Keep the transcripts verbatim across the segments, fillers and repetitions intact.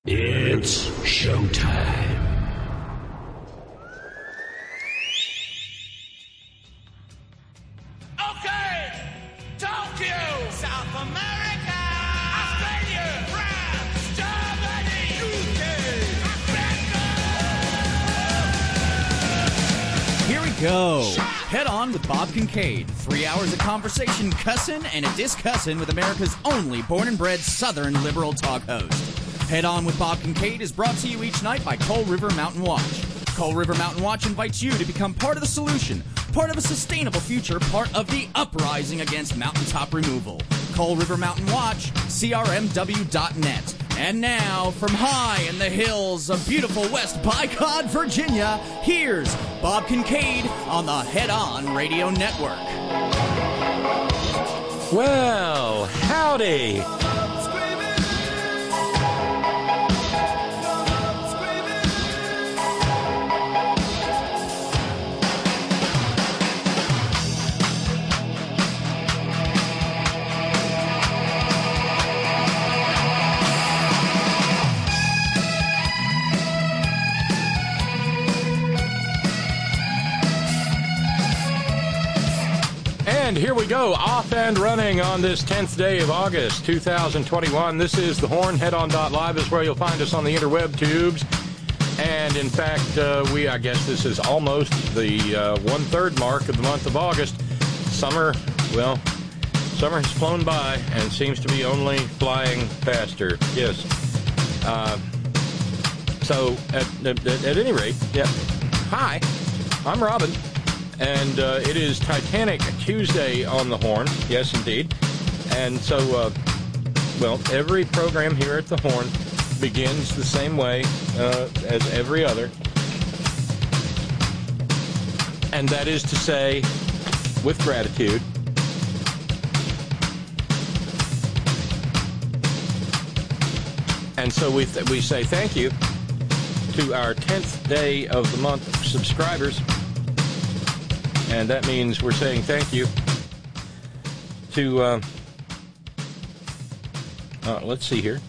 It's showtime. Okay, Tokyo, South America, Australia, France, Germany, U K, America. Here we go. Head On with Bob Kincaid. Three hours of conversation, cussin' and a discussin' with America's only born and bred Southern liberal talk host. Head On with Bob Kincaid is brought to you each night by Coal River Mountain Watch. Coal River Mountain Watch invites you to become part of the solution, part of a sustainable future, part of the uprising against mountaintop removal. Coal River Mountain Watch, C R M W dot net. And now, from high in the hills of beautiful West Bicod, Virginia, here's Bob Kincaid on the Head On Radio Network. Well, howdy. And here we go, off and running on this tenth day of August, two thousand twenty-one. This is The Horn. Head On dot live is where you'll find us on the interweb tubes. And in fact, uh, we, I guess this is almost the uh, one-third mark of the month of August. Summer, well, summer has flown by and seems to be only flying faster. Yes. Uh, so, at, at, at any rate, yeah. Hi, I'm Robin. And uh, it is Titanic Tuesday on the Horn. Yes, indeed. And so, uh, well, every program here at the Horn begins the same way uh, as every other. And that is to say, with gratitude. And so we, th- we say thank you to our tenth day of the month subscribers. And that means we're saying thank you to, uh, uh, let's see here.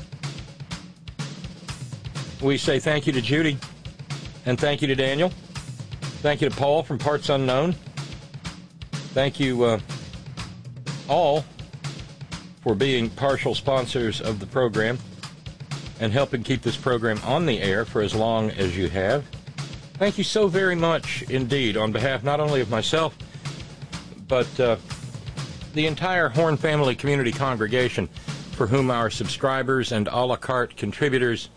We say thank you to Judy, and thank you to Daniel. Thank you to Paul from Parts Unknown. Thank you uh, all for being partial sponsors of the program and helping keep this program on the air for as long as you have. Thank you so very much indeed on behalf not only of myself, but uh, the entire Horn Family Community Congregation, for whom our subscribers and a la carte contributors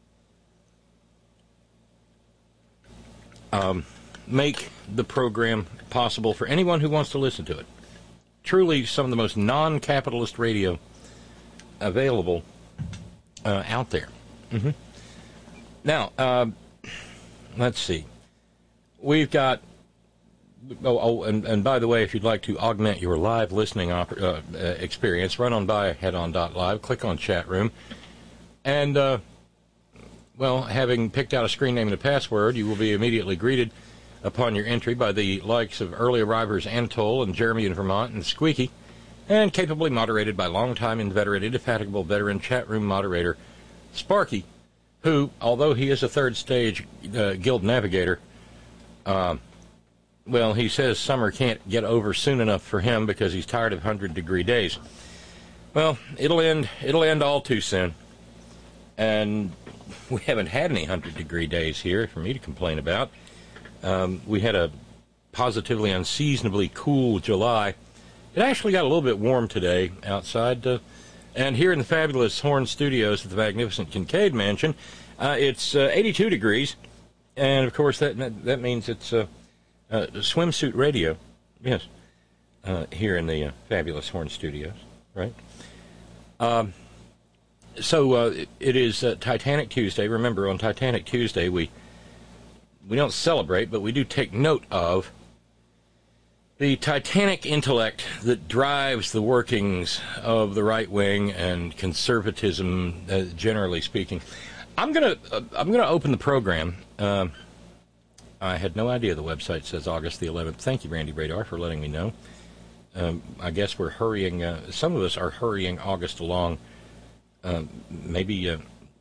um, make the program possible for anyone who wants to listen to it. Truly some of the most non-capitalist radio available uh, out there. Mm-hmm. Now, uh, let's see. We've got, oh, oh and, and by the way, if you'd like to augment your live listening op- uh, uh, experience, run on by Head On dot live, click on chat room, and, uh, well, having picked out a screen name and a password, you will be immediately greeted upon your entry by the likes of early arrivers Anatole and Jeremy in Vermont and Squeaky, and capably moderated by longtime inveterate, indefatigable veteran chat room moderator Sparky, who, although he is a third stage uh, guild navigator, uh, well, he says summer can't get over soon enough for him because he's tired of hundred-degree days. Well, it'll end, it'll end all too soon. And we haven't had any hundred-degree days here for me to complain about. Um, we had a positively unseasonably cool July. It actually got a little bit warm today outside, uh, and here in the fabulous Horn Studios at the magnificent Kincaid Mansion, uh, it's uh, eighty-two degrees, and of course that that means it's uh, uh, swimsuit radio, yes, uh, here in the uh, fabulous Horn Studios, right? Um, so uh, it, it is uh, Titanic Tuesday. Remember, on Titanic Tuesday, we we don't celebrate, but we do take note of the titanic intellect that drives the workings of the right wing and conservatism, uh, generally speaking. I'm gonna uh, I'm gonna open the program. Uh, I had no idea the website says August the eleventh. Thank you, Randy Radar, for letting me know. Um, I guess we're hurrying. Uh, some of us are hurrying August along. Uh, maybe uh,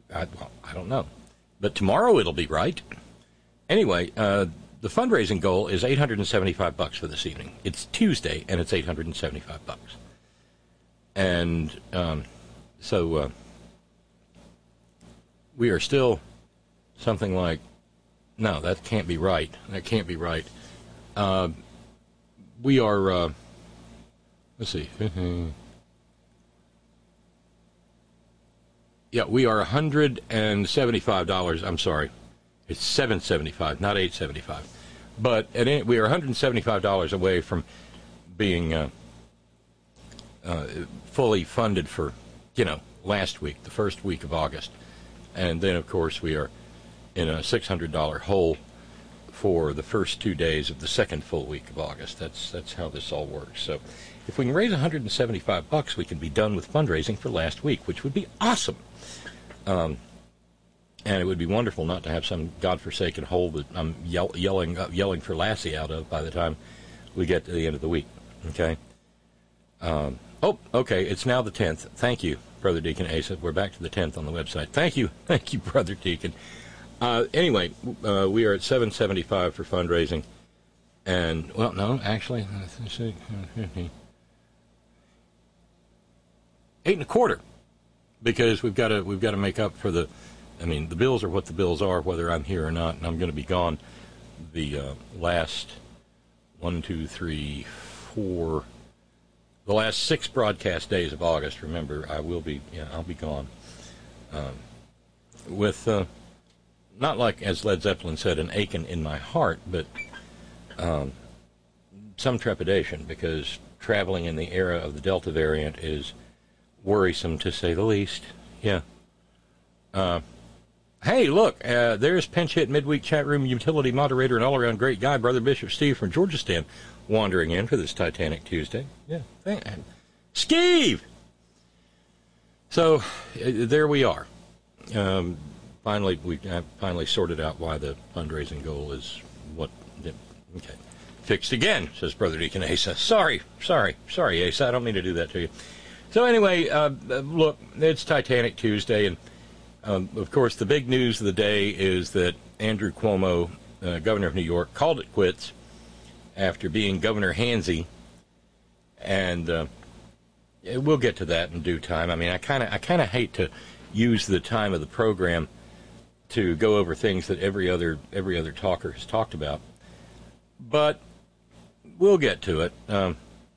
I, well, I don't know. But tomorrow it'll be right. Anyway, uh, the fundraising goal is eight hundred seventy-five bucks for this evening. It's Tuesday, and it's eight hundred seventy-five bucks. And um, so uh, we are still something like, no, that can't be right. That can't be right. Uh, we are, uh, let's see. Yeah, we are one hundred seventy-five dollars. I'm sorry. It's seven hundred seventy-five dollars, not eight hundred seventy-five dollars. But at any, we are one hundred seventy-five dollars away from being uh, uh, fully funded for, you know, last week, the first week of August. And then, of course, we are in a six hundred dollars hole for the first two days of the second full week of August. That's that's how this all works. So if we can raise one hundred seventy-five bucks, we can be done with fundraising for last week, which would be awesome. Um, and it would be wonderful not to have some godforsaken hole that I'm yell, yelling uh, yelling for Lassie out of by the time we get to the end of the week. Okay. Um, oh, okay. It's now the tenth. Thank you, Brother Deacon Asa. We're back to the tenth on the website. Thank you. Thank you, Brother Deacon. Uh, anyway, uh, we are at seven hundred seventy-five dollars for fundraising. And, well, no, actually, eight and a quarter. Because we've got to we've got to make up for the, I mean, the bills are what the bills are, whether I'm here or not, and I'm going to be gone the uh, last one, two, three, four, the last six broadcast days of August. Remember, I will be, yeah, I'll be gone. Um, with, uh, not like, as Led Zeppelin said, an aching in my heart, but um, some trepidation, because traveling in the era of the Delta variant is worrisome, to say the least. Yeah. Uh, hey, look, uh, there's pinch hit midweek chat room utility moderator and all-around great guy, Brother Bishop Steve from Georgistan, wandering in for this Titanic Tuesday. Yeah. Thank you. Steve! So, uh, there we are. Um, finally, we uh, finally sorted out why the fundraising goal is what... Yeah, okay. Fixed again, says Brother Deacon Asa. Sorry, sorry, sorry, Asa. I don't mean to do that to you. So anyway, uh, look, it's Titanic Tuesday, and um, of course the big news of the day is that Andrew Cuomo, uh, governor of New York, called it quits after being Governor Handsy, and uh, we'll get to that in due time. I mean, I kind of I kind of hate to use the time of the program to go over things that every other every other talker has talked about, but we'll get to it. Um,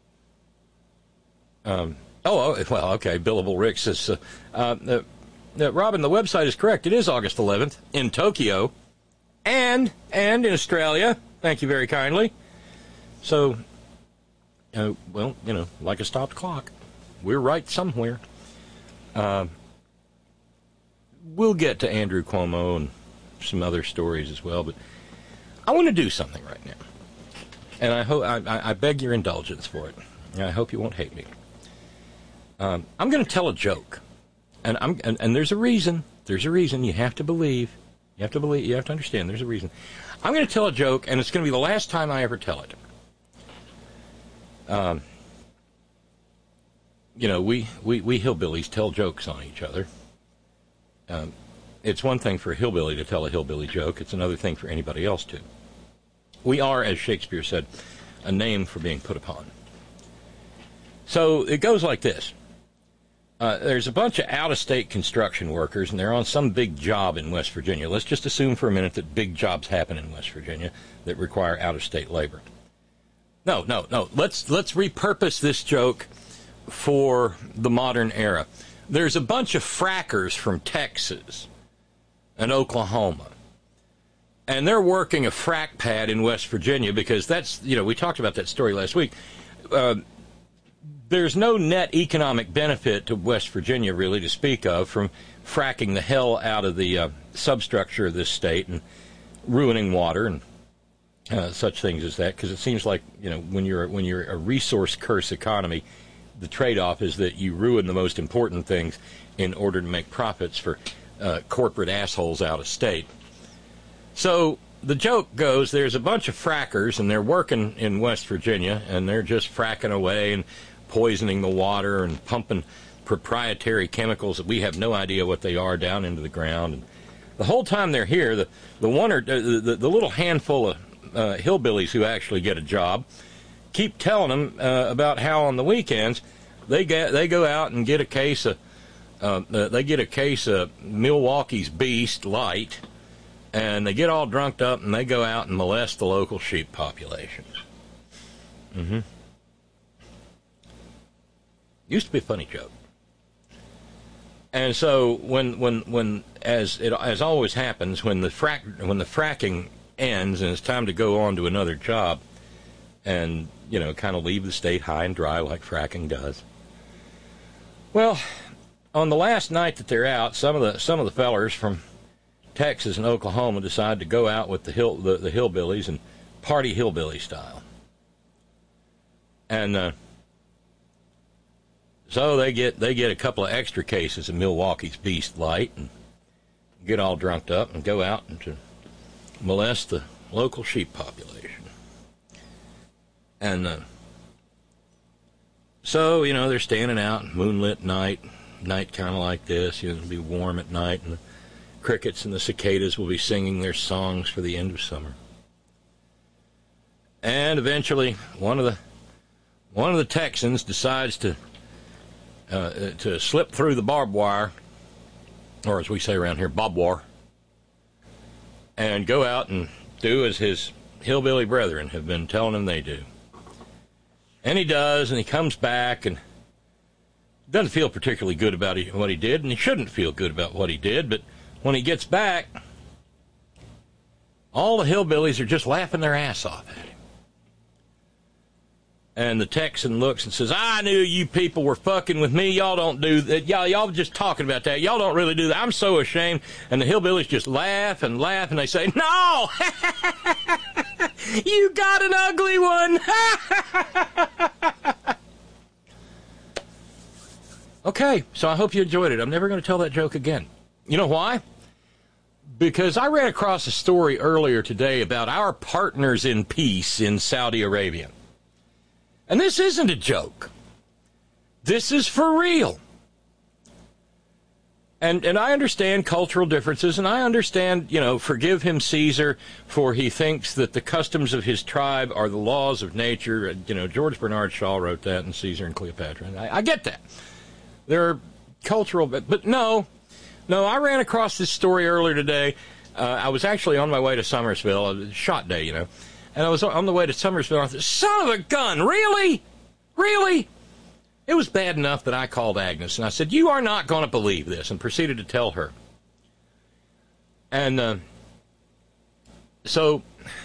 um, Oh, well, okay. Billable Rick says, uh, uh, uh, Robin, the website is correct. It is August eleventh in Tokyo and and in Australia. Thank you very kindly. So, uh, well, you know, like a stopped clock. We're right somewhere. Uh, we'll get to Andrew Cuomo and some other stories as well, but I want to do something right now. And I hope I, I beg your indulgence for it. And I hope you won't hate me. Um, I'm going to tell a joke, and I'm and, and there's a reason. There's a reason. You have to believe. You have to believe. You have to understand. There's a reason. I'm going to tell a joke, and it's going to be the last time I ever tell it. Um, you know, we, we, we hillbillies tell jokes on each other. Um, it's one thing for a hillbilly to tell a hillbilly joke. It's another thing for anybody else to. We are, as Shakespeare said, a name for being put upon. So it goes like this. Uh, there's a bunch of out-of-state construction workers, and they're on some big job in West Virginia. Let's just assume for a minute that big jobs happen in West Virginia that require out-of-state labor. No, no, no. Let's let's repurpose this joke for the modern era. There's a bunch of frackers from Texas and Oklahoma, and they're working a frack pad in West Virginia because that's, you know, we talked about that story last week. Uh, There's no net economic benefit to West Virginia, really, to speak of, from fracking the hell out of the uh, substructure of this state and ruining water and uh, such things as that. Because it seems like, you know, when you're when you're a resource curse economy, the trade-off is that you ruin the most important things in order to make profits for uh, corporate assholes out of state. So the joke goes, there's a bunch of frackers, and they're working in West Virginia, and they're just fracking away and poisoning the water and pumping proprietary chemicals that we have no idea what they are down into the ground. And the whole time they're here, the the one or the, the, the little handful of uh, hillbillies who actually get a job keep telling them uh, about how on the weekends they get they go out and get a case of uh, uh, they get a case of Milwaukee's Beast Light, and they get all drunked up and they go out and molest the local sheep population. Mm-hmm. Used to be a funny joke. And so when when when as it as always happens, when the frack when the fracking ends and it's time to go on to another job, and you know, kind of leave the state high and dry like fracking does. Well, on the last night that they're out, some of the some of the fellers from Texas and Oklahoma decide to go out with the hill the, the hillbillies and party hillbilly style. And uh, so they get they get a couple of extra cases of Milwaukee's Beast Light and get all drunked up and go out and to molest the local sheep population. And uh, so, you know, they're standing out, moonlit night, night kind of like this. You know, it'll be warm at night, and the crickets and the cicadas will be singing their songs for the end of summer. And eventually, one of the one of the Texans decides to uh, to slip through the barbed wire, or as we say around here, bob wire, and go out and do as his hillbilly brethren have been telling him they do. And he does, and he comes back and doesn't feel particularly good about what he did, and he shouldn't feel good about what he did, but when he gets back, all the hillbillies are just laughing their ass off at him. And the Texan looks and says, I knew you people were fucking with me. Y'all don't do that. Y'all, y'all just talking about that. Y'all don't really do that. I'm so ashamed. And the hillbillies just laugh and laugh, and they say, no! You got an ugly one! Okay, so I hope you enjoyed it. I'm never going to tell that joke again. You know why? Because I ran across a story earlier today about our partners in peace in Saudi Arabia. And this isn't a joke. This is for real. And and I understand cultural differences, and I understand, you know, forgive him Caesar, for he thinks that the customs of his tribe are the laws of nature. You know, George Bernard Shaw wrote that in Caesar and Cleopatra. And I, I get that. There are cultural, but, but no, no, I ran across this story earlier today. Uh, I was actually on my way to Summersville, it was a shot day, you know, and I was on the way to Summersville, and I thought, son of a gun, really? Really? It was bad enough that I called Agnes, and I said, you are not going to believe this, and proceeded to tell her. And uh, so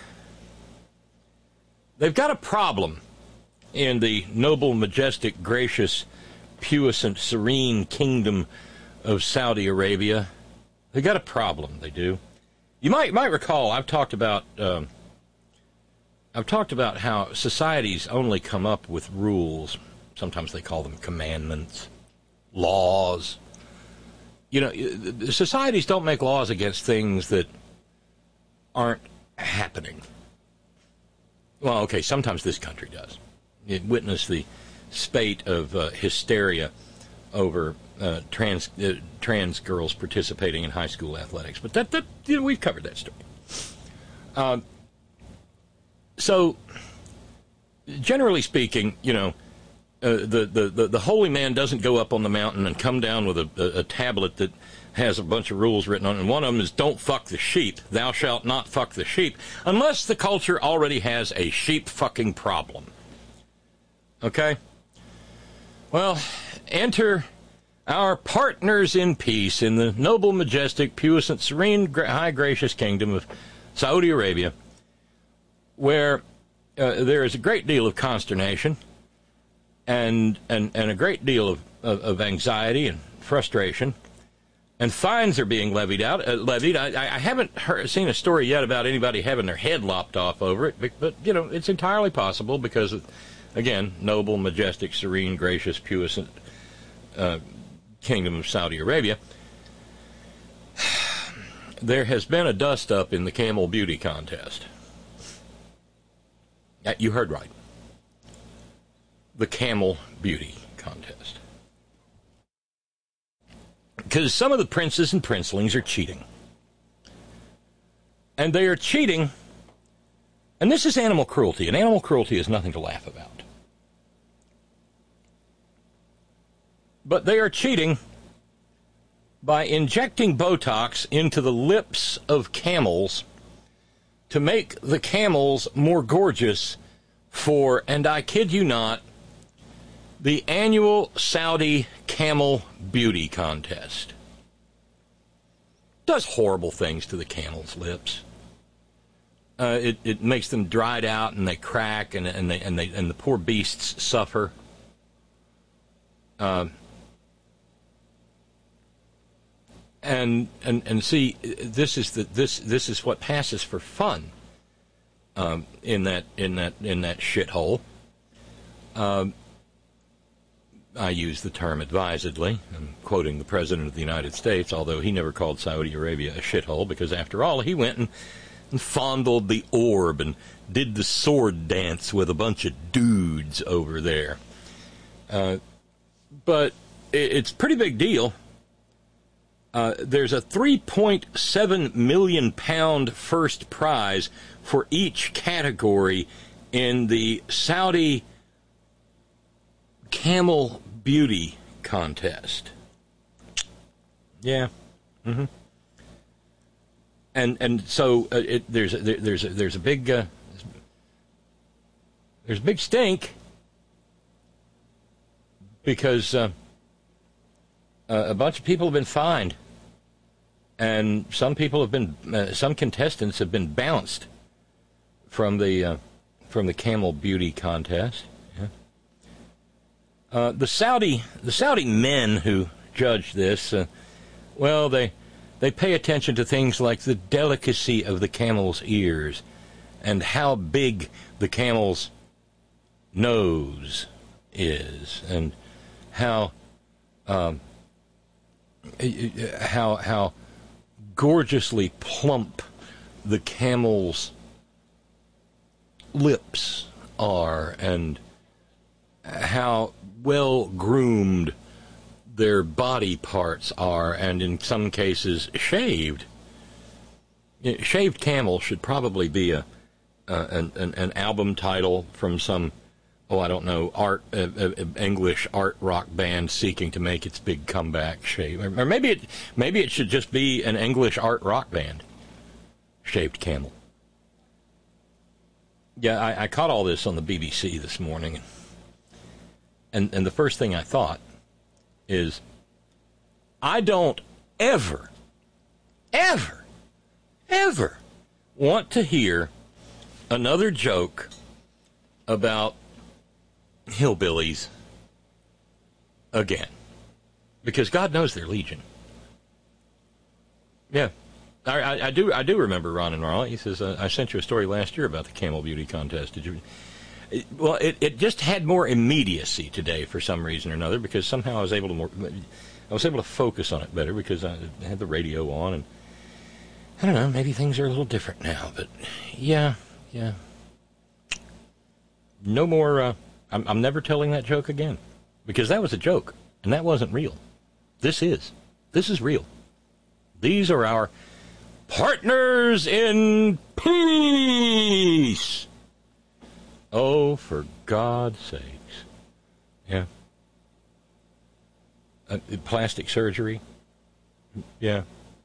they've got a problem in the noble, majestic, gracious, puissant, serene kingdom of Saudi Arabia. They've got a problem, they do. You might might recall, I've talked about um, I've talked about how societies only come up with rules. Sometimes they call them commandments, laws. You know, societies don't make laws against things that aren't happening. Well, okay, sometimes this country does. It witnessed the spate of uh, hysteria over uh, trans uh, trans girls participating in high school athletics. But that, that you know, we've covered that story. Uh, so, generally speaking, you know, Uh, the, the, the, the holy man doesn't go up on the mountain and come down with a, a, a tablet that has a bunch of rules written on it, and one of them is don't fuck the sheep. Thou shalt not fuck the sheep, unless the culture already has a sheep fucking problem. Okay? Well, enter our partners in peace in the noble, majestic, puissant, serene, gra- high, gracious kingdom of Saudi Arabia, where uh, there is a great deal of consternation And, and and a great deal of, of, of anxiety and frustration, and fines are being levied out. Uh, levied. I, I haven't heard, seen a story yet about anybody having their head lopped off over it, but, but you know, it's entirely possible because, of, again, noble, majestic, serene, gracious, puissant uh, kingdom of Saudi Arabia. There has been a dust-up in the camel beauty contest. Uh, you heard right. The camel beauty contest. because some of the princes and princelings are cheating. And they are cheating, and this is animal cruelty, and animal cruelty is nothing to laugh about. But they are cheating by injecting Botox into the lips of camels to make the camels more gorgeous for, and I kid you not, the annual Saudi Camel Beauty Contest. Does horrible things to the camel's lips. Uh, it, it makes them dried out and they crack and and they and they and the poor beasts suffer. Uh, and and and see, this is the this this is what passes for fun. Um, in that in that in that shithole. Um, I use the term advisedly. I'm quoting the President of the United States, although he never called Saudi Arabia a shithole, because after all, he went and, and fondled the orb and did the sword dance with a bunch of dudes over there. Uh, but it, it's a pretty big deal. Uh, there's a three point seven million pound first prize for each category in the Saudi Camel Beauty Contest. Yeah. Mm-hmm. And and so uh, it, there's a, there, there's a, there's a big uh, there's a big stink because uh, uh, a bunch of people have been fined, and some people have been uh, some contestants have been bounced from the uh, from the Camel Beauty Contest. Uh, the Saudi the Saudi men who judge this, uh, well, they they pay attention to things like the delicacy of the camel's ears and how big the camel's nose is and how um, how how gorgeously plump the camel's lips are and how well groomed their body parts are, and in some cases shaved. Shaved Camel should probably be a uh, an, an an album title from some oh I don't know art uh, uh, English art rock band seeking to make its big comeback. Shave, or, or maybe it maybe it should just be an English art rock band. Shaved Camel. Yeah, I, I caught all this on the B B C this morning. And and the first thing I thought is, I don't ever, ever, ever want to hear another joke about hillbillies again. Because God knows they're legion. Yeah. I, I, I do I do remember Ron and Ronald. He says, uh, I sent you a story last year about the Camel Beauty Contest. Did you... Well, it, it just had more immediacy today for some reason or another, because somehow I was able to more, I was able to focus on it better because I had the radio on, and I don't know, maybe things are a little different now, but yeah, yeah. No more, uh, I'm, I'm never telling that joke again, because that was a joke, and that wasn't real. This is. This is real. These are our partners in peace. Oh, for God's sakes. Yeah. Uh, plastic surgery. Yeah.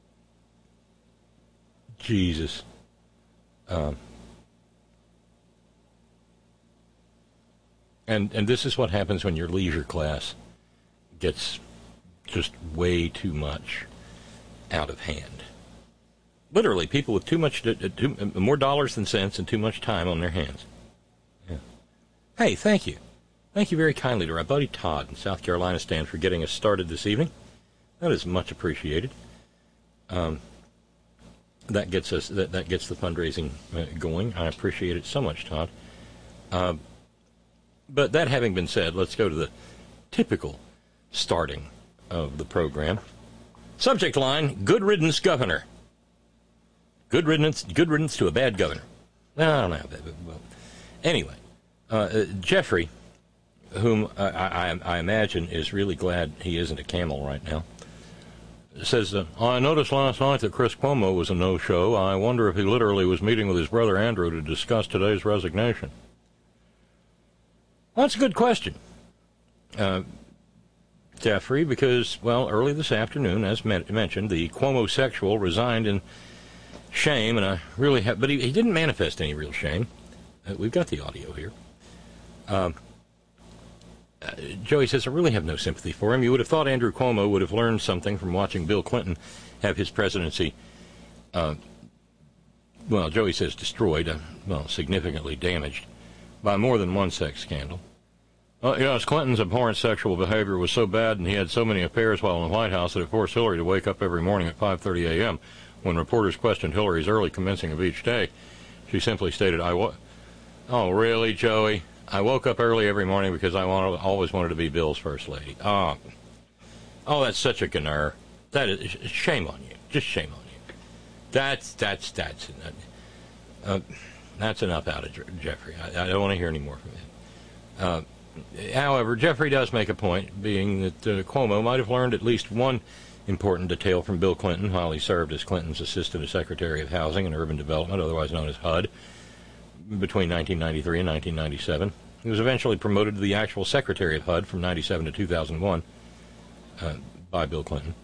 Jesus. Um, and and this is what happens when your leisure class gets just way too much out of hand. Literally, people with too much, too, more dollars than cents and too much time on their hands. Hey, thank you. Thank you very kindly to our buddy Todd in South Carolina stand for getting us started this evening. That is much appreciated. Um, that gets us that, that gets the fundraising uh, going. I appreciate it so much, Todd. Uh, but that having been said, let's go to the typical starting of the program. Subject line: Good riddance, Governor. Good riddance. Good riddance to a bad governor. No, I don't know. Well, anyway. Uh, uh, Jeffrey, whom uh, I, I, I imagine is really glad he isn't a camel right now, says, uh, I noticed last night that Chris Cuomo was a no-show. I wonder if he literally was meeting with his brother Andrew to discuss today's resignation. Well, that's a good question, uh, Jeffrey, because, well, early this afternoon, as men- mentioned, the Cuomo-sexual resigned in shame, and I really have, but he, he didn't manifest any real shame. Uh, we've got the audio here. Um, uh, Joey says, I really have no sympathy for him. You would have thought Andrew Cuomo would have learned something from watching Bill Clinton have his presidency, uh, well, Joey says destroyed, uh, well, significantly damaged by more than one sex scandal. Uh, yes, Clinton's abhorrent sexual behavior was so bad and he had so many affairs while in the White House that it forced Hillary to wake up every morning at five thirty a.m. When reporters questioned Hillary's early commencing of each day, she simply stated, I wa- Oh, really, Joey? I woke up early every morning because I wanted, always wanted to be Bill's first lady. Oh, oh, that's such a gnur. That is, shame on you. Just shame on you. That's, that's, that's, uh, that's enough out of Jeffrey. I, I don't want to hear any more from him. Uh, however, Jeffrey does make a point, being that uh, Cuomo might have learned at least one important detail from Bill Clinton while he served as Clinton's Assistant Secretary of Housing and Urban Development, otherwise known as H U D, between nineteen ninety-three and nineteen ninety-seven. He was eventually promoted to the actual Secretary of H U D from ninety-seven to two thousand one uh, by Bill Clinton.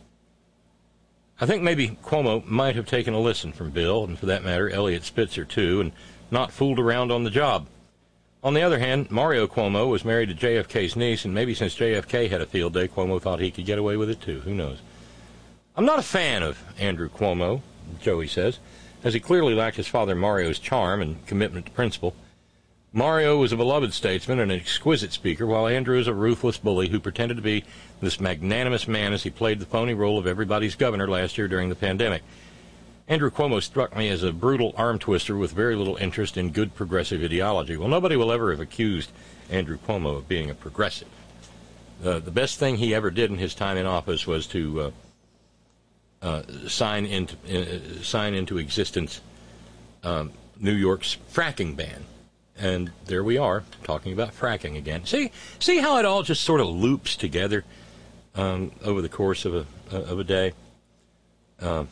I think maybe Cuomo might have taken a lesson from Bill, and for that matter, Elliot Spitzer too, and not fooled around on the job. On the other hand, Mario Cuomo was married to J F K's niece, and maybe since J F K had a field day, Cuomo thought he could get away with it too. Who knows? I'm not a fan of Andrew Cuomo, Joey says, as he clearly lacked his father Mario's charm and commitment to principle. Mario was a beloved statesman and an exquisite speaker, while Andrew is a ruthless bully who pretended to be this magnanimous man as he played the phony role of everybody's governor last year during the pandemic. Andrew Cuomo struck me as a brutal arm twister with very little interest in good progressive ideology. Well, nobody will ever have accused Andrew Cuomo of being a progressive. Uh, the best thing he ever did in his time in office was to uh, uh, sign into uh, sign into existence um, New York's fracking ban. And there we are, talking about fracking again. See, see how it all just sort of loops together um, over the course of a of a day. Uh,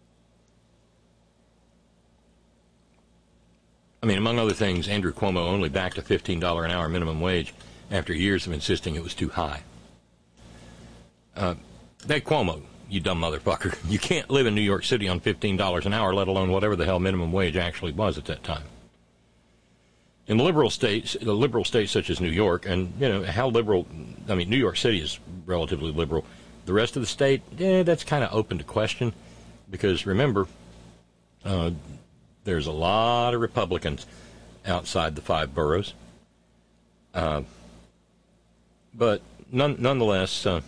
I mean, among other things, Andrew Cuomo only backed a fifteen dollars an hour minimum wage after years of insisting it was too high. Uh, hey, Cuomo, you dumb motherfucker. You can't live in New York City on fifteen dollars an hour, let alone whatever the hell minimum wage actually was at that time. In liberal states, the liberal states such as New York, and, you know, how liberal, I mean, New York City is relatively liberal. The rest of the state, yeah, that's kind of open to question, because remember, uh, there's a lot of Republicans outside the five boroughs. Uh, but none, nonetheless, uh,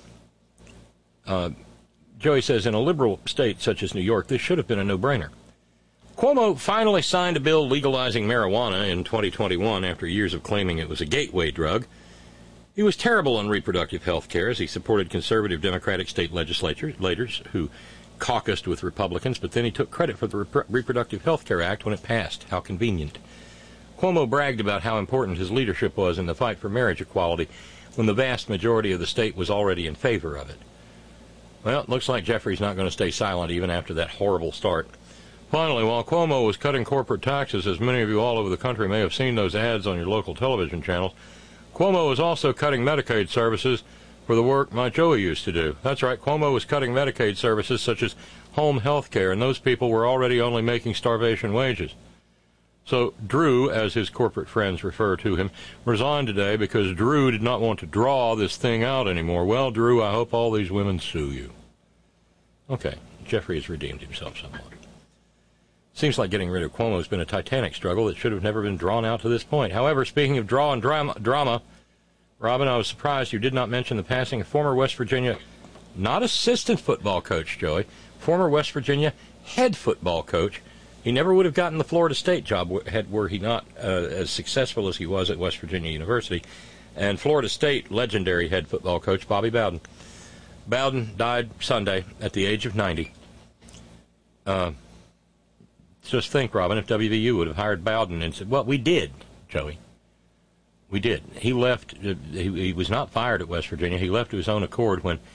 uh, Joey says, in a liberal state such as New York, this should have been a no-brainer. Cuomo finally signed a bill legalizing marijuana in twenty twenty-one after years of claiming it was a gateway drug. He was terrible on reproductive health care as he supported conservative Democratic state legislators who caucused with Republicans, but then he took credit for the Rep- Reproductive Health Care Act when it passed. How convenient. Cuomo bragged about how important his leadership was in the fight for marriage equality when the vast majority of the state was already in favor of it. Well, it looks like Jeffrey's not going to stay silent even after that horrible start. Finally, while Cuomo was cutting corporate taxes, as many of you all over the country may have seen those ads on your local television channels, Cuomo was also cutting Medicaid services for the work my Joey used to do. That's right, Cuomo was cutting Medicaid services such as home health care, and those people were already only making starvation wages. So Drew, as his corporate friends refer to him, resigned today because Drew did not want to draw this thing out anymore. Well, Drew, I hope all these women sue you. Okay, Jeffrey has redeemed himself somewhat. Seems like getting rid of Cuomo has been a titanic struggle that should have never been drawn out to this point. However, speaking of draw and drama, drama, Robin, I was surprised you did not mention the passing of former West Virginia, not assistant football coach, Joey, former West Virginia head football coach. He never would have gotten the Florida State job had, were he not uh, as successful as he was at West Virginia University. And Florida State legendary head football coach Bobby Bowden. Bowden died Sunday at the age of ninety. Uh... Just think, Robin, if W V U would have hired Bowden and said, well, we did, Joey. We did. He left. Uh, he, he was not fired at West Virginia. He left to his own accord when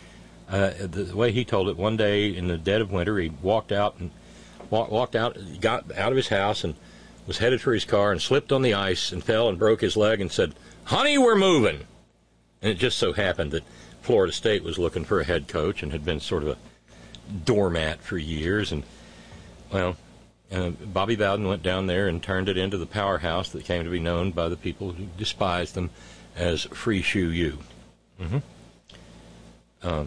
Uh, the, the way he told it, one day in the dead of winter, he walked out and walk, walked out, got out of his house and was headed for his car and slipped on the ice and fell and broke his leg and said, "Honey, we're moving." And it just so happened that Florida State was looking for a head coach and had been sort of a doormat for years. And, well, uh, Bobby Bowden went down there and turned it into the powerhouse that came to be known by the people who despised them as Free Shoe U. Mm-hmm. Um,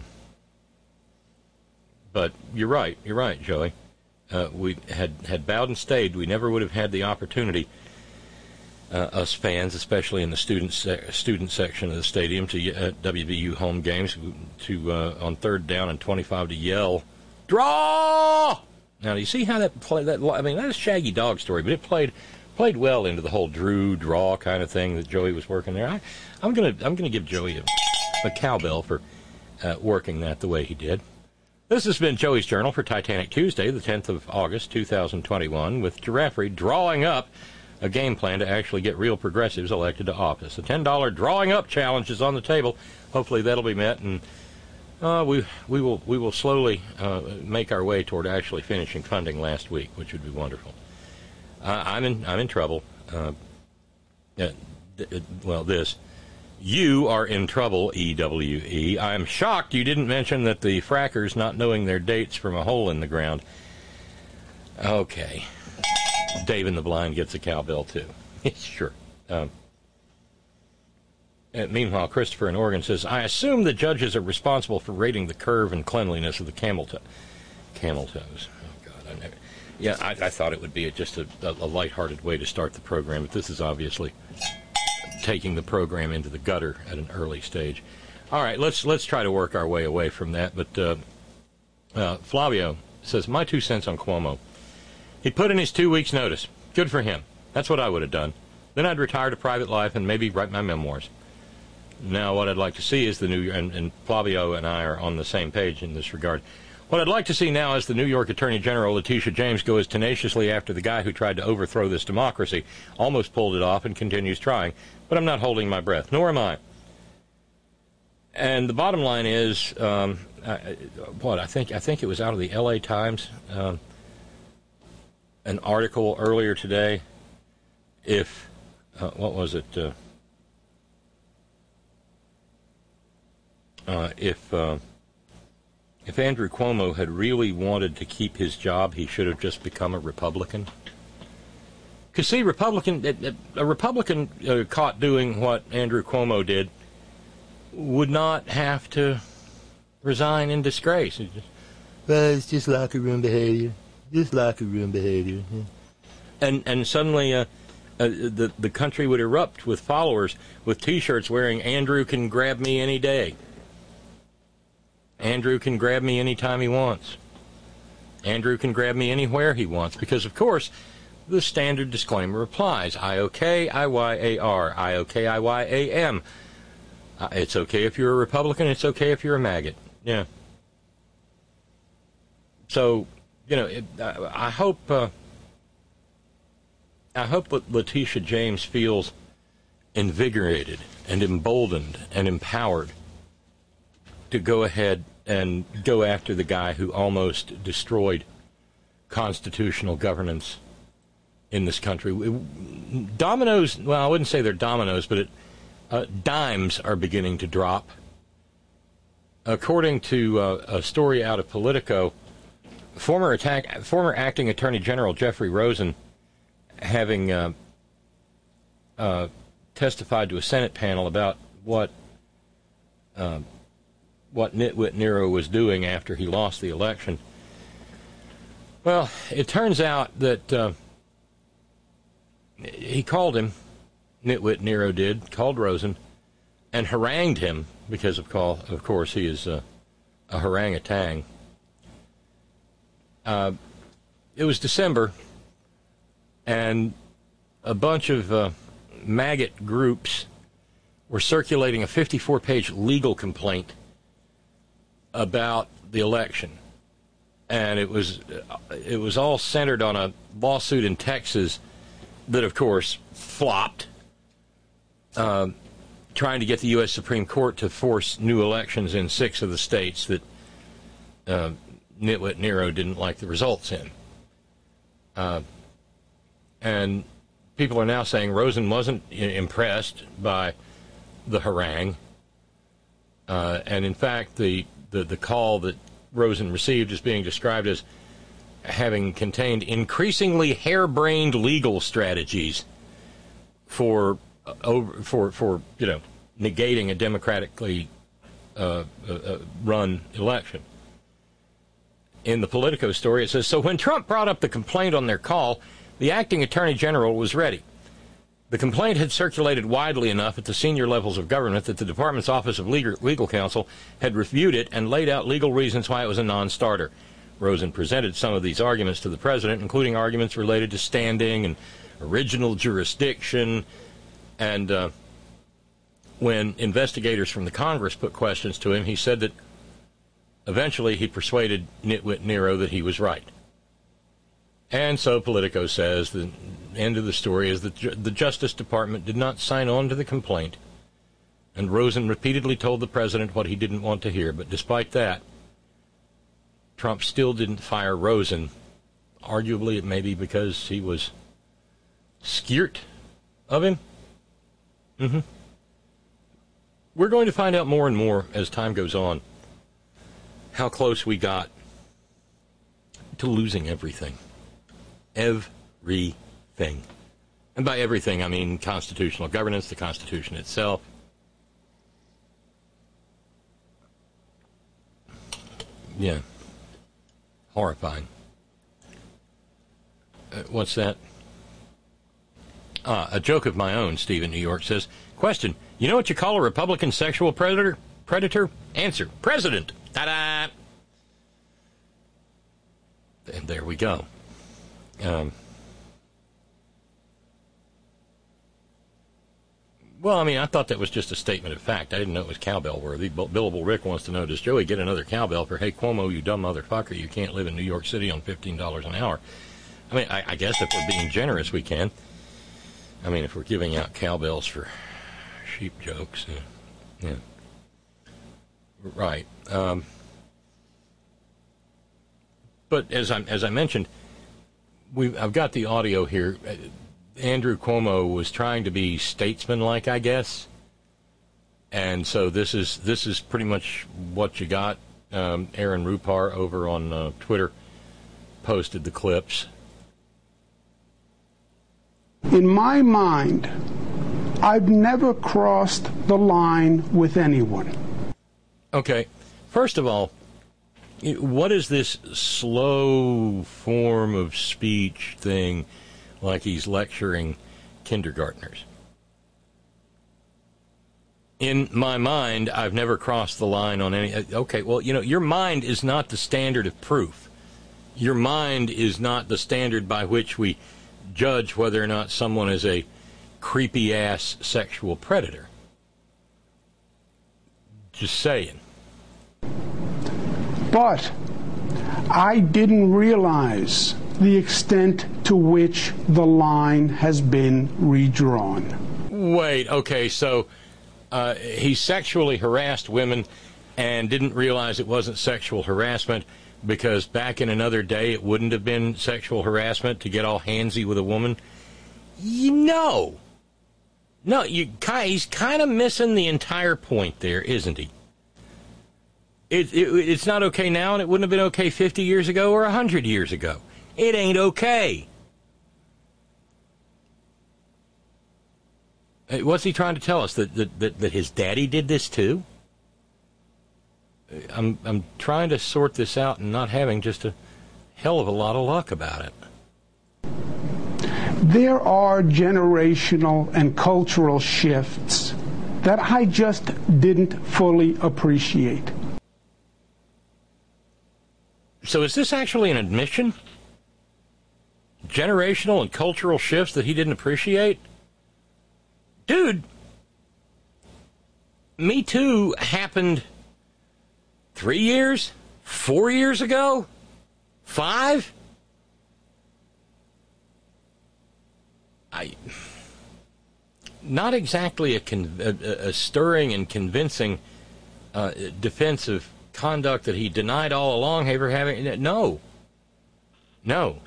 but you're right, you're right, Joey. Uh, we had, had Bowden stayed, we never would have had the opportunity, uh, us fans, especially in the student se- student section of the stadium, to uh, W V U home games, to uh, on third down and twenty-five to yell, "Draw!" Now, do you see how that played? That I mean, that's a Shaggy Dog story, but it played played well into the whole Drew draw kind of thing that Joey was working there. I, I'm gonna I'm gonna give Joey a, a cowbell for uh, working that the way he did. This has been Joey's Journal for Titanic Tuesday, the tenth of August, two thousand twenty-one, with Giraffe drawing up a game plan to actually get real progressives elected to office. A ten dollar drawing up challenge is on the table. Hopefully that'll be met, and uh, we we will we will slowly uh, make our way toward actually finishing funding last week, which would be wonderful. Uh, I'm in I'm in trouble. Uh, uh, th- well, this. You are in trouble, E W E. I'm shocked you didn't mention that the frackers not knowing their dates from a hole in the ground. Okay. Dave in the Blind gets a cowbell, too. Sure. Um, and meanwhile, Christopher in Oregon says, I assume the judges are responsible for rating the curve and cleanliness of the camel, to- camel toes. Oh, God. I never... Yeah, I, I thought it would be just a, a, a lighthearted way to start the program, but this is obviously taking the program into the gutter at an early stage. All right, let's let's try to work our way away from that. But uh, uh, Flavio says, my two cents on Cuomo. He put in his two weeks' notice. Good for him. That's what I would have done. Then I'd retire to private life and maybe write my memoirs. Now, what I'd like to see is the new, and, and Flavio and I are on the same page in this regard. What I'd like to see now is the New York Attorney General, Letitia James, go as tenaciously after the guy who tried to overthrow this democracy, almost pulled it off and continues trying. But I'm not holding my breath, nor am I. And the bottom line is, um, I, what I think I think it was out of the L A Times, um, an article earlier today. If uh, what was it? Uh, uh, if uh, if Andrew Cuomo had really wanted to keep his job, he should have just become a Republican. Because, see, Republican, a Republican uh, caught doing what Andrew Cuomo did would not have to resign in disgrace. It's just, well, it's just locker room behavior. Just locker room behavior. Yeah. And and suddenly uh, uh, the, the country would erupt with followers with T-shirts wearing, Andrew can grab me any day. Andrew can grab me anytime he wants. Andrew can grab me anywhere he wants. Because, of course, the standard disclaimer applies. I O K I Y A R. I O K I Y A M. Uh, it's okay if you're a Republican. It's okay if you're a maggot. Yeah. So, you know, it, uh, I hope uh, I hope that Letitia James feels invigorated and emboldened and empowered to go ahead and go after the guy who almost destroyed constitutional governance in this country. Dominoes, well, I wouldn't say they're dominoes, but it, uh, dimes are beginning to drop. According to uh, a story out of Politico, former attack, former acting Attorney General Jeffrey Rosen, having uh, uh, testified to a Senate panel about what uh, what Nitwit Nero was doing after he lost the election. Well, it turns out that uh, he called him, Nitwit Nero did, called Rosen, and harangued him, because of, call, of course he is uh, a harangutan. Uh, it was December, and a bunch of uh, maggot groups were circulating a fifty-four page legal complaint about the election. And it was it was all centered on a lawsuit in Texas that, of course, flopped. Uh, trying to get the U S Supreme Court to force new elections in six of the states that uh, Nitwit Nero didn't like the results in. Uh, and people are now saying Rosen wasn't impressed by the harangue. Uh, and in fact, the, the, the call that Rosen received is being described as having contained increasingly harebrained legal strategies for uh, over for for you know negating a democratically uh, uh, run election. In the Politico story, it says, so when Trump brought up the complaint on their call, the acting attorney general was ready. The complaint had circulated widely enough at the senior levels of government that the department's Office of Legal, Legal Counsel had reviewed it and laid out legal reasons why it was a non-starter. Rosen presented some of these arguments to the president, including arguments related to standing and original jurisdiction. And uh, when investigators from the Congress put questions to him, he said that eventually he persuaded Nitwit Nero that he was right. And so Politico says the end of the story is that ju- the Justice Department did not sign on to the complaint, and Rosen repeatedly told the president what he didn't want to hear. But despite that, Trump still didn't fire Rosen. Arguably, it may be because he was scared of him. Mm-hmm. We're going to find out more and more as time goes on how close we got to losing everything. Everything. And by everything, I mean constitutional governance, the Constitution itself. Yeah. Horrifying. Uh, what's that? Ah, a joke of my own, Steve in New York says, question, you know what you call a Republican sexual predator? Predator? Answer, president. Ta-da! And there we go. Um, well, I mean, I thought that was just a statement of fact. I didn't know it was cowbell worthy. Billable Rick wants to know, does Joey get another cowbell for, hey, Cuomo, you dumb motherfucker, you can't live in New York City on fifteen dollars an hour? I mean, I, I guess if we're being generous, we can. I mean, if we're giving out cowbells for sheep jokes, uh, yeah. Right. Um, but as I as I mentioned, we I've got the audio here. Andrew Cuomo was trying to be statesmanlike, I guess, and so this is this is pretty much what you got. Um, Aaron Rupar over on uh, Twitter posted the clips. In my mind, I've never crossed the line with anyone. Okay, first of all, what is this slow form of speech thing like he's lecturing kindergartners? In my mind, I've never crossed the line on any... Okay, well, you know, your mind is not the standard of proof. Your mind is not the standard by which we judge whether or not someone is a creepy-ass sexual predator. Just saying. But I didn't realize the extent to which the line has been redrawn. Wait, okay, so uh, he sexually harassed women and didn't realize it wasn't sexual harassment because back in another day it wouldn't have been sexual harassment to get all handsy with a woman? You know. No, you, he's kind of missing the entire point there, isn't he? It, it, it's not okay now, and it wouldn't have been okay fifty years ago or one hundred years ago. It ain't okay. What's he trying to tell us? That, that, that, that his daddy did this too? I'm, I'm trying to sort this out and not having just a hell of a lot of luck about it. There are generational and cultural shifts that I just didn't fully appreciate. So is this actually an admission? Generational and cultural shifts that he didn't appreciate? Dude, Me Too happened three years? Four years ago? Five? I... not exactly a, con- a, a stirring and convincing uh, defense of conduct that he denied all along ever having. No. No.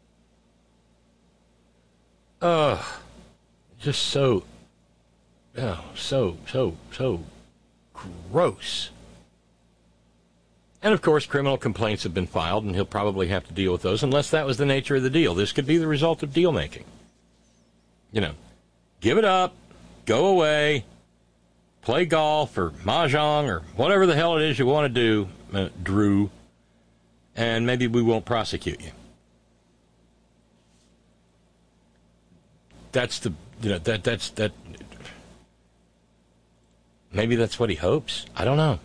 Ugh. Just so, oh, so, so, so gross. And, of course, criminal complaints have been filed, and he'll probably have to deal with those, unless that was the nature of the deal. This could be the result of deal-making. You know, give it up, go away, play golf or mahjong or whatever the hell it is you want to do, uh, Drew, and maybe we won't prosecute you. That's the, you know, that, that's, that, maybe that's what he hopes. I don't know.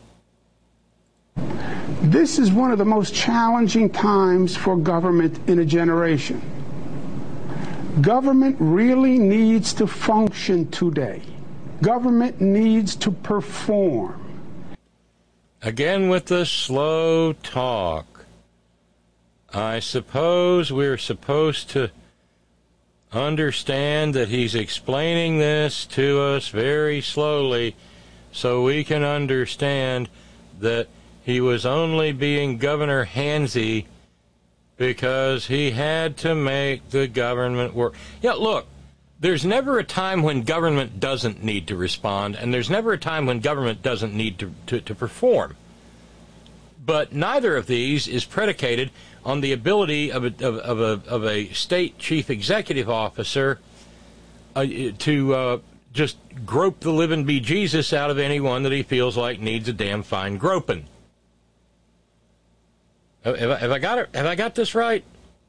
This is one of the most challenging times for government in a generation. Government really needs to function today. Government needs to perform. Again with the slow talk. I suppose we're supposed to understand that he's explaining this to us very slowly so we can understand that he was only being Governor Handsy because he had to make the government work. Yeah, look, there's never a time when government doesn't need to respond, and there's never a time when government doesn't need to, to, to perform. But neither of these is predicated on the ability of a, of, of a, of a state chief executive officer uh, to uh, just grope the living bejesus out of anyone that he feels like needs a damn fine groping. Have I, have I got it? Have I got this right?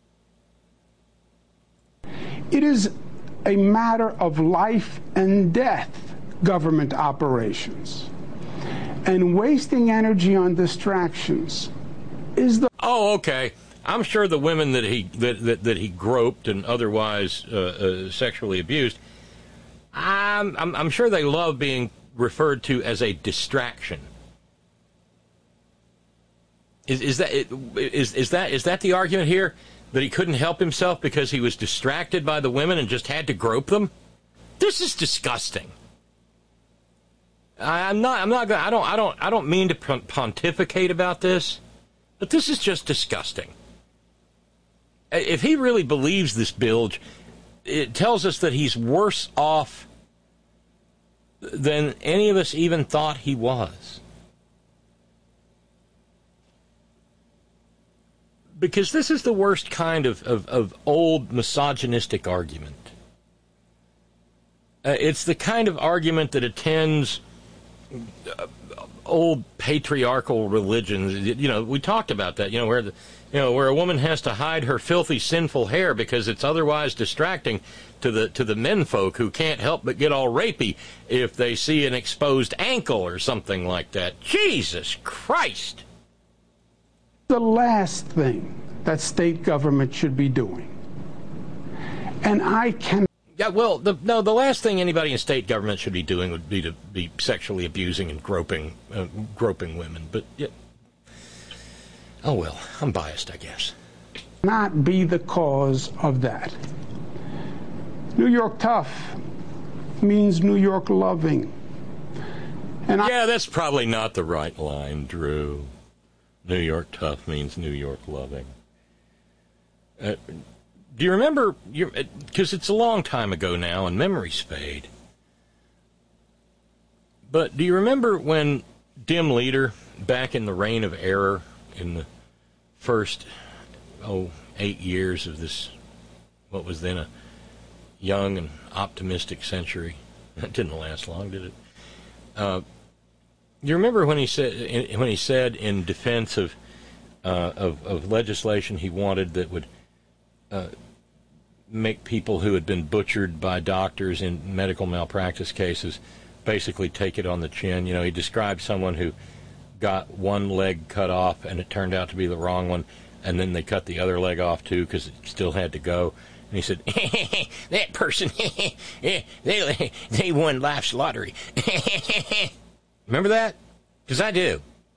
It is a matter of life and death, government operations. And wasting energy on distractions is the... Oh, okay. I'm sure the women that he that, that, that he groped and otherwise uh, uh, sexually abused, I'm, I'm, I'm sure they love being referred to as a distraction. Is is that is is that is that the argument here, that he couldn't help himself because he was distracted by the women and just had to grope them? This is disgusting. I, I'm not I'm not gonna, I don't I don't I don't mean to pontificate about this, but this is just disgusting. If he really believes this bilge, it tells us that he's worse off than any of us even thought he was. Because this is the worst kind of, of, of old misogynistic argument. Uh, it's the kind of argument that attends uh, old patriarchal religions. You know, we talked about that, you know, where the, you know, where a woman has to hide her filthy, sinful hair because it's otherwise distracting to the to the menfolk who can't help but get all rapey if they see an exposed ankle or something like that. Jesus Christ! The last thing that state government should be doing. And I can... Yeah, well, the, no, the last thing anybody in state government should be doing would be to be sexually abusing and groping, uh, groping women. But, yeah. Oh, well, I'm biased, I guess. Not be the cause of that. New York tough means New York loving. And yeah, I... that's probably not the right line, Drew. New York tough means New York loving. Uh, do you remember, because it's a long time ago now and memories fade, but do you remember when Dim Leader, back in the reign of error, in the first, oh, eight years of this, what was then a young and optimistic century, that didn't last long, did it? Uh, You remember when he said when he said in defense of uh, of, of legislation he wanted that would uh, make people who had been butchered by doctors in medical malpractice cases basically take it on the chin. You know, he described someone who got one leg cut off and it turned out to be the wrong one, and then they cut the other leg off too because it still had to go. And he said, "That person, they they won life's lottery." Remember that? Because I do.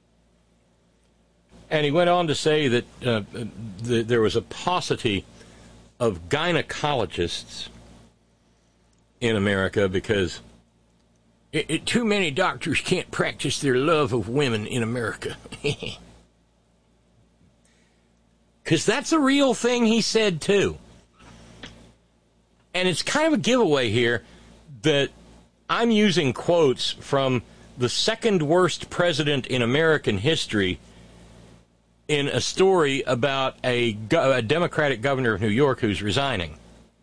And he went on to say that uh, the, there was a paucity of gynecologists in America because it, it, too many doctors can't practice their love of women in America. Because that's a real thing he said, too. And it's kind of a giveaway here that I'm using quotes from the second worst president in American history in a story about a, go- a Democratic governor of New York who's resigning.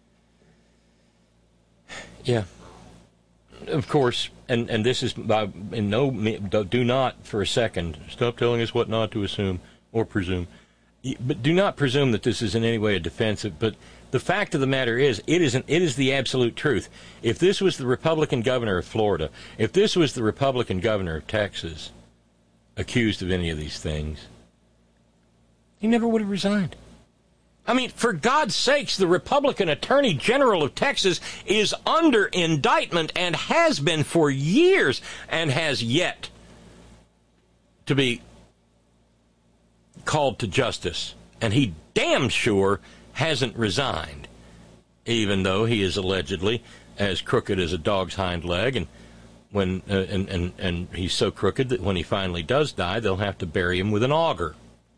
Yeah. Of course, and, and this is, by, in no, do not for a second, stop telling us what not to assume or presume. But do not presume that this is in any way a defensive, but the fact of the matter is, it is, an, it is the absolute truth. If this was the Republican governor of Florida, if this was the Republican governor of Texas accused of any of these things, he never would have resigned. I mean, for God's sakes, the Republican Attorney General of Texas is under indictment and has been for years and has yet to be called to justice. And he damn sure hasn't resigned, even though he is allegedly as crooked as a dog's hind leg, and when uh, and, and, and he's so crooked that when he finally does die, they'll have to bury him with an auger.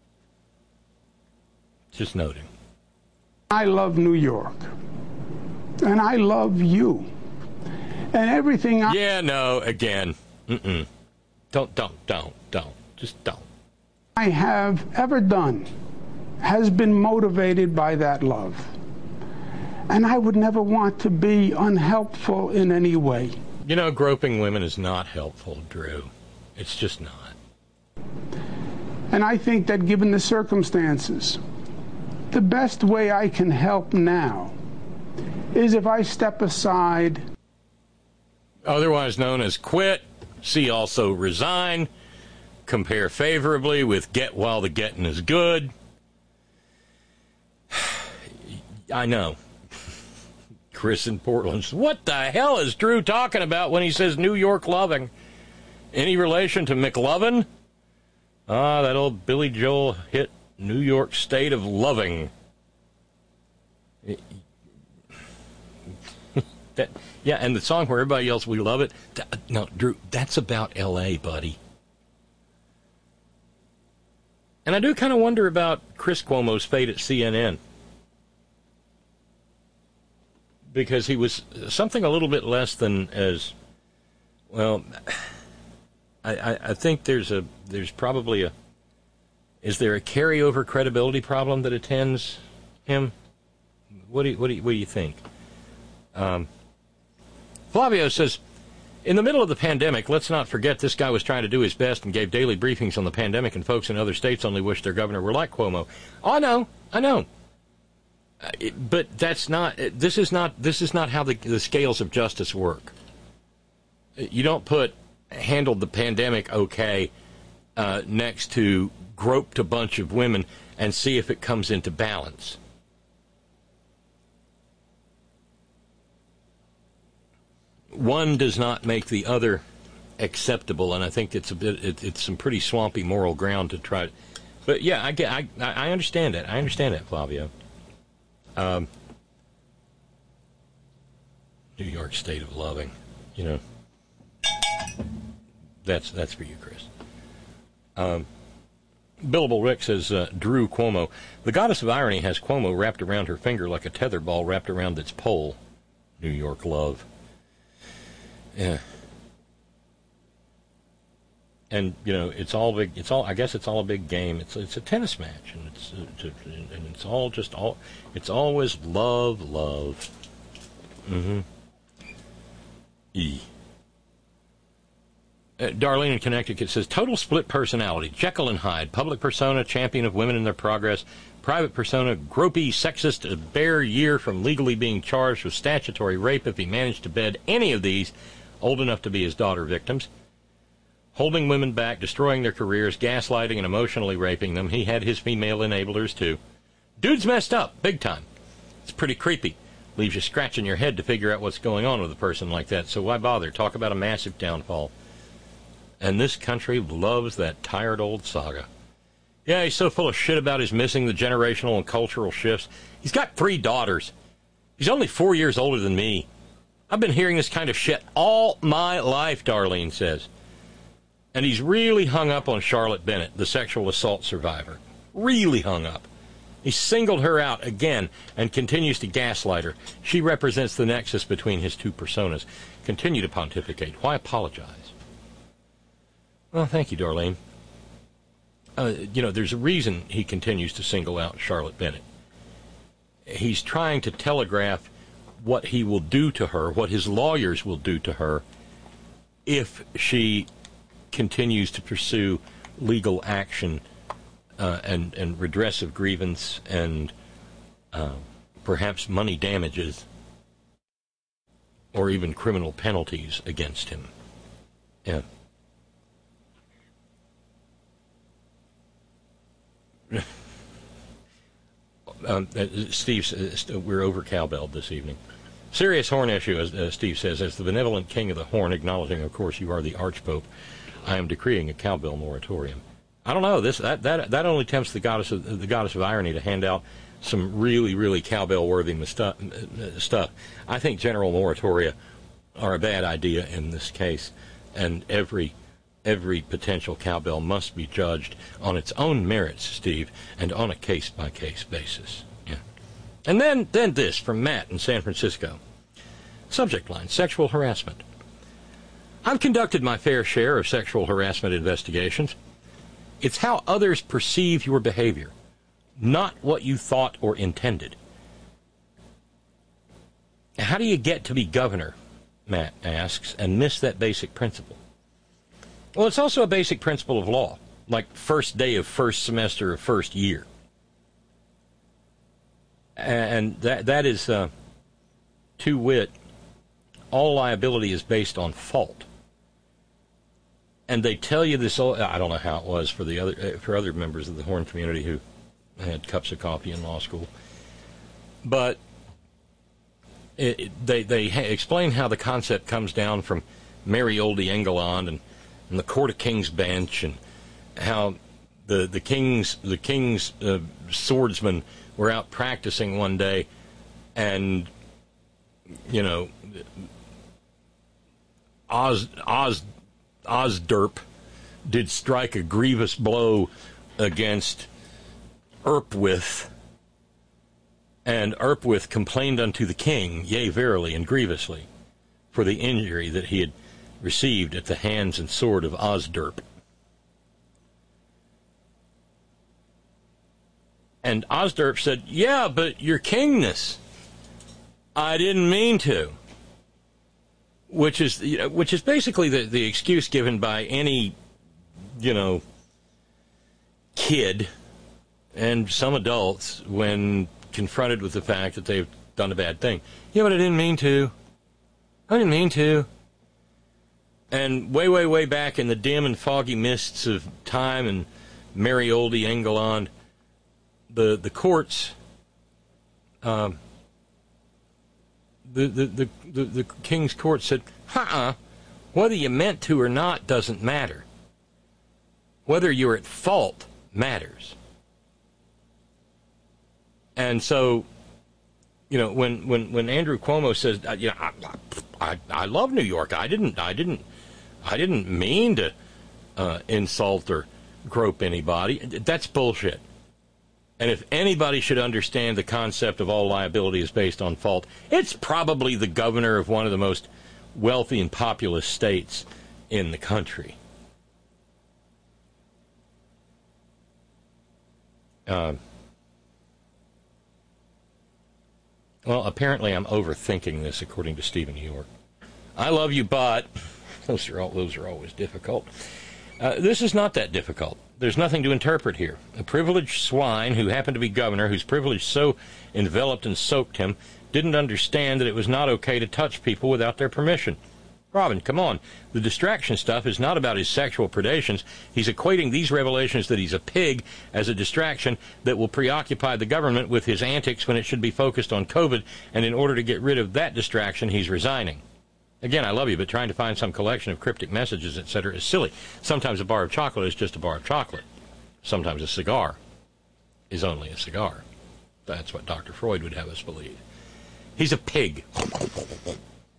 Just noting. I love New York, and I love you, and everything I... Yeah, no, again. Mm-mm. Don't, don't, don't, don't. Just don't. I have ever done has been motivated by that love. And I would never want to be unhelpful in any way. You know, groping women is not helpful, Drew. It's just not. And I think that given the circumstances, the best way I can help now is if I step aside. Otherwise known as quit. See also resign. Compare favorably with get while the getting is good. I know. Chris in Portland. What the hell is Drew talking about when he says New York loving? Any relation to McLovin? Ah, that old Billy Joel hit New York State of Loving. that, yeah, and the song where everybody yells, we love it. That, no, Drew, that's about L A, buddy. And I do kind of wonder about Chris Cuomo's fate at C N N. Because he was something a little bit less than as, well, I, I, I think there's a there's probably a, is there a carryover credibility problem that attends him? What do you, what do you, what do you think? Um, Flavio says, in the middle of the pandemic, let's not forget this guy was trying to do his best and gave daily briefings on the pandemic, and folks in other states only wish their governor were like Cuomo. Oh, I know, I know. Uh, it, but that's not, this is not, this is not how the, the scales of justice work. You don't put handled the pandemic okay uh, next to groped a bunch of women and see if it comes into balance. One does not make the other acceptable, and I think it's a bit, it, it's some pretty swampy moral ground to try. But yeah, I get, I, I understand it. I understand that, Flavio. Um, New York State of Loving, you know. That's that's for you, Chris. Um, Billable Rick says, uh, Drew Cuomo. The goddess of irony has Cuomo wrapped around her finger like a tether ball wrapped around its pole. New York love. Yeah. And, you know, it's all big, it's all, I guess it's all a big game. It's it's a tennis match, and it's, uh, and it's all just, all, it's always love, love. Mm-hmm. E. Uh, Darlene in Connecticut says, total split personality, Jekyll and Hyde, public persona, champion of women in their progress, private persona, gropey, sexist, a bare year from legally being charged with statutory rape if he managed to bed any of these old enough to be his daughter victims, holding women back, destroying their careers, gaslighting and emotionally raping them. He had his female enablers, too. Dude's messed up, big time. It's pretty creepy. Leaves you scratching your head to figure out what's going on with a person like that, so why bother? Talk about a massive downfall. And this country loves that tired old saga. Yeah, he's so full of shit about his missing the generational and cultural shifts. He's got three daughters. He's only four years older than me. I've been hearing this kind of shit all my life, Darlene says. And he's really hung up on Charlotte Bennett, the sexual assault survivor. Really hung up. He singled her out again and continues to gaslight her. She represents the nexus between his two personas. Continue to pontificate. Why apologize? Well, thank you, Darlene. Uh, you know, there's a reason he continues to single out Charlotte Bennett. He's trying to telegraph what he will do to her, what his lawyers will do to her, if she continues to pursue legal action uh, and, and redress of grievance and uh, perhaps money damages or even criminal penalties against him. Yeah. um, uh, Steve, uh, we're over cowbelled this evening. Serious horn issue, as uh, Steve says, as the benevolent king of the horn, acknowledging, of course, you are the Archpope, I am decreeing a cowbell moratorium. I don't know. This that that that only tempts the goddess of the goddess of irony to hand out some really really cowbell-worthy stuff. Stuff. I think general moratoria are a bad idea in this case, and every every potential cowbell must be judged on its own merits, Steve, and on a case-by-case basis. Yeah. And then then this from Matt in San Francisco. Subject line: sexual harassment. I've conducted my fair share of sexual harassment investigations. It's how others perceive your behavior, not what you thought or intended. How do you get to be governor, Matt asks, and miss that basic principle? Well, it's also a basic principle of law, like first day of first semester of first year. And that that is, uh, to wit, all liability is based on fault. And they tell you this. I don't know how it was for the other for other members of the Horn community who had cups of coffee in law school, but it, it, they they ha- explain how the concept comes down from Merry Oldie England and, and the Court of King's Bench, and how the the king's the king's uh, swordsmen were out practicing one day, and you know, Oz Oz. Osderp did strike a grievous blow against Erpwith, and Erpwith complained unto the king, yea, verily, and grievously, for the injury that he had received at the hands and sword of Osderp. And Osderp said, yeah, but your kingness, I didn't mean to. Which is, you know, which is basically the, the excuse given by any, you know, kid and some adults when confronted with the fact that they've done a bad thing. Yeah, but I didn't mean to. I didn't mean to. And way, way, way back in the dim and foggy mists of time and merry oldie England, the the courts, um, the, the, the, the, the King's Court said, uh-uh, whether you meant to or not doesn't matter. Whether you're at fault matters. And so, you know, when, when, when Andrew Cuomo says, uh, you know, I, I, I love New York. I didn't, I didn't, I didn't mean to uh, insult or grope anybody. That's bullshit. And if anybody should understand the concept of all liability is based on fault, it's probably the governor of one of the most wealthy and populous states in the country. Uh, well, apparently I'm overthinking this, according to Stephen New York. I love you, but those are all, those are always difficult. Uh, this is not that difficult. There's nothing to interpret here. A privileged swine who happened to be governor, whose privilege so enveloped and soaked him, didn't understand that it was not okay to touch people without their permission. Robin, come on. The distraction stuff is not about his sexual predations. He's equating these revelations that he's a pig as a distraction that will preoccupy the government with his antics when it should be focused on COVID, and in order to get rid of that distraction, he's resigning. Again, I love you, but trying to find some collection of cryptic messages, et cetera, is silly. Sometimes a bar of chocolate is just a bar of chocolate. Sometimes a cigar is only a cigar. That's what Doctor Freud would have us believe. He's a pig. He's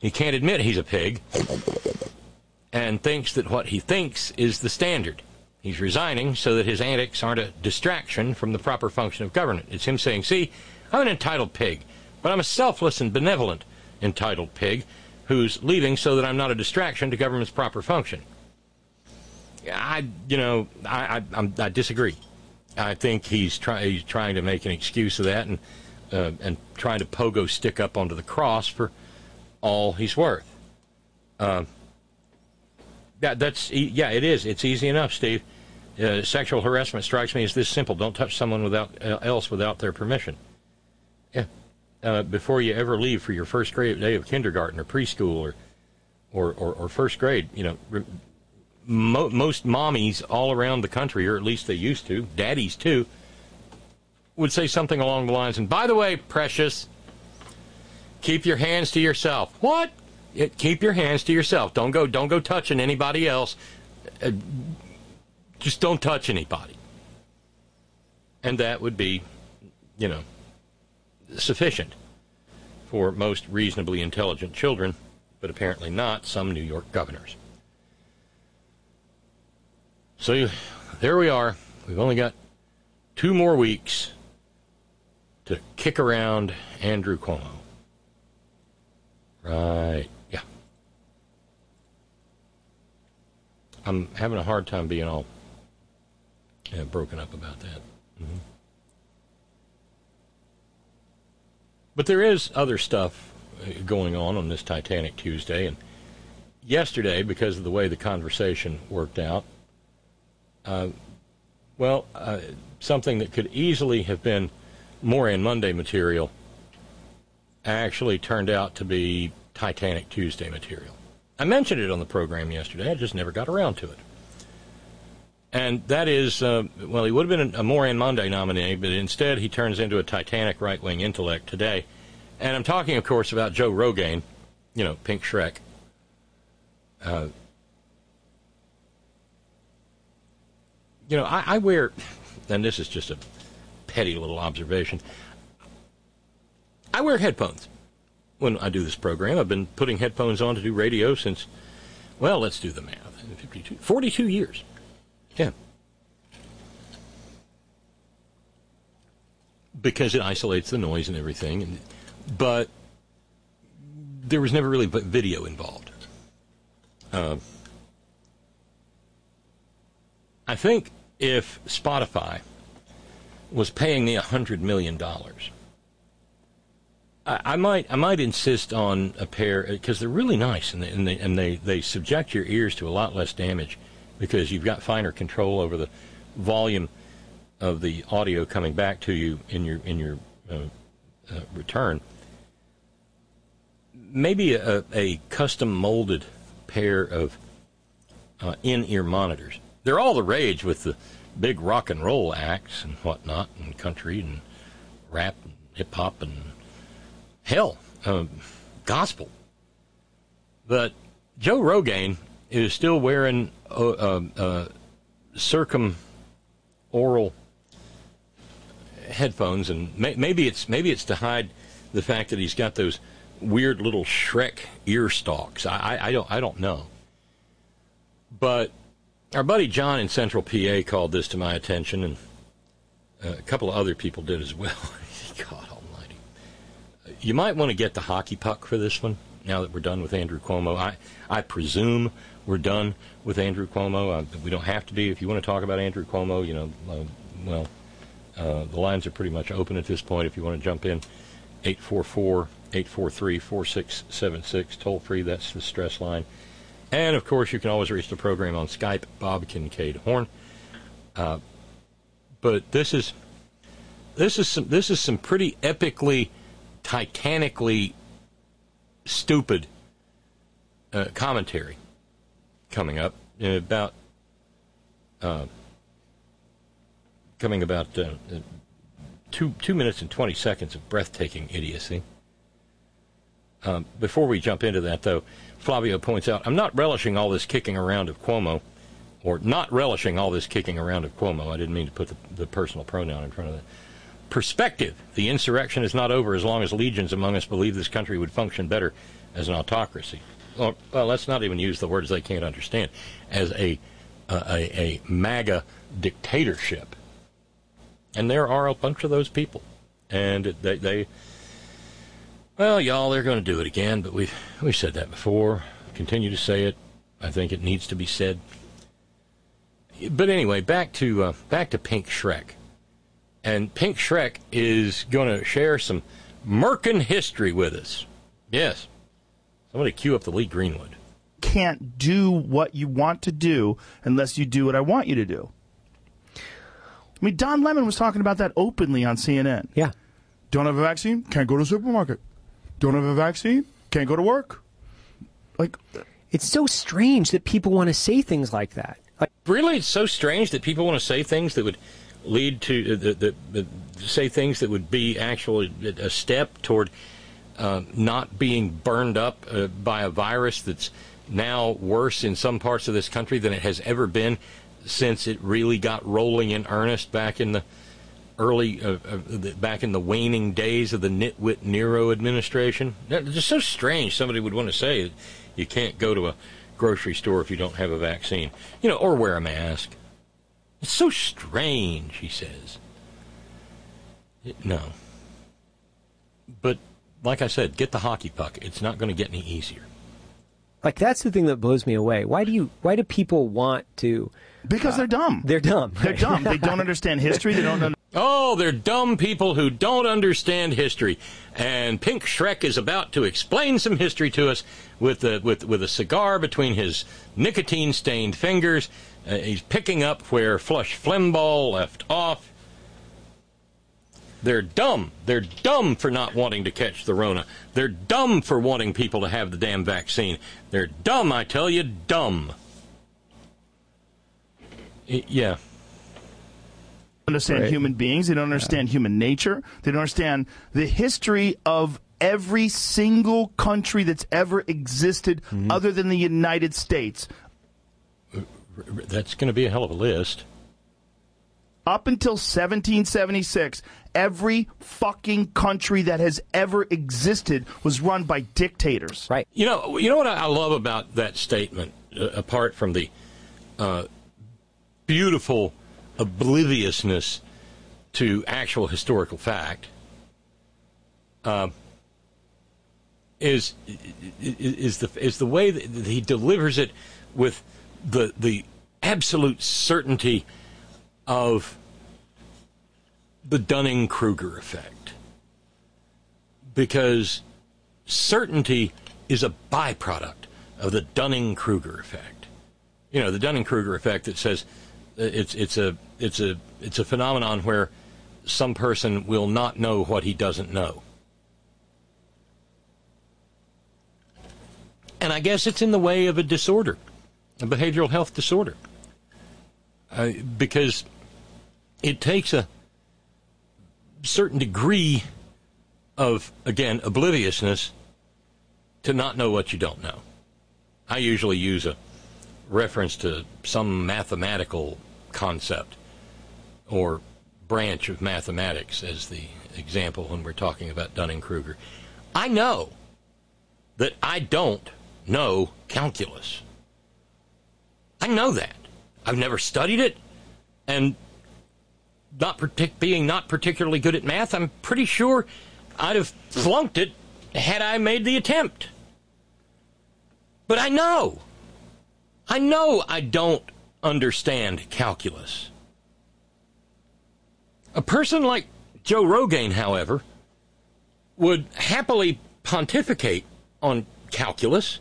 He can't admit he's a pig and thinks that what he thinks is the standard. He's resigning so that his antics aren't a distraction from the proper function of government. It's him saying, see, I'm an entitled pig, but I'm a selfless and benevolent entitled pig who's leaving so that I'm not a distraction to government's proper function. I, you know, I, I, I'm, I disagree. I think he's, try, he's trying to make an excuse of that and uh, and trying to pogo stick up onto the cross for all he's worth. Uh, that, that's yeah, it is. It's easy enough, Steve. Uh, sexual harassment strikes me as this simple: don't touch someone without uh, else without their permission. Yeah. Uh, before you ever leave for your first grade day of kindergarten or preschool or or, or, or first grade, you know, re- mo- most mommies all around the country, or at least they used to, daddies too, would say something along the lines, and by the way, precious, keep your hands to yourself. What? It, keep your hands to yourself. Don't go, don't go touching anybody else. Uh, just don't touch anybody. And that would be, you know, sufficient for most reasonably intelligent children, but apparently not some New York governors. So there we are. We've only got two more weeks to kick around Andrew Cuomo. Right, yeah. I'm having a hard time being all uh, broken up about that. Mm-hmm. But there is other stuff going on on this Titanic Tuesday, and yesterday, because of the way the conversation worked out, uh, well, uh, something that could easily have been Moran Monday material actually turned out to be Titanic Tuesday material. I mentioned it on the program yesterday, I just never got around to it. And that is, uh, well, he would have been a Moran Monday nominee, but instead he turns into a Titanic right-wing intellect today. And I'm talking, of course, about Joe Rogan, you know, Pink Shrek. Uh, you know, I, I wear, and this is just a petty little observation, I wear headphones when I do this program. I've been putting headphones on to do radio since, well, let's do the math, fifty-two, forty-two years. Yeah. Because it isolates the noise and everything. And, but there was never really video involved. Uh, I think if Spotify was paying me one hundred million dollars, I, I might I might insist on a pair, because they're really nice, and they, and, they, and they, they subject your ears to a lot less damage, because you've got finer control over the volume of the audio coming back to you in your in your uh, uh, return. Maybe a, a custom molded pair of uh, in-ear monitors. They're all the rage with the big rock and roll acts and whatnot, and country and rap and hip hop and hell, uh, gospel. But Joe Rogan is still wearing uh, uh, uh, circum-oral headphones, and may- maybe it's maybe it's to hide the fact that he's got those weird little Shrek ear stalks. I, I, I don't I don't know. But our buddy John in Central P A called this to my attention, and uh, a couple of other people did as well. God almighty. You might want to get the hockey puck for this one, now that we're done with Andrew Cuomo. I, I presume we're done with Andrew Cuomo. Uh, we don't have to be. If you want to talk about Andrew Cuomo, you know, uh, well, uh, the lines are pretty much open at this point. If you want to jump in, eight four four, eight four three, four six seven six, toll free, that's the stress line. And, of course, you can always reach the program on Skype, Bob Kincaid Horn. Uh, but this is this is some this is some pretty epically, titanically stupid uh, commentary coming up in about uh, coming about uh, two two minutes and twenty seconds of breathtaking idiocy. Um, before we jump into that, though, Flavio points out, I'm not relishing all this kicking around of Cuomo, or not relishing all this kicking around of Cuomo. I didn't mean to put the, the personal pronoun in front of that. Perspective. The insurrection is not over as long as legions among us believe this country would function better as an autocracy. Well, well, let's not even use the words they can't understand. As a, uh, a, a MAGA dictatorship. And there are a bunch of those people. And they, they well, y'all, they're going to do it again, but we've, we've said that before. Continue to say it. I think it needs to be said. But anyway, back to uh, back to Pink Shrek. And Pink Shrek is going to share some Merkin history with us. Yes. Somebody cue up the Lee Greenwood. Can't do what you want to do unless you do what I want you to do. I mean, Don Lemon was talking about that openly on C N N. Yeah. Don't have a vaccine? Can't go to the supermarket. Don't have a vaccine? Can't go to work. Like, it's so strange that people want to say things like that. Like, really, it's so strange that people want to say things that would lead to uh, the, the, the, say things that would be actually a step toward uh, not being burned up uh, by a virus that's now worse in some parts of this country than it has ever been since it really got rolling in earnest back in the early, uh, uh, the, back in the waning days of the nitwit Nero administration. It's just so strange somebody would want to say that you can't go to a grocery store if you don't have a vaccine, you know, or wear a mask. It's so strange, he says. It, no. But, like I said, get the hockey puck. It's not going to get any easier. Like, that's the thing that blows me away. Why do you? Why do people want to? Because uh, they're dumb. They're dumb. They're dumb. They don't understand history. They don't understand. Oh, they're dumb people who don't understand history. And Pink Shrek is about to explain some history to us with a, with, with a cigar between his nicotine-stained fingers. Uh, he's picking up where Flush Flimbaugh left off. They're dumb. They're dumb for not wanting to catch the Rona. They're dumb for wanting people to have the damn vaccine. They're dumb, I tell you, dumb. I, yeah. Understand right. human beings. They don't understand yeah. human nature. They don't understand the history of every single country that's ever existed mm-hmm. other than the United States. That's going to be a hell of a list. Up until seventeen seventy-six, every fucking country that has ever existed was run by dictators. Right. You know, you know what I love about that statement, uh, apart from the uh, beautiful obliviousness to actual historical fact, uh, is is the is the way that he delivers it with the the absolute certainty of the Dunning-Kruger effect, because certainty is a byproduct of the Dunning-Kruger effect. You know, the Dunning-Kruger effect that says it's it's a it's a it's a phenomenon where some person will not know what he doesn't know. And I guess it's in the way of a disorder, a behavioral health disorder, uh, because it takes a certain degree of, again, obliviousness to not know what you don't know. I usually use a reference to some mathematical concept or branch of mathematics as the example when we're talking about Dunning-Kruger. I know that I don't know calculus. I know that. I've never studied it, and not partic- being not particularly good at math, I'm pretty sure I'd have flunked it had I made the attempt. But I know. I know I don't understand calculus. A person like Joe Rogan, however, would happily pontificate on calculus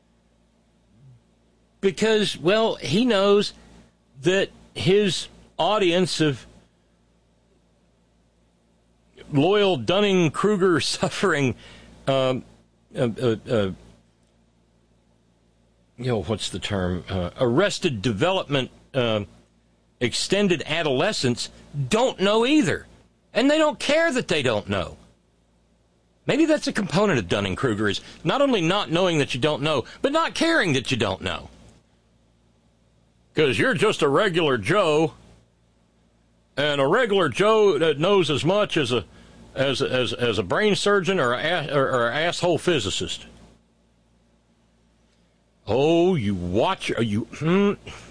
because, well, he knows that his audience of loyal Dunning-Kruger suffering, um, uh, uh, uh, you know, what's the term? Uh, arrested development, uh, extended adolescence don't know either. And they don't care that they don't know. Maybe that's a component of Dunning-Kruger, is not only not knowing that you don't know, but not caring that you don't know. Because you're just a regular Joe, and a regular Joe that knows as much as a as as as a brain surgeon or a, or, or an asshole physicist. Oh, you watch, you, hmm.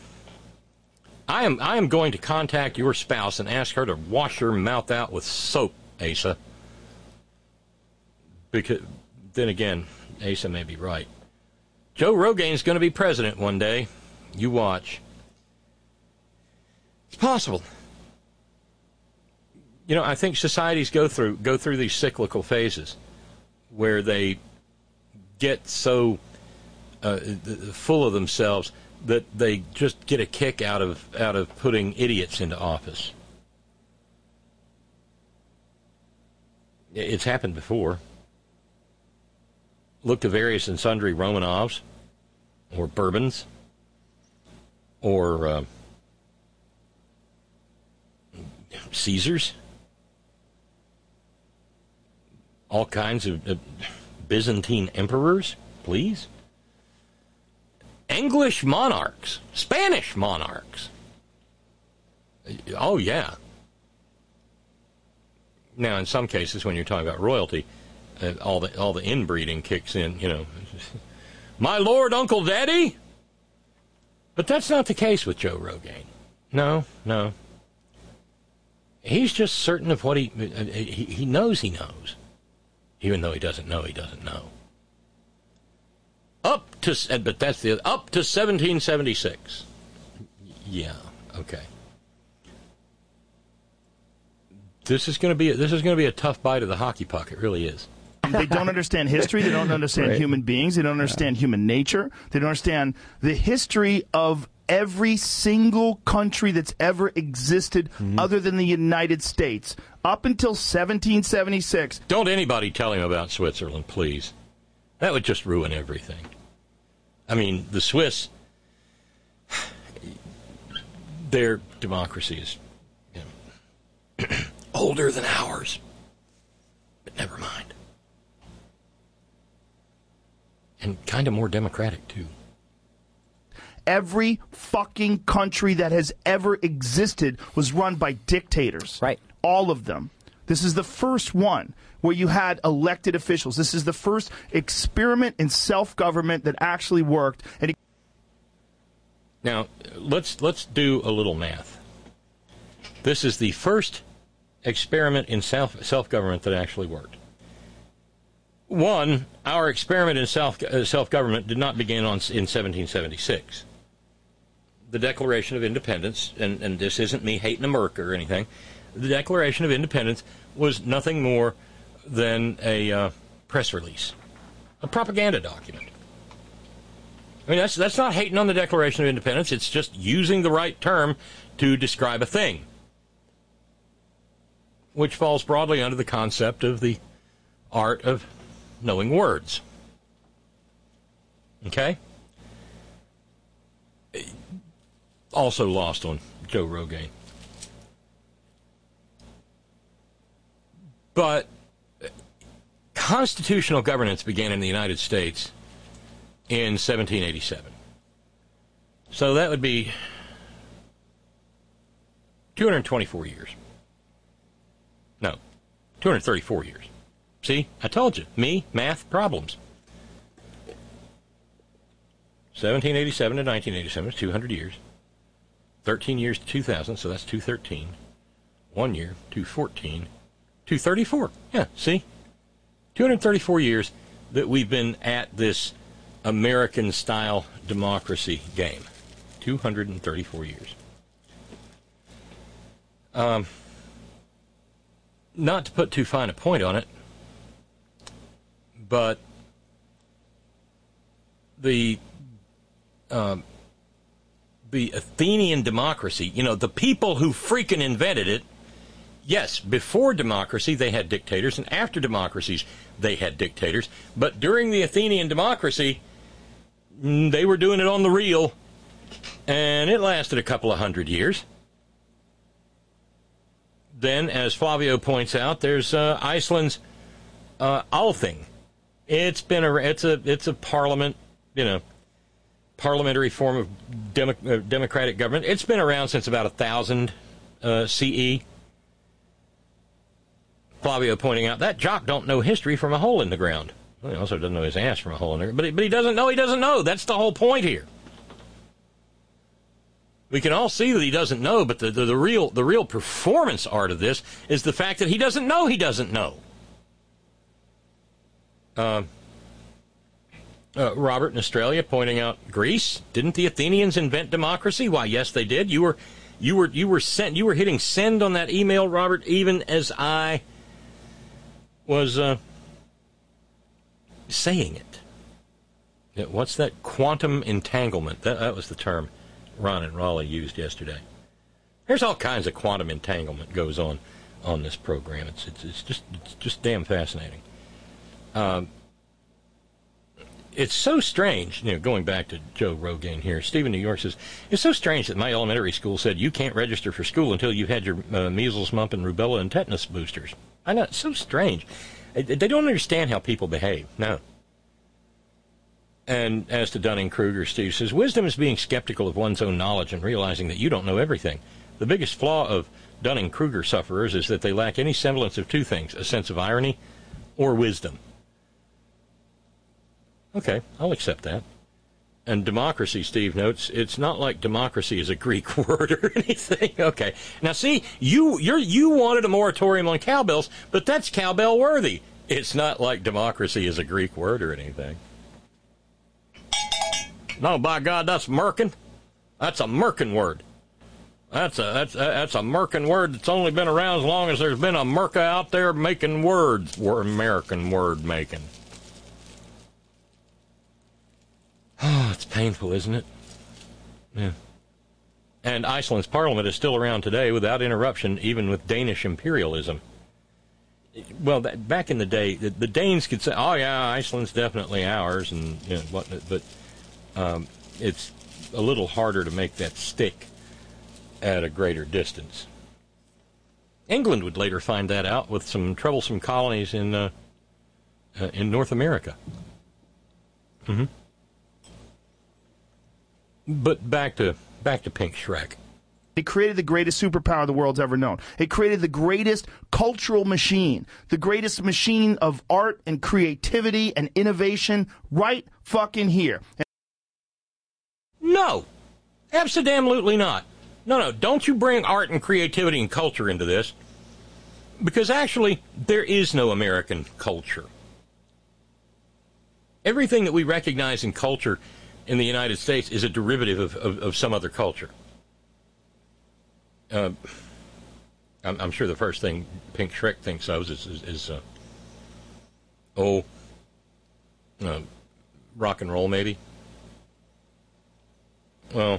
I am, I am going to contact your spouse and ask her to wash her mouth out with soap, Asa. Because, then again, Asa may be right. Joe Rogan's going to be president one day. You watch. It's possible. You know, I think societies go through go through these cyclical phases where they get so uh, full of themselves that they just get a kick out of out of putting idiots into office. It's happened before. Look to various and sundry Romanovs, or Bourbons, or uh, Caesars, all kinds of uh, Byzantine emperors, please. English monarchs, Spanish monarchs. Oh, yeah. Now, in some cases, when you're talking about royalty, uh, all the all the inbreeding kicks in, you know. My lord, Uncle Daddy? But that's not the case with Joe Rogan. No, no. He's just certain of what he, he, he knows he knows. Even though he doesn't know, he doesn't know. Up to, but that's the, up to seventeen seventy-six. Yeah, okay. This is going to be, this is going to be a tough bite of the hockey puck. It really is. They don't understand history. They don't understand right. human beings. They don't understand yeah. human nature. They don't understand the history of every single country that's ever existed mm-hmm. other than the United States up until seventeen seventy-six. Don't anybody tell him about Switzerland, please. That would just ruin everything. I mean, the Swiss, their democracy is you know, older than ours. But never mind. And kind of more democratic, too. Every fucking country that has ever existed was run by dictators. Right. All of them. This is the first one where you had elected officials. This is the first experiment in self-government that actually worked. And it- now, let's let's do a little math. This is the first experiment in self self-government that actually worked. One, our experiment in self uh, self-government did not begin on in seventeen seventy-six. The Declaration of Independence, and, and this isn't me hating America or anything, the Declaration of Independence was nothing more than a uh, press release, a propaganda document. I mean, that's that's not hating on the Declaration of Independence. It's just using the right term to describe a thing, which falls broadly under the concept of the art of knowing words. Okay? Also lost on Joe Rogan. But constitutional governance began in the United States in seventeen eighty-seven. So that would be two hundred twenty-four years. No, two hundred thirty-four years. See, I told you. Me, math, problems. seventeen eighty-seven to nineteen eighty-seven is two hundred years. thirteen years to two thousand, so that's two thirteen. One year, two fourteen. two thirty-four. Yeah, see? two hundred thirty-four years that we've been at this American-style democracy game. two hundred thirty-four years. Um, not to put too fine a point on it, but the um, the Athenian democracy, you know, the people who freaking invented it, yes, before democracy they had dictators, and after democracies they had dictators, but during the Athenian democracy, they were doing it on the real, and it lasted a couple of hundred years. Then, as Flavio points out, there's uh, Iceland's uh, Althing. It's been a it's a it's a parliament, you know, parliamentary form of demo, uh, democratic government. It's been around since about a thousand uh, C E. Flavio pointing out that jock don't know history from a hole in the ground. Well, he also doesn't know his ass from a hole in there. But he, but he doesn't know he doesn't know. That's the whole point here. We can all see that he doesn't know, but the, the, the real the real performance art of this is the fact that he doesn't know he doesn't know. Uh, uh, Robert in Australia pointing out Greece. Didn't the Athenians invent democracy? Why, yes, they did. You were you were you were sent you were hitting send on that email, Robert, even as I was uh, saying it. Yeah, what's that? Quantum entanglement. That, that was the term Ron and Raleigh used yesterday. There's all kinds of quantum entanglement goes on on this program. It's it's, it's just it's just damn fascinating. Um, it's so strange, you know, going back to Joe Rogan here. Stephen New York says, it's so strange that my elementary school said you can't register for school until you've had your uh, measles, mumps, and rubella and tetanus boosters. I know, it's so strange. They don't understand how people behave. No. And as to Dunning-Kruger, Steve says, wisdom is being skeptical of one's own knowledge and realizing that you don't know everything. The biggest flaw of Dunning-Kruger sufferers is that they lack any semblance of two things, a sense of irony or wisdom. Okay, I'll accept that. And democracy, Steve notes, it's not like democracy is a Greek word or anything. Okay. Now, see, you you're, you wanted a moratorium on cowbells, but that's cowbell worthy. It's not like democracy is a Greek word or anything. No, by God, that's Merkin. That's a Merkin word. That's a that's a, that's a Merkin word that's only been around as long as there's been a Merca out there making words. We're American word making. Oh, it's painful, isn't it? Yeah. And Iceland's parliament is still around today without interruption, even with Danish imperialism. Well, that, back in the day, the, the Danes could say, "Oh yeah, Iceland's definitely ours," and you know, whatnot. But um, it's a little harder to make that stick at a greater distance. England would later find that out with some troublesome colonies in uh, uh, in North America. Mm-hmm. But back to back to Pink Shrek. It created the greatest superpower the world's ever known. It created the greatest cultural machine, the greatest machine of art and creativity and innovation right fucking here. No, absolutely not. No, no, don't you bring art and creativity and culture into this, because actually there is no American culture. Everything that we recognize in culture in the United States is a derivative of, of, of some other culture. Uh, I'm, I'm sure the first thing Pink Shrek thinks of is, is, is uh, oh, uh, rock and roll, maybe. Well,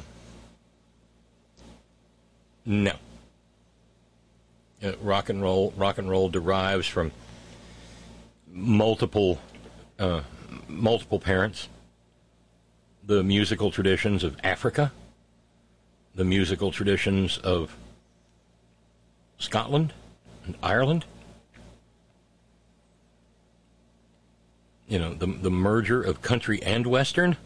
no. Uh, rock and roll, rock and roll derives from multiple, uh, multiple parents. The musical traditions of Africa, the musical traditions of Scotland and Ireland. You know, the the merger of country and Western.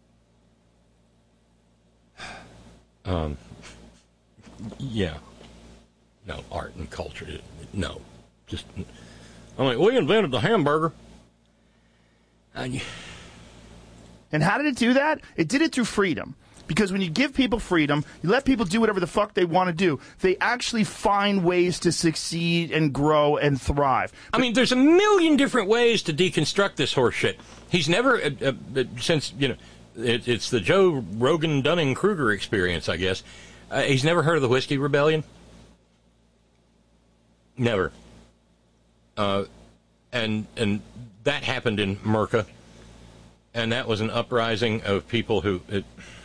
Um, yeah. No, art and culture. No. Just, I mean, we invented the hamburger. And And how did it do that? It did it through freedom. Because when you give people freedom, you let people do whatever the fuck they want to do, they actually find ways to succeed and grow and thrive. I mean, there's a million different ways to deconstruct this horse shit. He's never, uh, uh, since, you know, it, it's the Joe Rogan Dunning-Kruger experience, I guess. Uh, he's never heard of the Whiskey Rebellion? Never. Uh, and and that happened in Merca. And that was an uprising of people who it,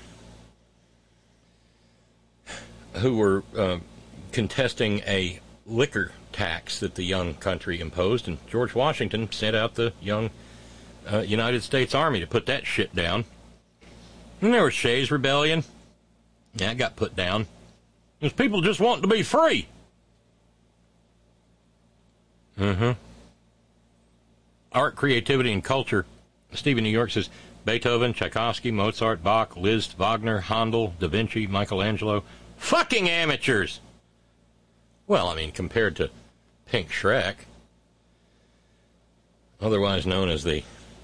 who were uh, contesting a liquor tax that the young country imposed, and George Washington sent out the young uh, United States Army to put that shit down. And there was Shays' Rebellion. Yeah, it got put down. Because people just want to be free. Mm-hmm. Art, creativity, and culture. Stephen New York says, Beethoven, Tchaikovsky, Mozart, Bach, Liszt, Wagner, Handel, Da Vinci, Michelangelo. Fucking amateurs! Well, I mean, compared to Pink Shrek, otherwise known as the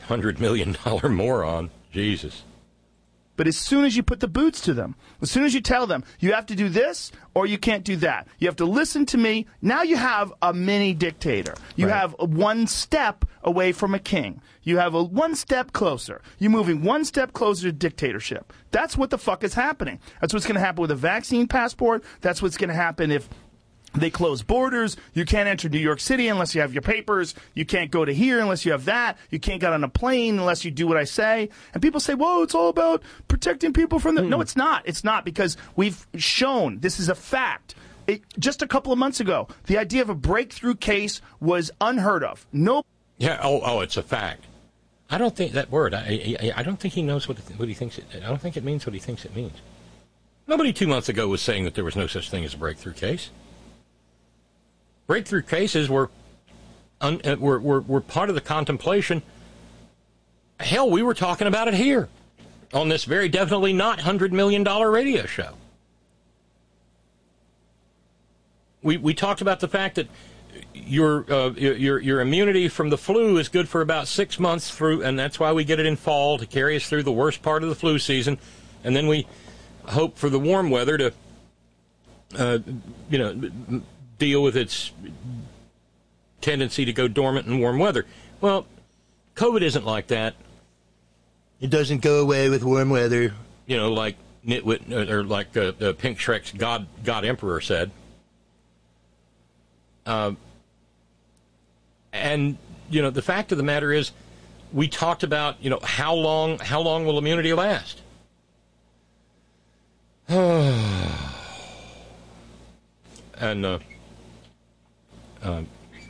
hundred million dollar moron. Jesus. But as soon as you put the boots to them, as soon as you tell them, you have to do this or you can't do that, you have to listen to me, now you have a mini dictator. You Right. have one step away from a king. You have a one step closer. You're moving one step closer to dictatorship. That's what the fuck is happening. That's what's going to happen with a vaccine passport. That's what's going to happen if they close borders. You can't enter New York City unless you have your papers. You can't go to here unless you have that. You can't get on a plane unless you do what I say. And people say, whoa, it's all about protecting people from the... Mm. No, it's not. It's not, because we've shown this is a fact. It, just a couple of months ago, the idea of a breakthrough case was unheard of. No. Yeah, oh, oh, it's a fact. I don't think that word, I, I, I don't think he knows what, it, what he thinks it... I don't think it means what he thinks it means. Nobody two months ago was saying that there was no such thing as a breakthrough case. Breakthrough cases were, un, uh, were, were were part of the contemplation. Hell, we were talking about it here on this very definitely not one hundred million dollars radio show. We we talked about the fact that your uh, your your immunity from the flu is good for about six months through, and that's why we get it in fall to carry us through the worst part of the flu season, and then we hope for the warm weather to, uh, you know. deal with its tendency to go dormant in warm weather. Well, COVID isn't like that. It doesn't go away with warm weather. You know, like Nitwit, or like uh, uh, Pink Shrek's God God Emperor said. Uh, and, you know, the fact of the matter is, we talked about, you know, how long, how long will immunity last? and, uh, Um,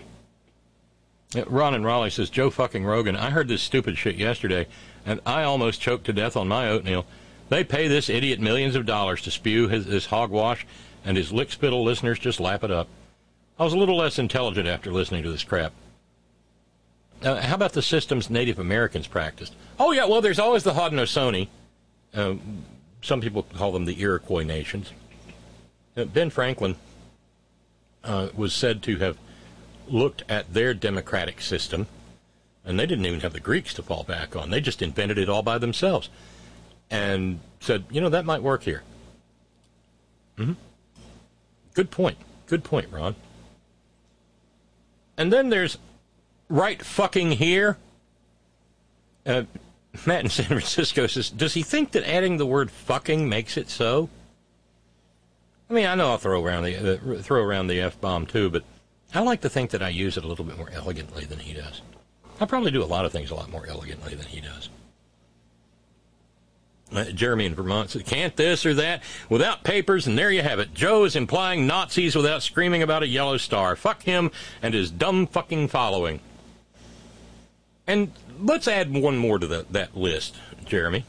Ron in Raleigh says, Joe fucking Rogan, I heard this stupid shit yesterday, and I almost choked to death on my oatmeal. They pay this idiot millions of dollars to spew his, his hogwash, and his lick-spittle listeners just lap it up. I was a little less intelligent after listening to this crap. Uh, how about the systems Native Americans practiced? Oh, yeah, well, there's always the Haudenosaunee. Uh, some people call them the Iroquois nations. Uh, Ben Franklin Uh, was said to have looked at their democratic system, and they didn't even have the Greeks to fall back on. They just invented it all by themselves and said, you know, that might work here. Mm-hmm. Good point. Good point, Ron. And then there's right fucking here. Uh, Matt in San Francisco says, does he think that adding the word fucking makes it so? I mean, I know I'll throw around the uh, throw around the F-bomb, too, but I like to think that I use it a little bit more elegantly than he does. I probably do a lot of things a lot more elegantly than he does. Uh, Jeremy in Vermont said, can't this or that without papers, and there you have it. Joe is implying Nazis without screaming about a yellow star. Fuck him and his dumb fucking following. And let's add one more to the, that list, Jeremy.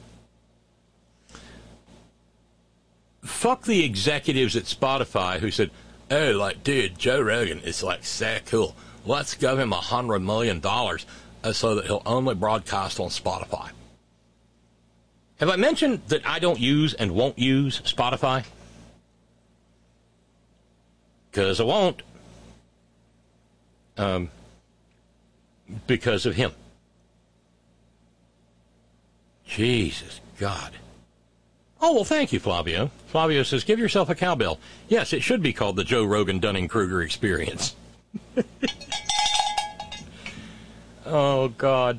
Fuck the executives at Spotify who said, oh, like, dude, Joe Rogan is, like, so cool. Let's give him a hundred million dollars uh, so that he'll only broadcast on Spotify. Have I mentioned that I don't use and won't use Spotify? Because I won't. Um, because of him. Jesus God. Oh, well, thank you, Flavio. Flavio says, give yourself a cowbell. Yes, it should be called the Joe Rogan Dunning-Kruger Experience. Oh, God.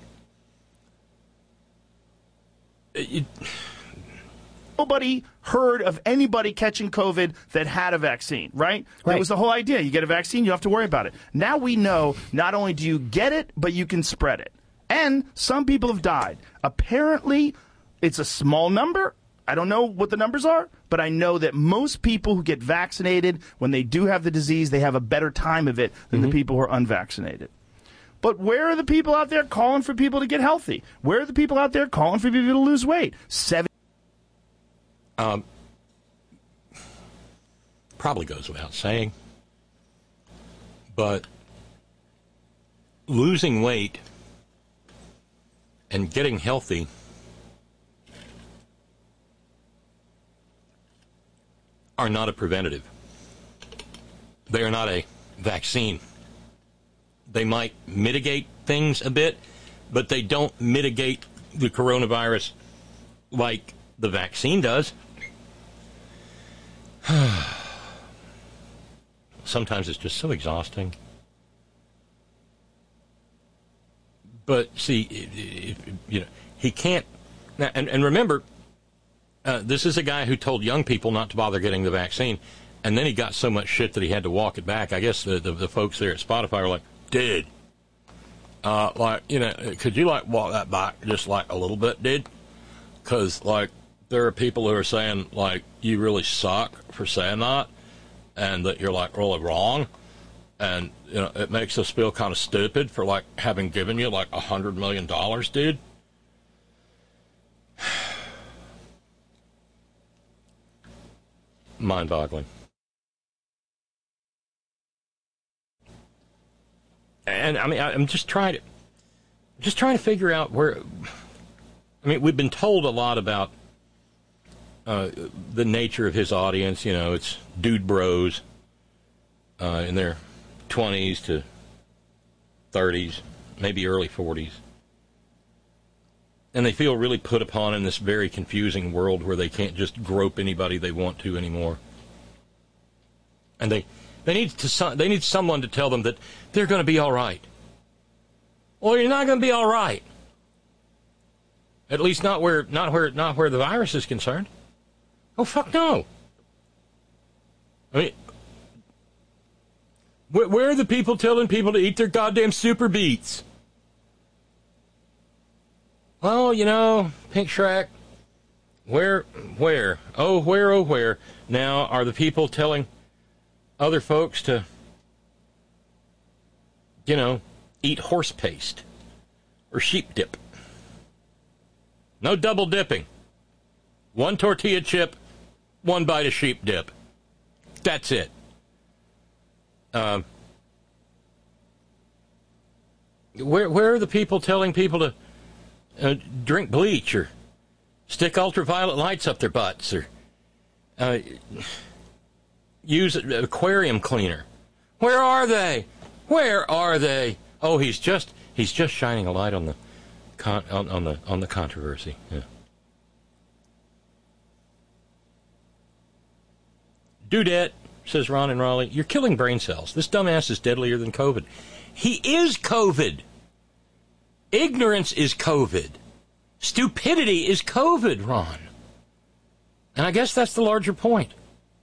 It, Nobody heard of anybody catching COVID that had a vaccine, right? Right. That was the whole idea. You get a vaccine, you have to worry about it. Now we know not only do you get it, but you can spread it. And some people have died. Apparently, it's a small number. I don't know what the numbers are, but I know that most people who get vaccinated, when they do have the disease, they have a better time of it than mm-hmm. the people who are unvaccinated. But where are the people out there calling for people to get healthy? Where are the people out there calling for people to lose weight? Seven. Um, probably goes without saying, but losing weight and getting healthy are not a preventative. They are not a vaccine. They might mitigate things a bit, but they don't mitigate the coronavirus like the vaccine does. Sometimes it's just so exhausting. But see, if, you know, he can't. Now, and, and remember, uh, this is a guy who told young people not to bother getting the vaccine, and then he got so much shit that he had to walk it back. I guess the the, the folks there at Spotify were like, "Dude, uh, like, you know, could you like walk that back just like a little bit, dude? Because like there are people who are saying like you really suck for saying that, and that you're like really wrong." And, you know, it makes us feel kind of stupid for, like, having given you, like, a hundred million dollars, dude. Mind-boggling. And, I mean, I'm just trying to, just trying to figure out where, I mean, we've been told a lot about uh, the nature of his audience. You know, it's dude bros uh, in their twenties to thirties, maybe early forties. And they feel really put upon in this very confusing world where they can't just grope anybody they want to anymore. And they they need to they need someone to tell them that they're going to be all right. Well, you're not going to be all right. At least not where not where not where the virus is concerned. Oh, fuck no. I mean, where are the people telling people to eat their goddamn super beets? Well, you know, Pink Shrek, where, where, oh, where, oh, where, now are the people telling other folks to, you know, eat horse paste or sheep dip? No double dipping. One tortilla chip, one bite of sheep dip. That's it. Um, where where are the people telling people to uh, drink bleach or stick ultraviolet lights up their butts or uh, use an aquarium cleaner? Where are they? Where are they? Oh, he's just he's just shining a light on the con- on, on the on the controversy. Yeah. Dudette, says Ron in Raleigh, you're killing brain cells. This dumbass is deadlier than COVID. He is COVID. Ignorance is COVID. Stupidity is COVID, Ron. And I guess that's the larger point.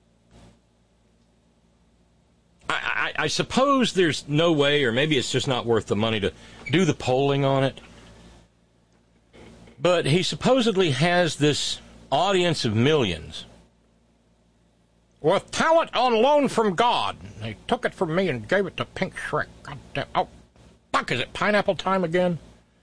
I, I, I suppose there's no way, or maybe it's just not worth the money to do the polling on it. But he supposedly has this audience of millions with talent on loan from God. They took it from me and gave it to Pink Shrek. God damn. Oh, fuck, is it pineapple time again?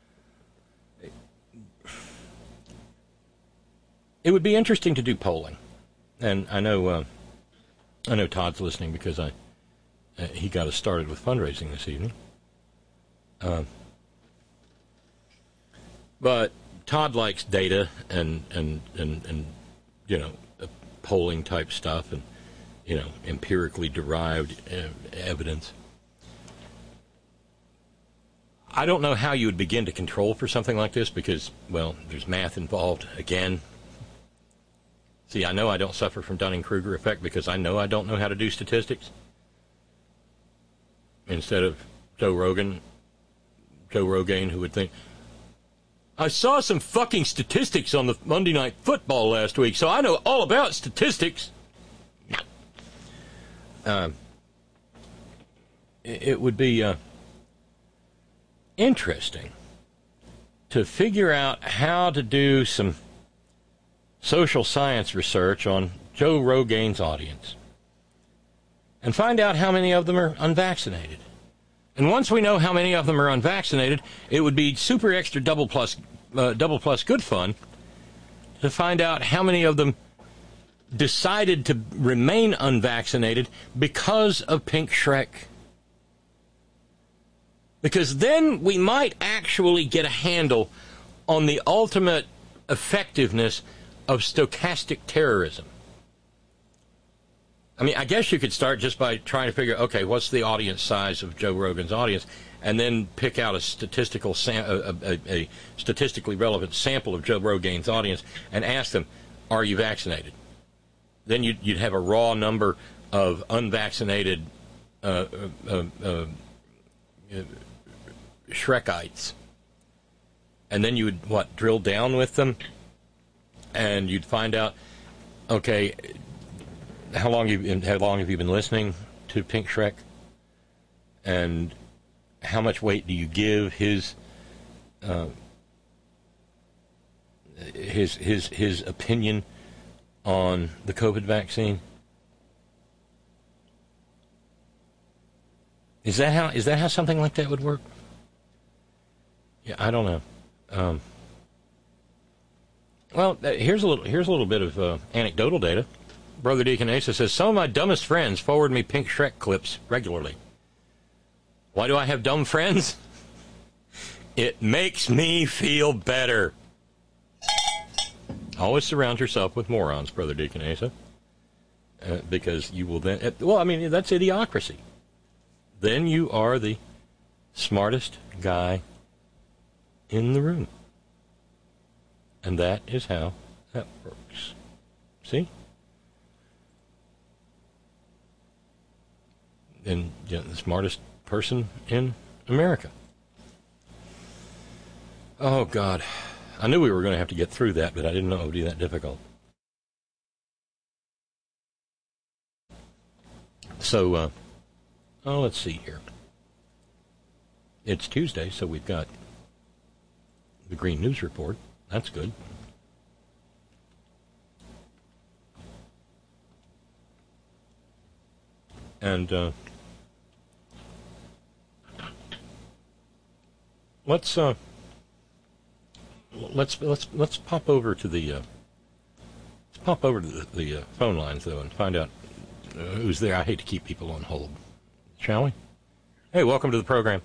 It would be interesting to do polling. And I know uh, I know Todd's listening because I uh, he got us started with fundraising this evening. Uh, but Todd likes data and, and, and, and you know, polling type stuff and, you know, empirically derived uh, evidence. I don't know how you would begin to control for something like this because, well, there's math involved again. See, I know I don't suffer from Dunning-Kruger effect because I know I don't know how to do statistics. Instead of Joe Rogan, Joe Rogaine, who would think, I saw some fucking statistics on the Monday Night Football last week, so I know all about statistics. No. Uh, it would be uh, interesting to figure out how to do some social science research on Joe Rogaine's audience and find out how many of them are unvaccinated. And once we know how many of them are unvaccinated, it would be super extra double plus uh, double plus good fun to find out how many of them decided to remain unvaccinated because of Pink Shrek. Because then we might actually get a handle on the ultimate effectiveness of stochastic terrorism. I mean, I guess you could start just by trying to figure, okay, what's the audience size of Joe Rogan's audience, and then pick out a statistical sam- a, a, a statistically relevant sample of Joe Rogan's audience and ask them, are you vaccinated? Then you'd, you'd have a raw number of unvaccinated uh, uh, uh, uh, Shrekites. And then you would, what, drill down with them, and you'd find out, okay, how long you how long have you been listening to Pink Shrek, and how much weight do you give his uh, his his his opinion on the COVID vaccine? Is that how is that how something like that would work? Yeah, I don't know. Um, well, uh, here's a little here's a little bit of uh, anecdotal data. Brother Deacon Asa says, some of my dumbest friends forward me Pink Shrek clips regularly. Why do I have dumb friends? It makes me feel better. Always surround yourself with morons, Brother Deacon Asa, uh, because you will then, uh, well, I mean, that's idiocracy. Then you are the smartest guy in the room. And that is how that works. See? And you know, the smartest person in America. Oh, God. I knew we were going to have to get through that, but I didn't know it would be that difficult. So, uh, oh, let's see here. It's Tuesday, so we've got the Green News Report. That's good. And, uh, Let's uh, let's let's let's pop over to the uh, let's pop over to the, the uh, phone lines though and find out uh, who's there. I hate to keep people on hold, shall we? Hey, welcome to the program.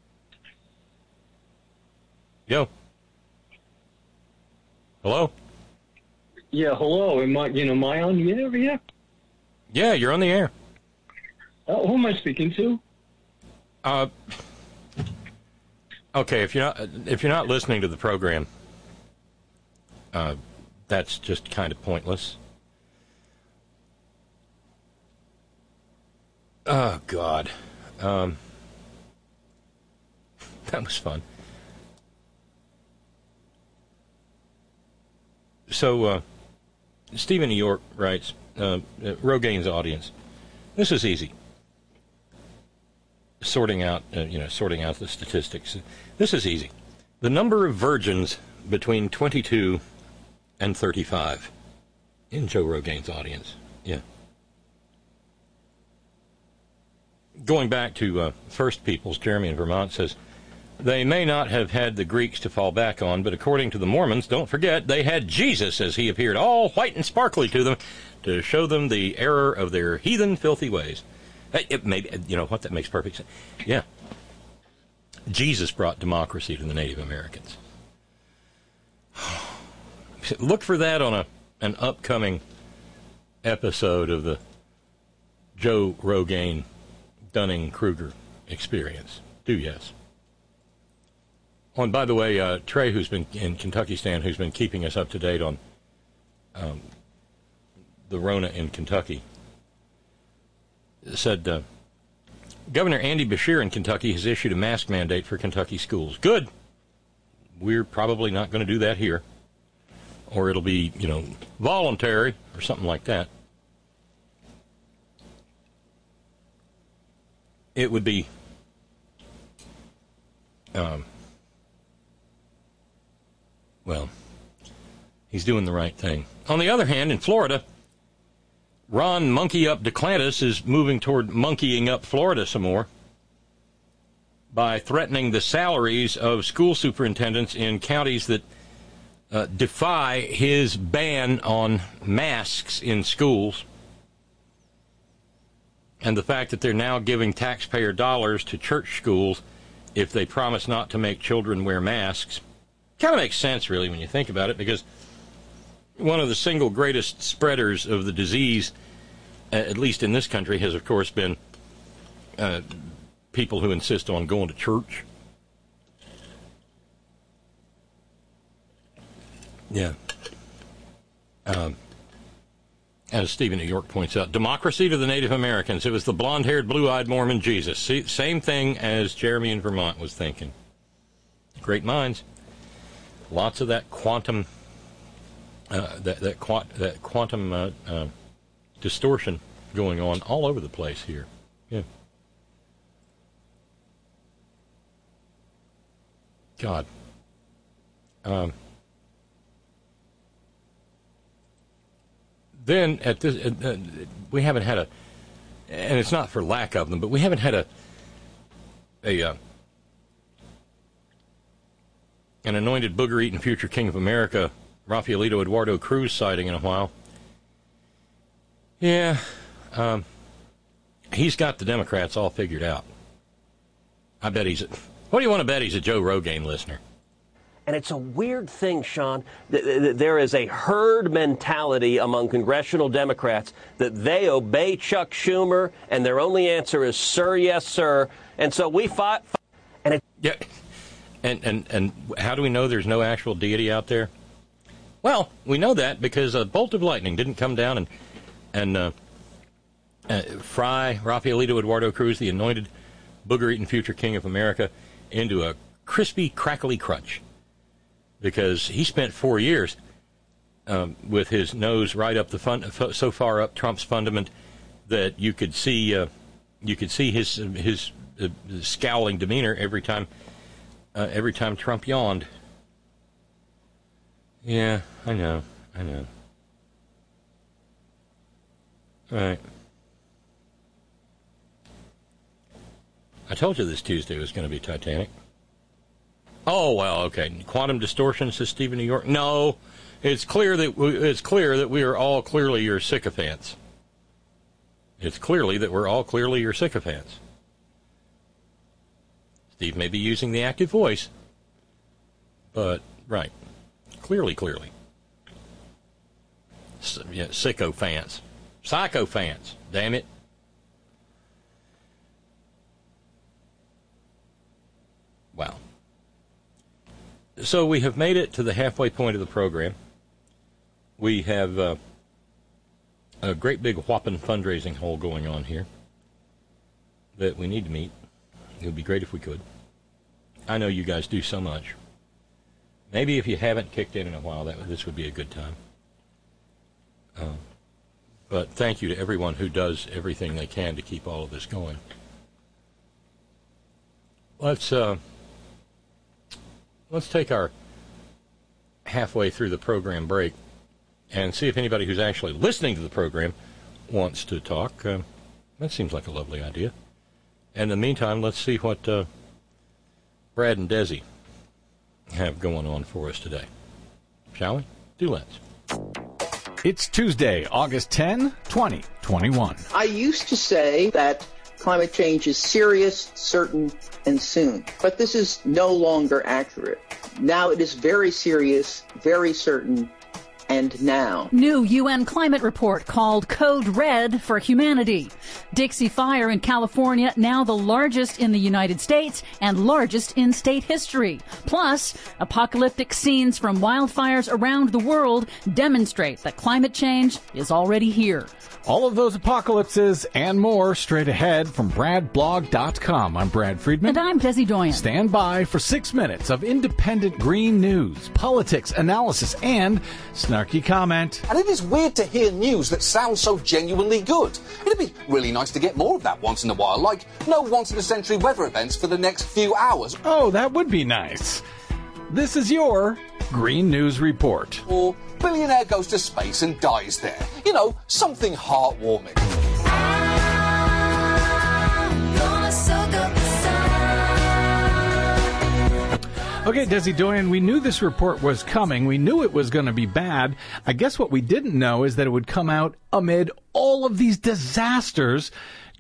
Yo. Hello. Yeah, hello. Am I, you know, am I on the air? Yeah. Yeah, you're on the air. Uh, who am I speaking to? Uh. Okay, if you're not if you're not listening to the program, uh, that's just kind of pointless. Oh God, um, that was fun. So, uh, Stephen New York writes, uh, Rogain's audience. This is easy. Sorting out, uh, you know, sorting out the statistics. This is easy. The number of virgins between twenty-two and thirty-five in Joe Rogain's audience. Yeah. Going back to uh, First Peoples, Jeremy in Vermont says, they may not have had the Greeks to fall back on, but according to the Mormons, don't forget, they had Jesus as he appeared all white and sparkly to them to show them the error of their heathen, filthy ways. It may, you know what, that makes perfect sense. Yeah. Jesus brought democracy to the Native Americans. Look for that on a an upcoming episode of the Joe Rogain Dunning-Kruger experience. Do yes. Oh, and by the way, uh, Trey, who's been in Kentucky Stan, who's been keeping us up to date on um, the Rona in Kentucky, said uh, Governor Andy Beshear in Kentucky has issued a mask mandate for Kentucky schools. Good. We're probably not going to do that here. Or it'll be, you know, voluntary or something like that. It would be um, well, he's doing the right thing. On the other hand, in Florida, Ron Monkey Up DeClantis is moving toward monkeying up Florida some more by threatening the salaries of school superintendents in counties that uh, defy his ban on masks in schools, and the fact that they're now giving taxpayer dollars to church schools if they promise not to make children wear masks. Kind of makes sense, really, when you think about it, because one of the single greatest spreaders of the disease at least in this country, has, of course, been uh, people who insist on going to church. Yeah. Um, as Stephen New York points out, democracy to the Native Americans. It was the blonde-haired, blue-eyed Mormon Jesus. See, same thing as Jeremy in Vermont was thinking. Great minds. Lots of that quantum, uh, that that, quant, that quantum uh, uh, distortion going on all over the place here. Yeah. God. Um. Then at this, uh, we haven't had a, and it's not for lack of them, but we haven't had a, a uh, an anointed booger-eating future king of America, Rafaelito Eduardo Cruz sighting in a while. Yeah, um, he's got the Democrats all figured out. I bet he's a, what do you want to bet he's a Joe Rogan listener? And it's a weird thing, Sean. There is a herd mentality among congressional Democrats that they obey Chuck Schumer, and their only answer is, sir, yes, sir. And so we fought. And it- yeah. And, and, and how do we know there's no actual deity out there? Well, we know that because a bolt of lightning didn't come down and, and uh, uh, fry Rafaelito Eduardo Cruz, the anointed booger-eating future king of America, into a crispy, crackly crunch. Because he spent four years um, with his nose right up the fun, so far up Trump's fundament that you could see uh, you could see his his uh, scowling demeanor every time uh, every time Trump yawned. Yeah, I know, I know. All right. I told you this Tuesday was going to be Titanic. Oh, well, okay. Quantum distortion, says Stephen New York. No, it's clear that we, it's clear that we are all clearly your sycophants. It's clearly that we're all clearly your sycophants. Steve may be using the active voice, but right, clearly, clearly, S- yeah, sycophants, psychophants. Damn it. Wow. So we have made it to the halfway point of the program. We have uh, a great big whopping fundraising hole going on here that we need to meet. It would be great if we could. I know you guys do so much. Maybe if you haven't kicked in in a while, that this would be a good time. Uh, but thank you to everyone who does everything they can to keep all of this going. Let's... Uh, Let's take our halfway through the program break and see if anybody who's actually listening to the program wants to talk. Uh, that seems like a lovely idea. And in the meantime, let's see what uh, Brad and Desi have going on for us today. Shall we? Do let's. It's Tuesday, August tenth, twenty twenty-one. I used to say that climate change is serious, certain, and soon. But this is no longer accurate. Now it is very serious, very certain, and now. New U N climate report called Code Red for Humanity. Dixie Fire in California, now the largest in the United States and largest in state history. Plus, apocalyptic scenes from wildfires around the world demonstrate that climate change is already here. All of those apocalypses and more straight ahead from brad blog dot com. I'm Brad Friedman. And I'm Desi Doyen. Stand by for six minutes of independent green news, politics, analysis, and snarky comment. And it is weird to hear news that sounds so genuinely good. It'd be really nice to get more of that once in a while, like no once-in-a-century weather events for the next few hours. Oh, that would be nice. This is your Green News Report. Or billionaire goes to space and dies there. You know, something heartwarming. Okay, Desi Doyen, we knew this report was coming. We knew it was going to be bad. I guess what we didn't know is that it would come out amid all of these disasters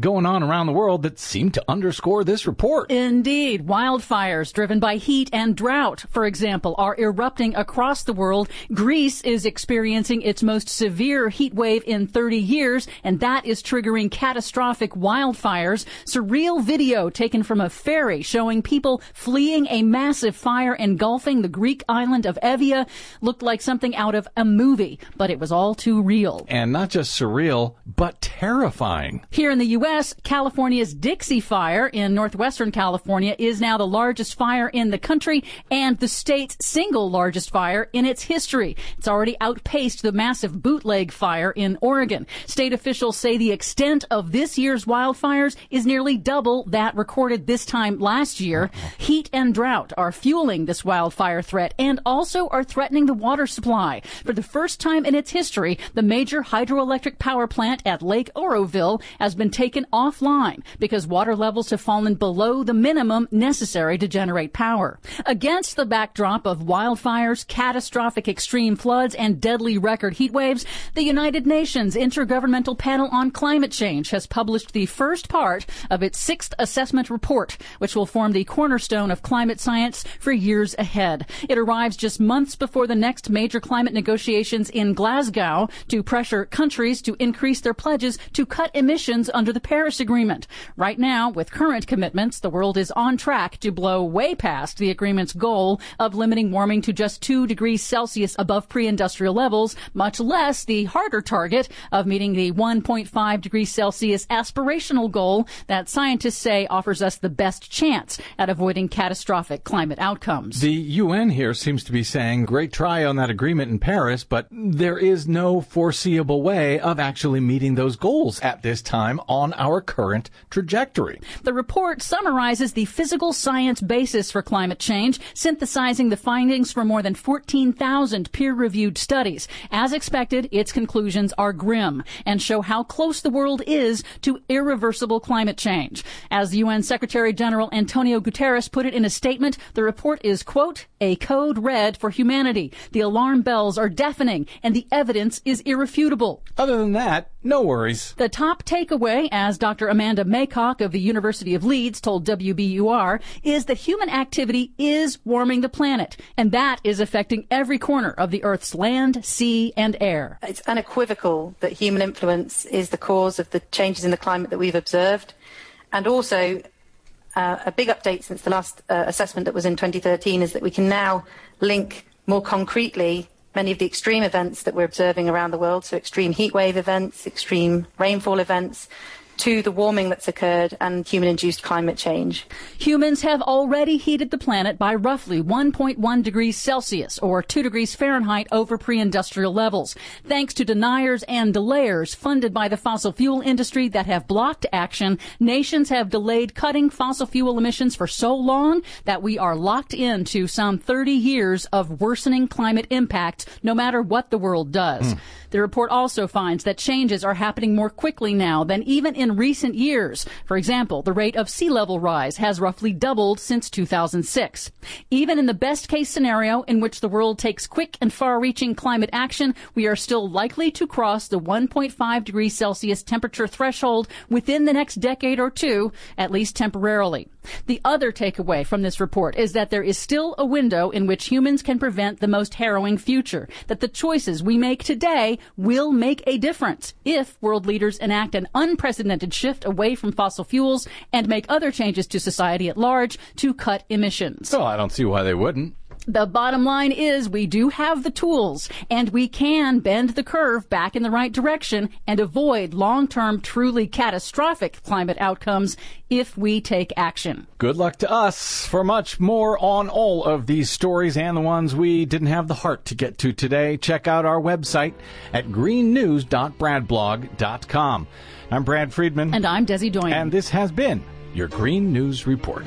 going on around the world that seem to underscore this report. Indeed. Wildfires driven by heat and drought, for example, are erupting across the world. Greece is experiencing its most severe heat wave in thirty years, and that is triggering catastrophic wildfires. Surreal video taken from a ferry showing people fleeing a massive fire engulfing the Greek island of Evia looked like something out of a movie, but it was all too real. And not just surreal, but terrifying. Here in the U S, California's Dixie Fire in northwestern California is now the largest fire in the country and the state's single largest fire in its history. It's already outpaced the massive bootleg fire in Oregon. State officials say the extent of this year's wildfires is nearly double that recorded this time last year. Heat and drought are fueling this wildfire threat and also are threatening the water supply. For the first time in its history, the major hydroelectric power plant at Lake Oroville has been taken offline because water levels have fallen below the minimum necessary to generate power. Against the backdrop of wildfires, catastrophic extreme floods, and deadly record heat waves, the United Nations Intergovernmental Panel on Climate Change has published the first part of its sixth assessment report, which will form the cornerstone of climate science for years ahead. It arrives just months before the next major climate negotiations in Glasgow to pressure countries to increase their pledges to cut emissions under the Paris Agreement. Right now, with current commitments, the world is on track to blow way past the agreement's goal of limiting warming to just two degrees Celsius above pre-industrial levels, much less the harder target of meeting the one point five degrees Celsius aspirational goal that scientists say offers us the best chance at avoiding catastrophic climate outcomes. The U N here seems to be saying, great try on that agreement in Paris, but there is no foreseeable way of actually meeting those goals at this time on our current trajectory. The report summarizes the physical science basis for climate change, synthesizing the findings from more than fourteen thousand peer-reviewed studies. As expected, its conclusions are grim and show how close the world is to irreversible climate change. As the U N Secretary General Antonio Guterres put it in a statement, the report is, quote, a code red for humanity. The alarm bells are deafening and the evidence is irrefutable. Other than that, no worries. The top takeaway, as Doctor Amanda Maycock of the University of Leeds told W B U R, is that human activity is warming the planet, and that is affecting every corner of the Earth's land, sea, and air. It's unequivocal that human influence is the cause of the changes in the climate that we've observed, and also uh, a big update since the last uh, assessment that was in twenty thirteen is that we can now link more concretely many of the extreme events that we're observing around the world, so extreme heat wave events, extreme rainfall events, to the warming that's occurred and human-induced climate change. Humans have already heated the planet by roughly one point one degrees Celsius, or two degrees Fahrenheit, over pre-industrial levels. Thanks to deniers and delayers funded by the fossil fuel industry that have blocked action, nations have delayed cutting fossil fuel emissions for so long that we are locked into some thirty years of worsening climate impact, no matter what the world does. Mm. The report also finds that changes are happening more quickly now than even in recent years. For example, the rate of sea level rise has roughly doubled since two thousand six. Even in the best case scenario in which the world takes quick and far-reaching climate action, we are still likely to cross the one point five degrees Celsius temperature threshold within the next decade or two, at least temporarily. The other takeaway from this report is that there is still a window in which humans can prevent the most harrowing future, that the choices we make today will make a difference if world leaders enact an unprecedented shift away from fossil fuels and make other changes to society at large to cut emissions. Well, I don't see why they wouldn't. The bottom line is we do have the tools, and we can bend the curve back in the right direction and avoid long-term, truly catastrophic climate outcomes if we take action. Good luck to us. For much more on all of these stories and the ones we didn't have the heart to get to today, check out our website at green news dot brad blog dot com. I'm Brad Friedman. And I'm Desi Doyen. And this has been your Green News Report.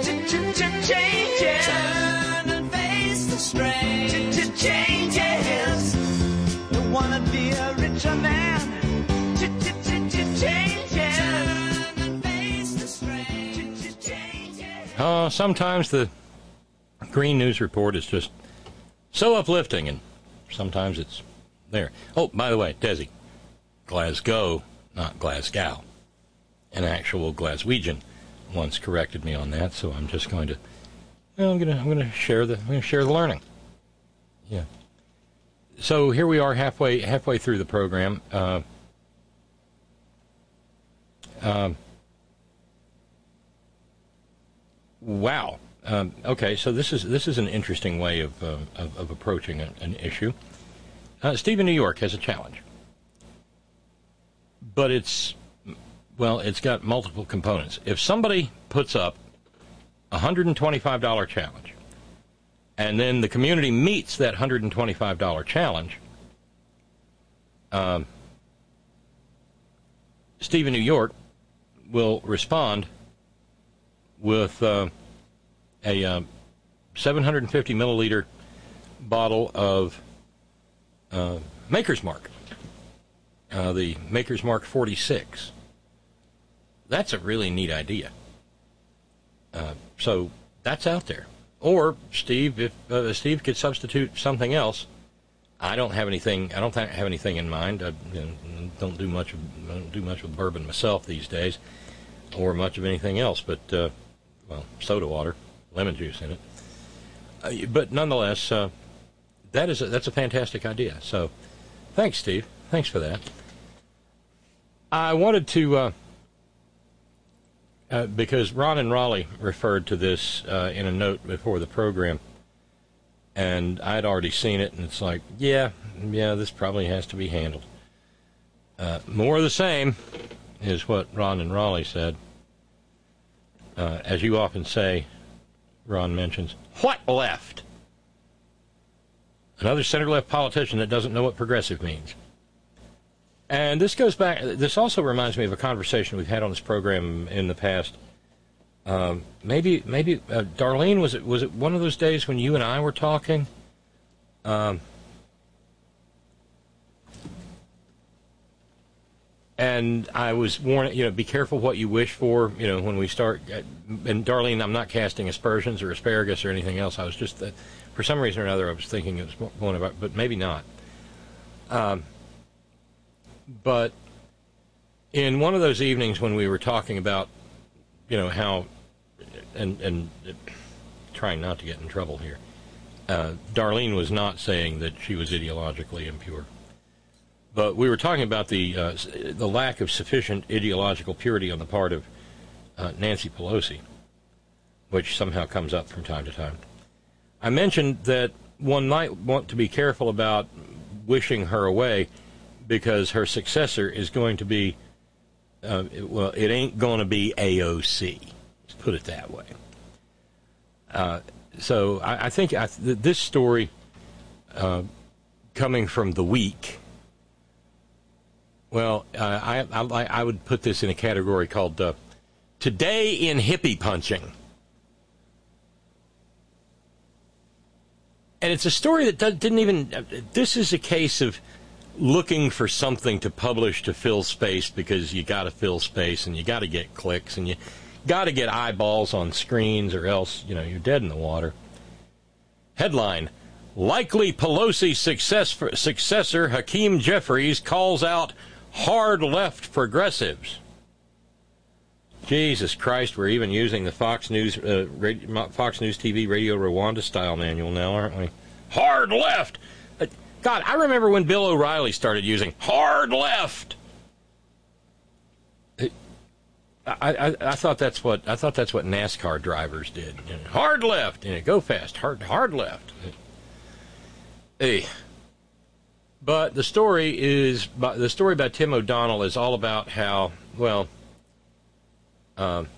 Changes. Don't wanna be a richer man. Uh, sometimes the Green News Report is just so uplifting, and sometimes it's there. Oh, by the way, Desi, Glasgow, not Glasgow. an actual Glaswegian once corrected me on that, so I'm just going to, well, I'm going to, I'm going to share the, I'm going to share the learning. Yeah. So here we are, halfway, halfway through the program. Uh, um, wow. Um, okay, so this is this is an interesting way of uh, of, of approaching a, an issue. Uh, Steve in New York has a challenge, but it's well, it's got multiple components. If somebody puts up a one hundred twenty-five dollars challenge, and then the community meets that one hundred twenty-five dollars challenge, um, Steve in New York will respond with uh, a uh, seven hundred fifty milliliter bottle of uh, Maker's Mark, uh, the Maker's Mark forty-six. That's a really neat idea. Uh, so that's out there. Or Steve, if uh, Steve could substitute something else. I don't have anything. I don't th- have anything in mind. I you know, don't do much. Of, I don't do much with bourbon myself these days, or much of anything else. But uh, well, soda water, lemon juice in it. Uh, but nonetheless, uh, that is a, that's a fantastic idea. So, thanks, Steve. Thanks for that. I wanted to uh, uh, because Ron and Raleigh referred to this uh, in a note before the program. And I'd already seen it, and it's like, yeah, yeah, this probably has to be handled. Uh, more of the same is what Ron and Raleigh said. Uh, as you often say, Ron mentions, what left? Another center-left politician that doesn't know what progressive means. And this goes back, this also reminds me of a conversation we've had on this program in the past. Um, maybe, maybe uh, Darlene, was it was it one of those days when you and I were talking? Um, and I was warning, you know, be careful what you wish for, you know, when we start. Uh, and Darlene, I'm not casting aspersions or asparagus or anything else. I was just, uh, for some reason or another, I was thinking it was one about, but maybe not. Um, but in one of those evenings when we were talking about, you know, how. And, and uh, trying not to get in trouble here, uh, Darlene was not saying that she was ideologically impure. But we were talking about the uh, the lack of sufficient ideological purity on the part of uh, Nancy Pelosi, which somehow comes up from time to time. I mentioned that one might want to be careful about wishing her away because her successor is going to be, uh, it, well, it ain't going to be A O C. Put it that way. Uh, so I, I think I, th- this story, uh, coming from the week, well, uh, I, I I would put this in a category called uh, "Today in Hippie Punching," and it's a story that does, didn't even. Uh, this is a case of looking for something to publish to fill space because you got to fill space and you got to get clicks and you. Got to get eyeballs on screens or else, you know, you're dead in the water. Headline, likely Pelosi success, successor Hakeem Jeffries calls out hard left progressives. Jesus Christ, we're even using the Fox News uh, radio, Fox News T V Radio Rwanda style manual now, aren't we? Hard left! Uh, God, I remember when Bill O'Reilly started using hard left. I, I, I thought that's what I thought that's what NASCAR drivers did. You know, hard left, you know, go fast, hard hard left. Hey, but the story is the story about Tim O'Donnell is all about how well. Um,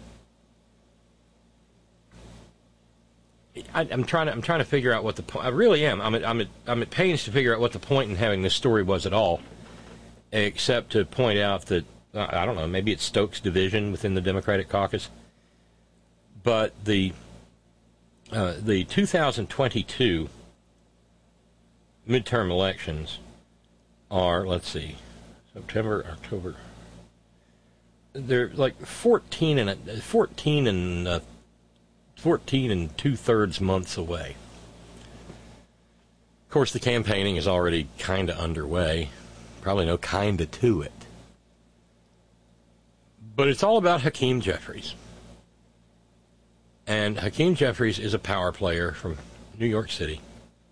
I, I'm trying to I'm trying to figure out what the point. I really am. I'm at, I'm at, I'm at pains to figure out what the point in having this story was at all, except to point out that. I don't know, maybe it's Stokes' division within the Democratic caucus. But the uh, the two thousand twenty-two midterm elections are, let's see, September, October. They're like fourteen and fourteen and uh, fourteen and two thirds months away. Of course, the campaigning is already kind of underway. Probably no kinda to it. But it's all about Hakeem Jeffries. And Hakeem Jeffries is a power player from New York City.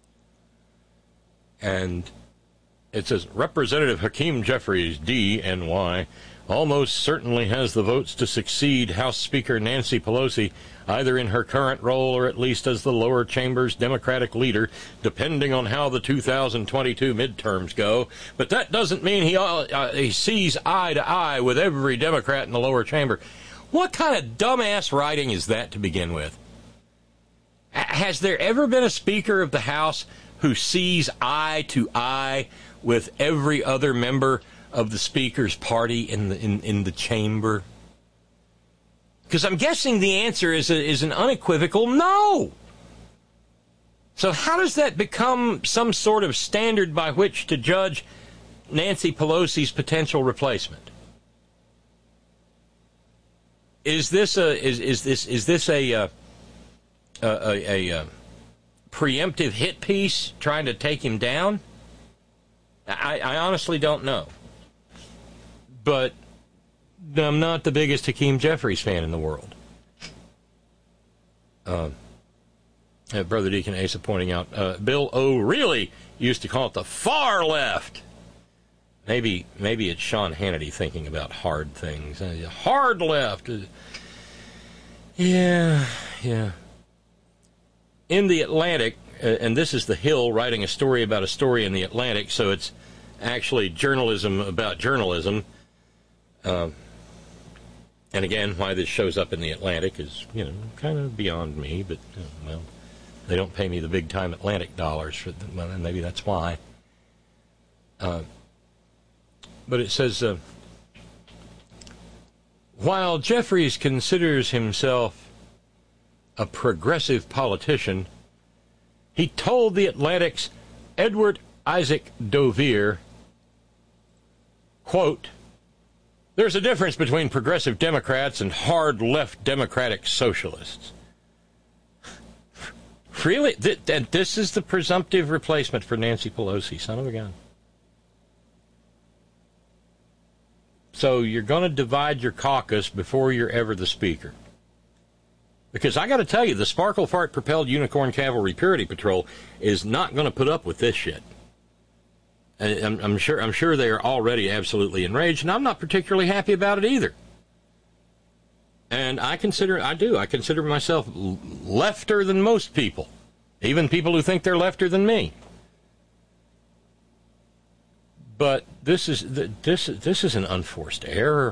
And it says, Representative Hakeem Jeffries, D N Y, almost certainly has the votes to succeed House Speaker Nancy Pelosi, either in her current role or at least as the lower chamber's Democratic leader, depending on how the two thousand twenty-two midterms go. But that doesn't mean he, uh, he sees eye to eye with every Democrat in the lower chamber. What kind of dumbass writing is that to begin with? Has there ever been a Speaker of the House who sees eye to eye with every other member of the Speaker's party in the in, in the chamber? Because I'm guessing the answer is a, is an unequivocal no. So how does that become some sort of standard by which to judge Nancy Pelosi's potential replacement? Is this a is is this is this a uh, a, a, a, a preemptive hit piece trying to take him down? I, I honestly don't know. But I'm not the biggest Hakeem Jeffries fan in the world. Uh, uh, Brother Deacon Asa pointing out, uh, Bill O'Reilly used to call it the far left. Maybe maybe it's Sean Hannity thinking about hard things. Uh, hard left. Uh, yeah, yeah. In the Atlantic, uh, and this is the Hill writing a story about a story in the Atlantic, so it's actually journalism about journalism. Uh, and again, why this shows up in the Atlantic is, you know, kind of beyond me, but, uh, well, they don't pay me the big-time Atlantic dollars for them, well, maybe that's why. Uh, but it says, uh, while Jeffries considers himself a progressive politician, he told the Atlantic's Edward Isaac Dovere, quote, there's a difference between progressive Democrats and hard-left Democratic socialists. Really? Th- th- this is the presumptive replacement for Nancy Pelosi, son of a gun. So you're going to divide your caucus before you're ever the speaker. Because I got to tell you, the Sparkle Fart Propelled Unicorn Cavalry Purity Patrol is not going to put up with this shit. I'm, I'm sure I'm sure they are already absolutely enraged, and I'm not particularly happy about it either. And I consider, I do, I consider myself lefter than most people, even people who think they're lefter than me. But this is this this is an unforced error.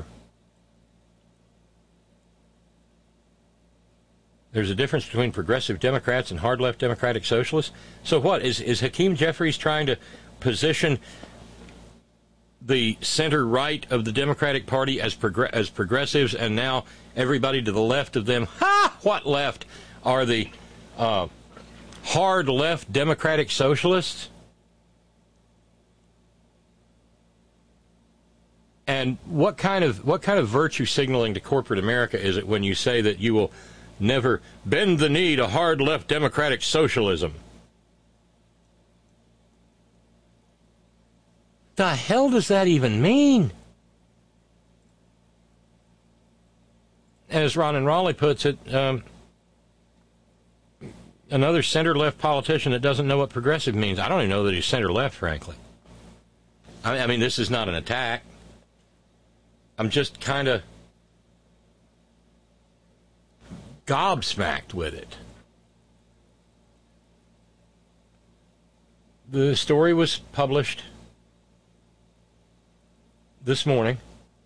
There's a difference between progressive Democrats and hard left Democratic socialists. So what is is Hakeem Jeffries trying to position the center right of the Democratic Party as progr- as progressives, and now everybody to the left of them, ha, what left, are the uh, hard left Democratic socialists? And what kind of what kind of virtue signaling to corporate America is it when you say that you will never bend the knee to hard left Democratic socialism? The hell does that even mean? As Ron and Raleigh puts it, um, another center-left politician that doesn't know what progressive means. I don't even know that he's center-left, frankly. I, I mean, this is not an attack. I'm just kind of gobsmacked with it. The story was published this morning,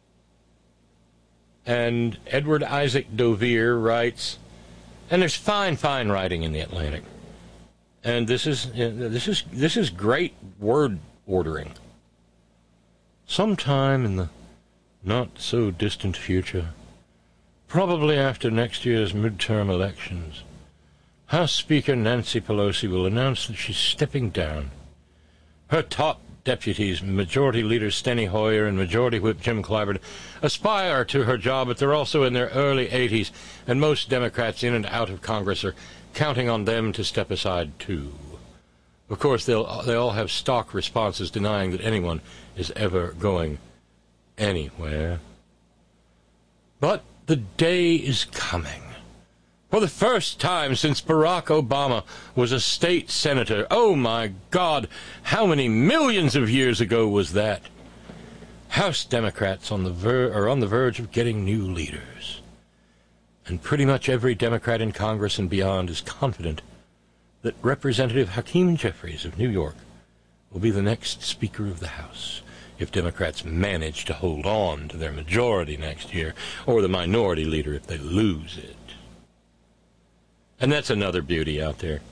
and Edward Isaac Dovere writes, and there's fine, fine writing in the Atlantic, and this is this is this is great word ordering. Sometime in the not so distant future, probably after next year's midterm elections, House Speaker Nancy Pelosi will announce that she's stepping down. Her top deputies, Majority Leader Steny Hoyer and Majority Whip Jim Clyburn, aspire to her job, but they're also in their early eighties, and most Democrats in and out of Congress are counting on them to step aside, too. Of course, they'll, they all have stock responses denying that anyone is ever going anywhere. But the day is coming. For the first time since Barack Obama was a state senator, oh my God, how many millions of years ago was that? House Democrats on the ver- are on the verge of getting new leaders. And pretty much every Democrat in Congress and beyond is confident that Representative Hakeem Jeffries of New York will be the next Speaker of the House, if Democrats manage to hold on to their majority next year, or the minority leader if they lose it. And that's another beauty out there.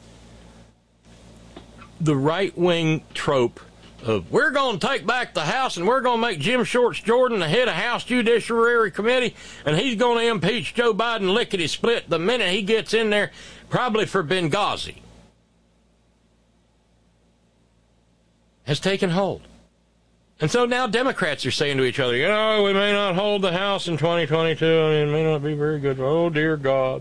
The right-wing trope of, we're going to take back the House and we're going to make Jim Shorts Jordan the head of House Judiciary Committee, and he's going to impeach Joe Biden lickety-split the minute he gets in there, probably for Benghazi, has taken hold. And so now Democrats are saying to each other, you know, we may not hold the House in twenty twenty-two. I mean, it may not be very good. Oh, dear God.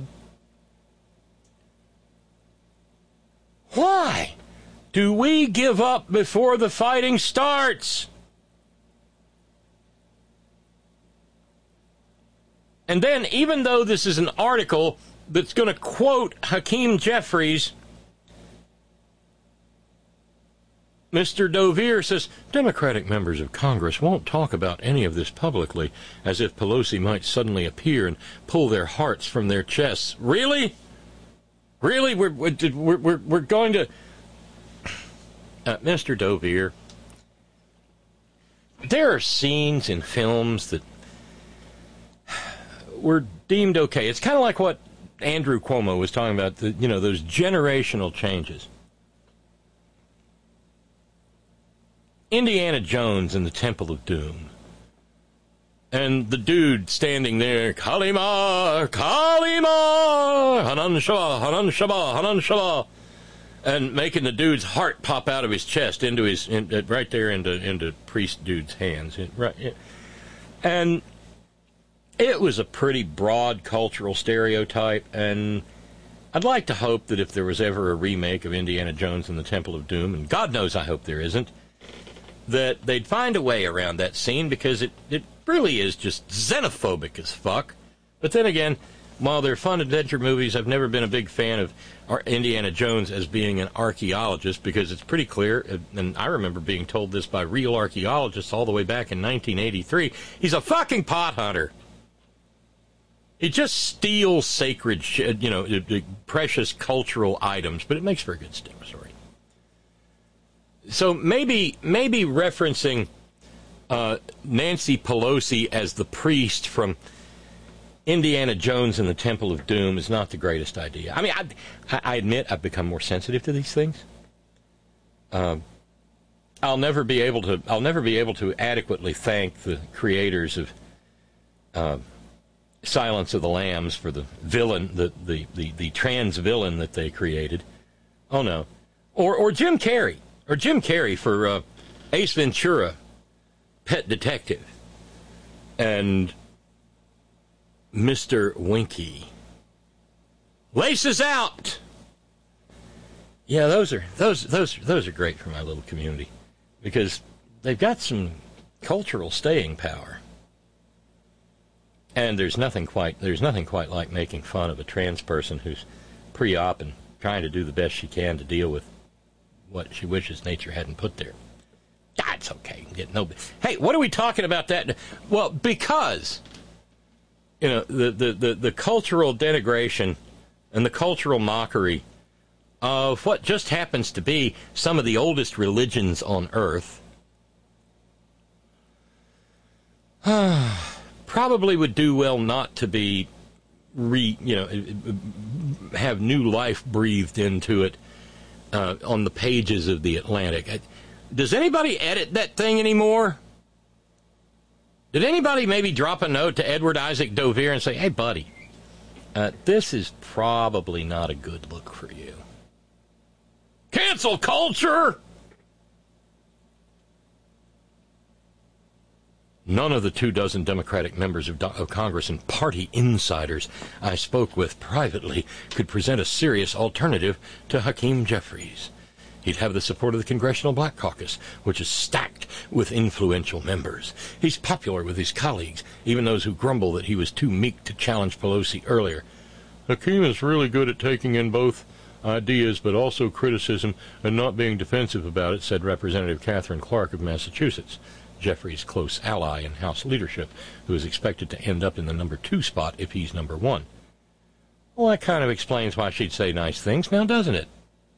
Why do we give up before the fighting starts? And then, even though this is an article that's going to quote Hakeem Jeffries, Mister Dovere says, Democratic members of Congress won't talk about any of this publicly, as if Pelosi might suddenly appear and pull their hearts from their chests. Really? Really? We're, we're, we're, we're going to... Uh, Mister Dovere, there are scenes in films that were deemed okay. It's kind of like what Andrew Cuomo was talking about, the, you know, those generational changes. Indiana Jones in the Temple of Doom. And the dude standing there, Kalimar, Kalimar, Hanan Shaba, Hanan Shaba, Hanan Shaba, and making the dude's heart pop out of his chest into his, in, uh, right there into into priest dude's hands. It, right, it, and it was a pretty broad cultural stereotype, and I'd like to hope that if there was ever a remake of Indiana Jones and the Temple of Doom, and God knows I hope there isn't, that they'd find a way around that scene, because it, it really is just xenophobic as fuck. But then again, while they're fun adventure movies, I've never been a big fan of Indiana Jones as being an archaeologist, because it's pretty clear, and I remember being told this by real archaeologists all the way back in nineteen eighty-three, he's a fucking pot hunter. He just steals sacred shit, you know, precious cultural items, but it makes for a good story. So maybe maybe referencing uh, Nancy Pelosi as the priest from Indiana Jones and the Temple of Doom is not the greatest idea. I mean, I, I admit I've become more sensitive to these things. Um, I'll never be able to. I'll never be able to adequately thank the creators of uh, Silence of the Lambs for the villain, the the, the, the trans villain that they created. Oh no, or or Jim Carrey. Or Jim Carrey for uh, Ace Ventura, Pet Detective, and Mister Winky. Laces out. Yeah, those are those those those are great for my little community, because they've got some cultural staying power. And there's nothing quite there's nothing quite like making fun of a trans person who's pre-op and trying to do the best she can to deal with what she wishes nature hadn't put there. Ah, it's okay. Get no. Hey, what are we talking about that? Well, because, you know, the, the, the, the cultural denigration and the cultural mockery of what just happens to be some of the oldest religions on earth probably would do well not to be re, you know, have new life breathed into it Uh, on the pages of the Atlantic. Does anybody edit that thing anymore? Did anybody maybe drop a note to Edward Isaac Dovere and say, hey, buddy, uh, this is probably not a good look for you? Cancel culture! None of the two dozen Democratic members of, of Congress and party insiders I spoke with privately could present a serious alternative to Hakeem Jeffries. He'd have the support of the Congressional Black Caucus, which is stacked with influential members. He's popular with his colleagues, even those who grumble that he was too meek to challenge Pelosi earlier. Hakeem is really good at taking in both ideas, but also criticism and not being defensive about it, said Representative Catherine Clark of Massachusetts, Jeffries' close ally in House leadership, who is expected to end up in the number two spot if he's number one. Well, that kind of explains why she'd say nice things now, doesn't it?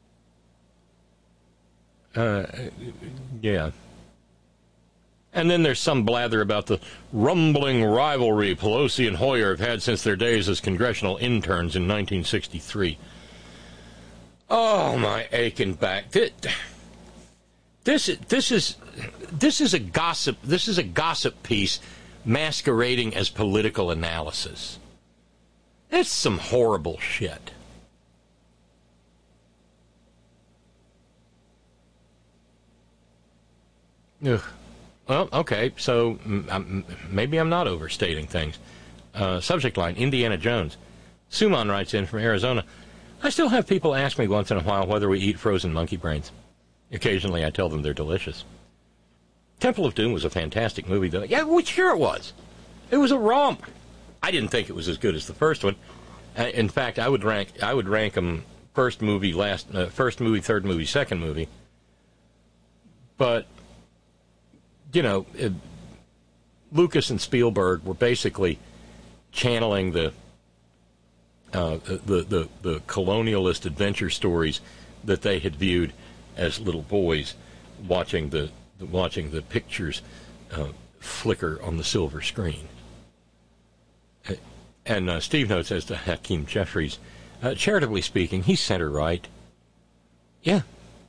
Uh, yeah. And then there's some blather about the rumbling rivalry Pelosi and Hoyer have had since their days as congressional interns in nineteen sixty-three. Oh, my aching back. This, this, this is this is a gossip. This is a gossip piece masquerading as political analysis. It's some horrible shit. Ugh. Well, okay, so um, maybe I'm not overstating things. Uh, subject line, Indiana Jones. Suman writes in from Arizona, I still have people ask me once in a while whether we eat frozen monkey brains. Occasionally I tell them they're delicious. Temple of Doom was a fantastic movie, though. Yeah, well, sure it was. It was a romp. I didn't think it was as good as the first one. Uh, in fact, I would rank I would rank them first movie, last uh, first movie, third movie, second movie. But you know, uh, Lucas and Spielberg were basically channeling the, uh, the the the colonialist adventure stories that they had viewed as little boys, watching the, the watching the pictures uh, flicker on the silver screen. Uh, and uh, Steve notes as to Hakeem Jeffries, uh, charitably speaking, he's center right. Yeah.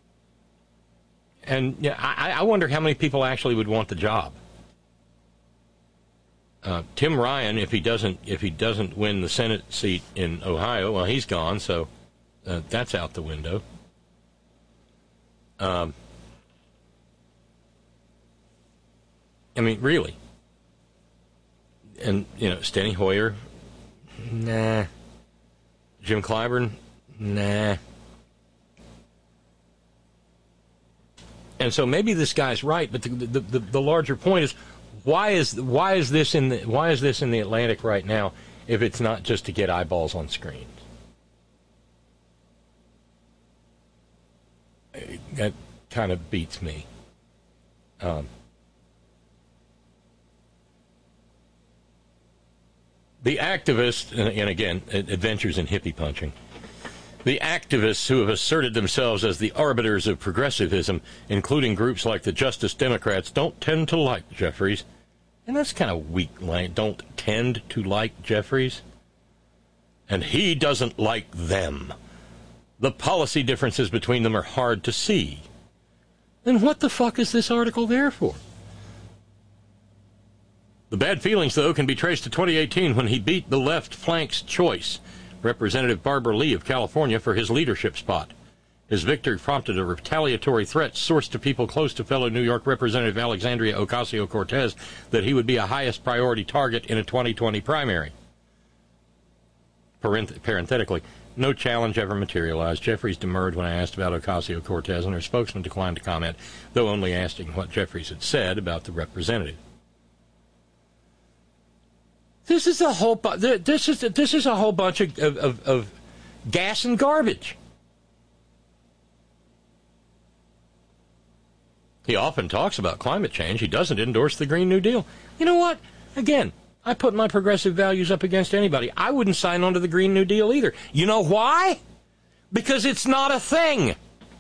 And yeah, I, I wonder how many people actually would want the job. Uh, Tim Ryan, if he doesn't, if he doesn't win the Senate seat in Ohio, well, he's gone, so uh, that's out the window. Um, I mean, really. And you know, Steny Hoyer, nah. Jim Clyburn, nah. And so maybe this guy's right, but the, the the the larger point is, why is why is this in the why is this in the Atlantic right now if it's not just to get eyeballs on screens? That kind of beats me. Um, the activists, and, and again, adventures in hippie punching. The activists who have asserted themselves as the arbiters of progressivism, including groups like the Justice Democrats, don't tend to like Jeffries. And that's kind of weak line. Don't tend to like Jeffries. And he doesn't like them. The policy differences between them are hard to see. Then what the fuck is this article there for? The bad feelings, though, can be traced to twenty eighteen when he beat the left flank's choice, Representative Barbara Lee of California, for his leadership spot. His victory prompted a retaliatory threat sourced to people close to fellow New York Representative Alexandria Ocasio-Cortez that he would be a highest priority target in a twenty twenty primary. Parenth- parenthetically, no challenge ever materialized. Jeffries demurred when I asked about Ocasio-Cortez, and her spokesman declined to comment, though only asking what Jeffries had said about the representative. This is a whole bu- this is this is a whole bunch of, of, of gas and garbage. He often talks about climate change. He doesn't endorse the Green New Deal. You know what? Again, I put my progressive values up against anybody. I wouldn't sign on to the Green New Deal either. You know why? Because it's not a thing.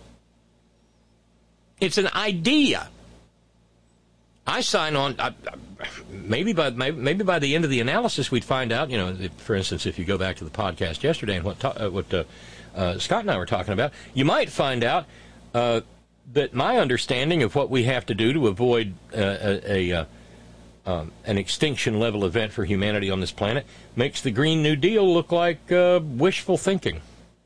It's an idea. I sign on. I, maybe by maybe by the end of the analysis, we'd find out. You know, if, for instance, if you go back to the podcast yesterday and what ta- uh, what uh, uh, Scott and I were talking about, you might find out uh, that my understanding of what we have to do to avoid uh, a, a uh, um, an extinction level event for humanity on this planet makes the Green New Deal look like uh, wishful thinking.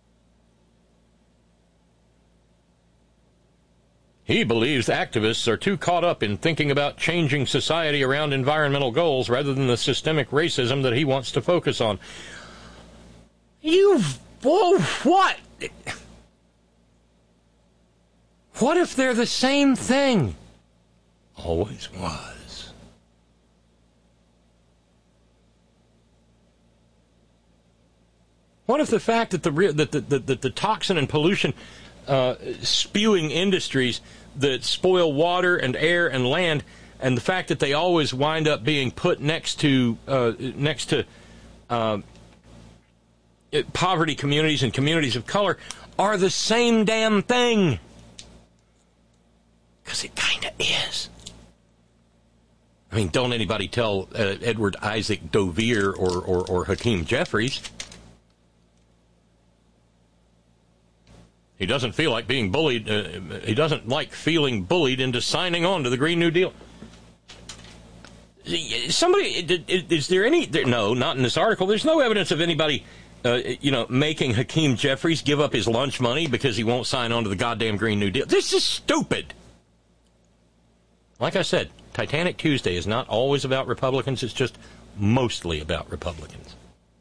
He believes activists are too caught up in thinking about changing society around environmental goals rather than the systemic racism that he wants to focus on. You... Whoa, what? What if they're the same thing? Always was. What if the fact that the that the, the, the, the toxin and pollution uh, spewing industries that spoil water and air and land, and the fact that they always wind up being put next to uh, next to uh, poverty communities and communities of color are the same damn thing? Because it kind of is. I mean, don't anybody tell uh, Edward Isaac Dovere or, or, or Hakeem Jeffries. He doesn't feel like being bullied. Uh, he doesn't like feeling bullied into signing on to the Green New Deal. Somebody, is there any, there, no, not in this article, there's no evidence of anybody, uh, you know, making Hakeem Jeffries give up his lunch money because he won't sign on to the goddamn Green New Deal. This is stupid. Like I said, Titanic Tuesday is not always about Republicans. It's just mostly about Republicans.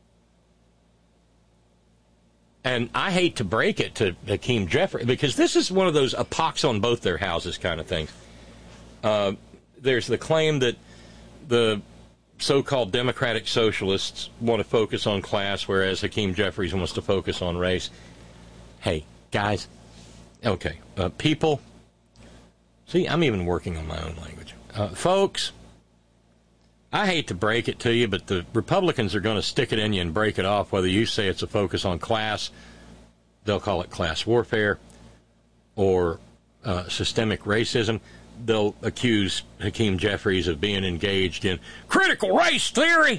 And I hate to break it to Hakeem Jeffries, because this is one of those a pox on both their houses kind of things. Uh, there's the claim that the so-called democratic socialists want to focus on class, whereas Hakeem Jeffries wants to focus on race. Hey, guys, okay, uh, people, see, I'm even working on my own language. Uh, folks, I hate to break it to you, but the Republicans are going to stick it in you and break it off, whether you say it's a focus on class, they'll call it class warfare, or uh, systemic racism. They'll accuse Hakeem Jeffries of being engaged in critical race theory.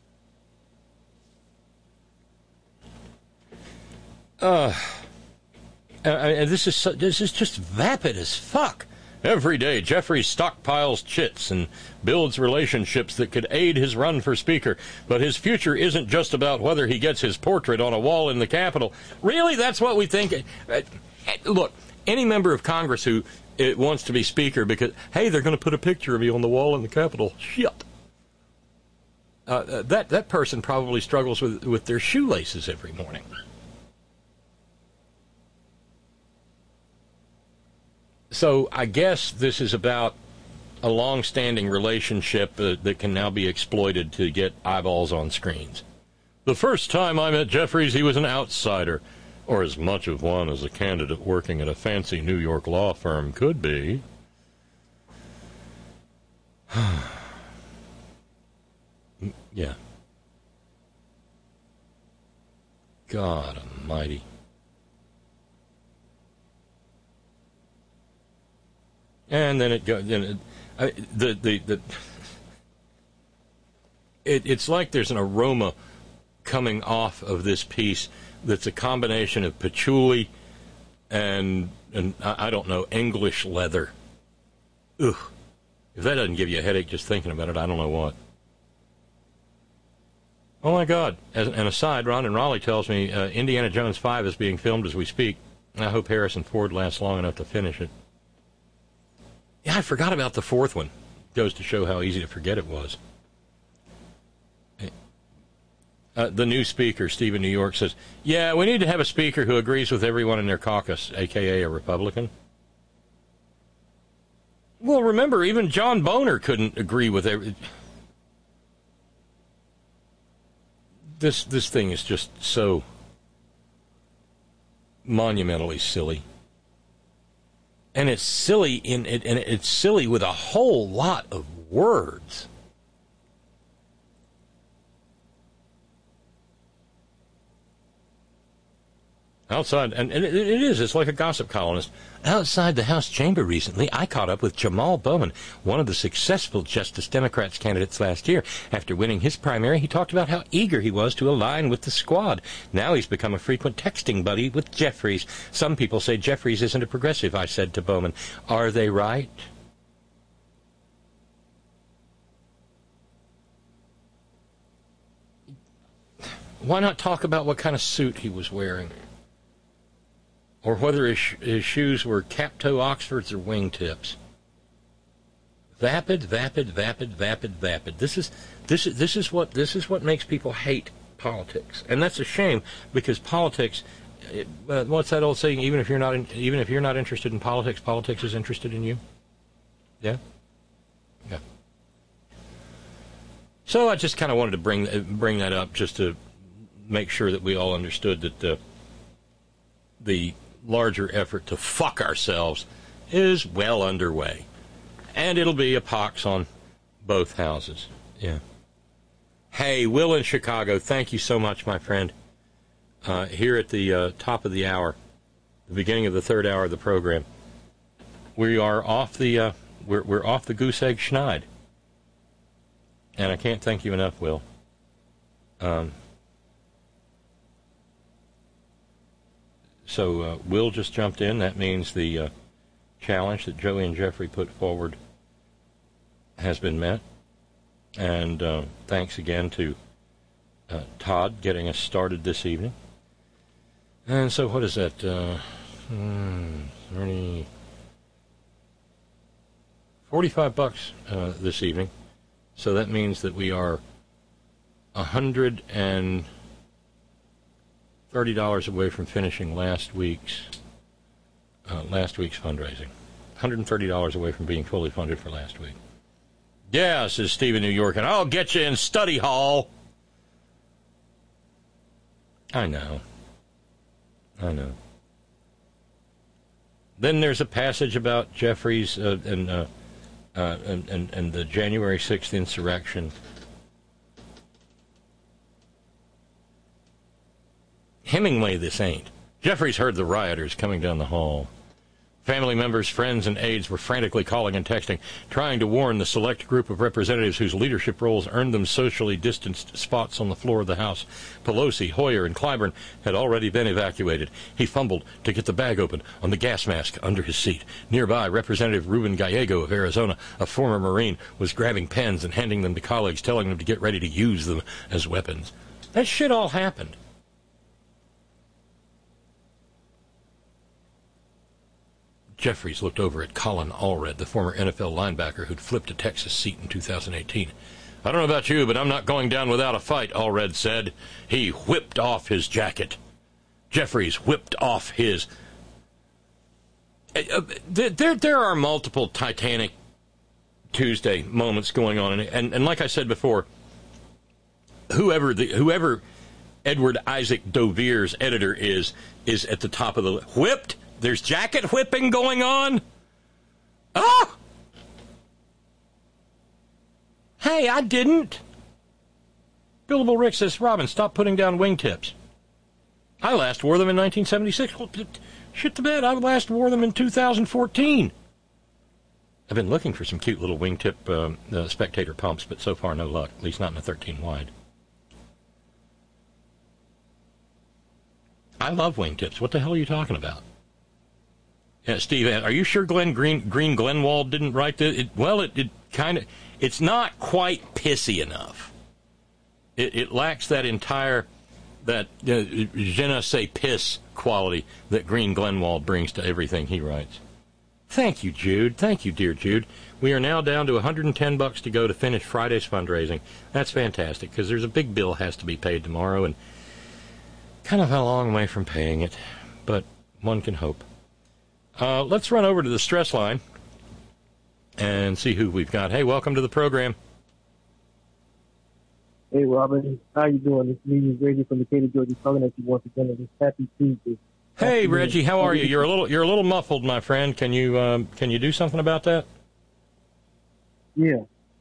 Uh, and this is so, this is just vapid as fuck. Every day, Jeffries stockpiles chits and builds relationships that could aid his run for Speaker. But his future isn't just about whether he gets his portrait on a wall in the Capitol. Really? That's what we think? Look, any member of Congress who it wants to be Speaker because, hey, they're going to put a picture of me on the wall in the Capitol. Shit. Uh, that, that person probably struggles with, with their shoelaces every morning. So I guess this is about a long-standing relationship uh, that can now be exploited to get eyeballs on screens. The first time I met Jeffries, he was an outsider, or as much of one as a candidate working at a fancy New York law firm could be. Yeah. God almighty. And then it goes. Then it, I, the the the. It, it's like there's an aroma coming off of this piece that's a combination of patchouli and and I, I don't know, English leather. Ugh. If that doesn't give you a headache just thinking about it, I don't know what. Oh my God! As an aside, Ron and Raleigh tells me uh, Indiana Jones five is being filmed as we speak. I hope Harrison Ford lasts long enough to finish it. Yeah, I forgot about the fourth one. Goes to show how easy to forget it was. Uh, the new speaker, Stephen New York, says, yeah, we need to have a speaker who agrees with everyone in their caucus, a k a a Republican. Well, remember, even John Boehner couldn't agree with every... This, this thing is just so monumentally silly. And it's silly in it, and it's silly with a whole lot of words. Outside, and, and it, it is, it's like a gossip columnist. Outside the House chamber recently, I caught up with Jamal Bowman, one of the successful Justice Democrats candidates last year. After winning his primary, he talked about how eager he was to align with the squad. Now he's become a frequent texting buddy with Jeffries. Some people say Jeffries isn't a progressive, I said to Bowman. Are they right? Why not talk about what kind of suit he was wearing? Or whether his, sh- his shoes were cap-toe Oxfords or wingtips. Vapid, vapid, vapid, vapid, vapid. This is this is this is what this is what makes people hate politics, and that's a shame because politics it, uh, what's that old saying? Even if you're not in, even if you're not interested in politics, politics is interested in you. Yeah. Yeah. So I just kind of wanted to bring bring that up just to make sure that we all understood that the the larger effort to fuck ourselves is well underway, and it'll be a pox on both houses. Yeah. Hey, Will in Chicago, thank you so much, my friend. Uh, here at the uh, top of the hour, the beginning of the third hour of the program, we are off the uh, we're we're off the goose egg schneid, and I can't thank you enough, Will. Um. So uh, Will just jumped in. That means the uh, challenge that Joey and Jeffrey put forward has been met. And uh, thanks again to uh, Todd getting us started this evening. And so what is that? Uh, hmm, thirty, forty-five bucks uh, this evening. So that means that we are one hundred thirty dollars away from finishing last week's uh, last week's fundraising. one hundred thirty dollars away from being fully funded for last week. Yeah, says Steve in New York, and I'll get you in study hall. I know. I know. Then there's a passage about Jeffries uh, and, uh, uh, and, and and the January sixth insurrection. Hemingway, this ain't. Jeffries heard the rioters coming down the hall. Family members, friends, and aides were frantically calling and texting, trying to warn the select group of representatives whose leadership roles earned them socially distanced spots on the floor of the House. Pelosi, Hoyer, and Clyburn had already been evacuated. He fumbled to get the bag open on the gas mask under his seat. Nearby, Representative Ruben Gallego of Arizona, a former Marine, was grabbing pens and handing them to colleagues, telling them to get ready to use them as weapons. That shit all happened. Jeffries looked over at Colin Allred, the former N F L linebacker who'd flipped a Texas seat in two thousand eighteen. I don't know about you, but I'm not going down without a fight, Allred said. He whipped off his jacket. Jeffries whipped off his... Uh, there, there are multiple Titanic Tuesday moments going on, and, and, and like I said before, whoever the whoever Edward Isaac Dovier's editor is, is at the top of the... Whipped? There's jacket whipping going on? Ah! Hey, I didn't. Billable Rick says, Robin, stop putting down wingtips. I last wore them in nineteen seventy-six. Well, shit the bed, I last wore them in two thousand fourteen. I've been looking for some cute little wingtip um, uh, spectator pumps, but so far no luck, at least not in a thirteen wide. I love wingtips. What the hell are you talking about? Yeah, Steve, are you sure Glenn Green, Green Glenwald didn't write this? It, well, it, it kind of, it's not quite pissy enough. It, it lacks that entire, that uh, je ne sais piss quality that Green Glenwald brings to everything he writes. Thank you, Jude. Thank you, dear Jude. We are now down to one hundred ten bucks to go to finish Friday's fundraising. That's fantastic, because there's a big bill has to be paid tomorrow, and kind of a long way from paying it, but one can hope. Uh, let's run over to the stress line and see who we've got. Hey, welcome to the program. Hey, Robin. How you doing? This is Reggie from Decatur, Georgia, talking at you once again on this happy Tuesday. Hey, happy Reggie, how are you? You're a little, you're a little muffled, my friend. Can you, um, can you do something about that? Yeah.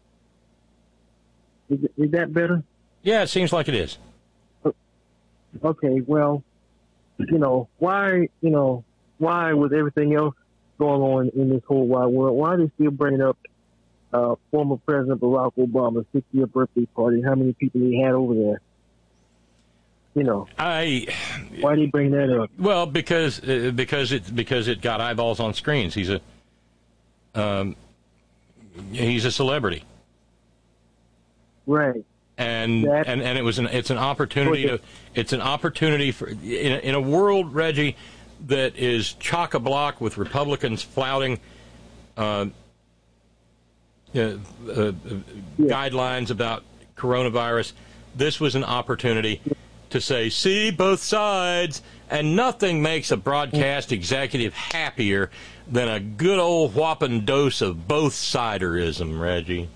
Is, it, is that better? Yeah, it seems like it is. Okay, well, you know, why, you know, why with everything else going on in this whole wide world, why are they still bringing up uh, former President Barack Obama's sixtieth birthday party? How many people he had over there? You know, I. Why do you bring that up? Well, because uh, because it because it got eyeballs on screens. He's a um, he's a celebrity, right? And that, and, and it was an it's an opportunity to it's an opportunity for in a, in a world, Reggie, that is chock-a-block with Republicans flouting uh, uh, uh, uh, yeah. guidelines about coronavirus. This was an opportunity to say, see, both sides, And nothing makes a broadcast executive happier than a good old whopping dose of both-siderism, Reggie.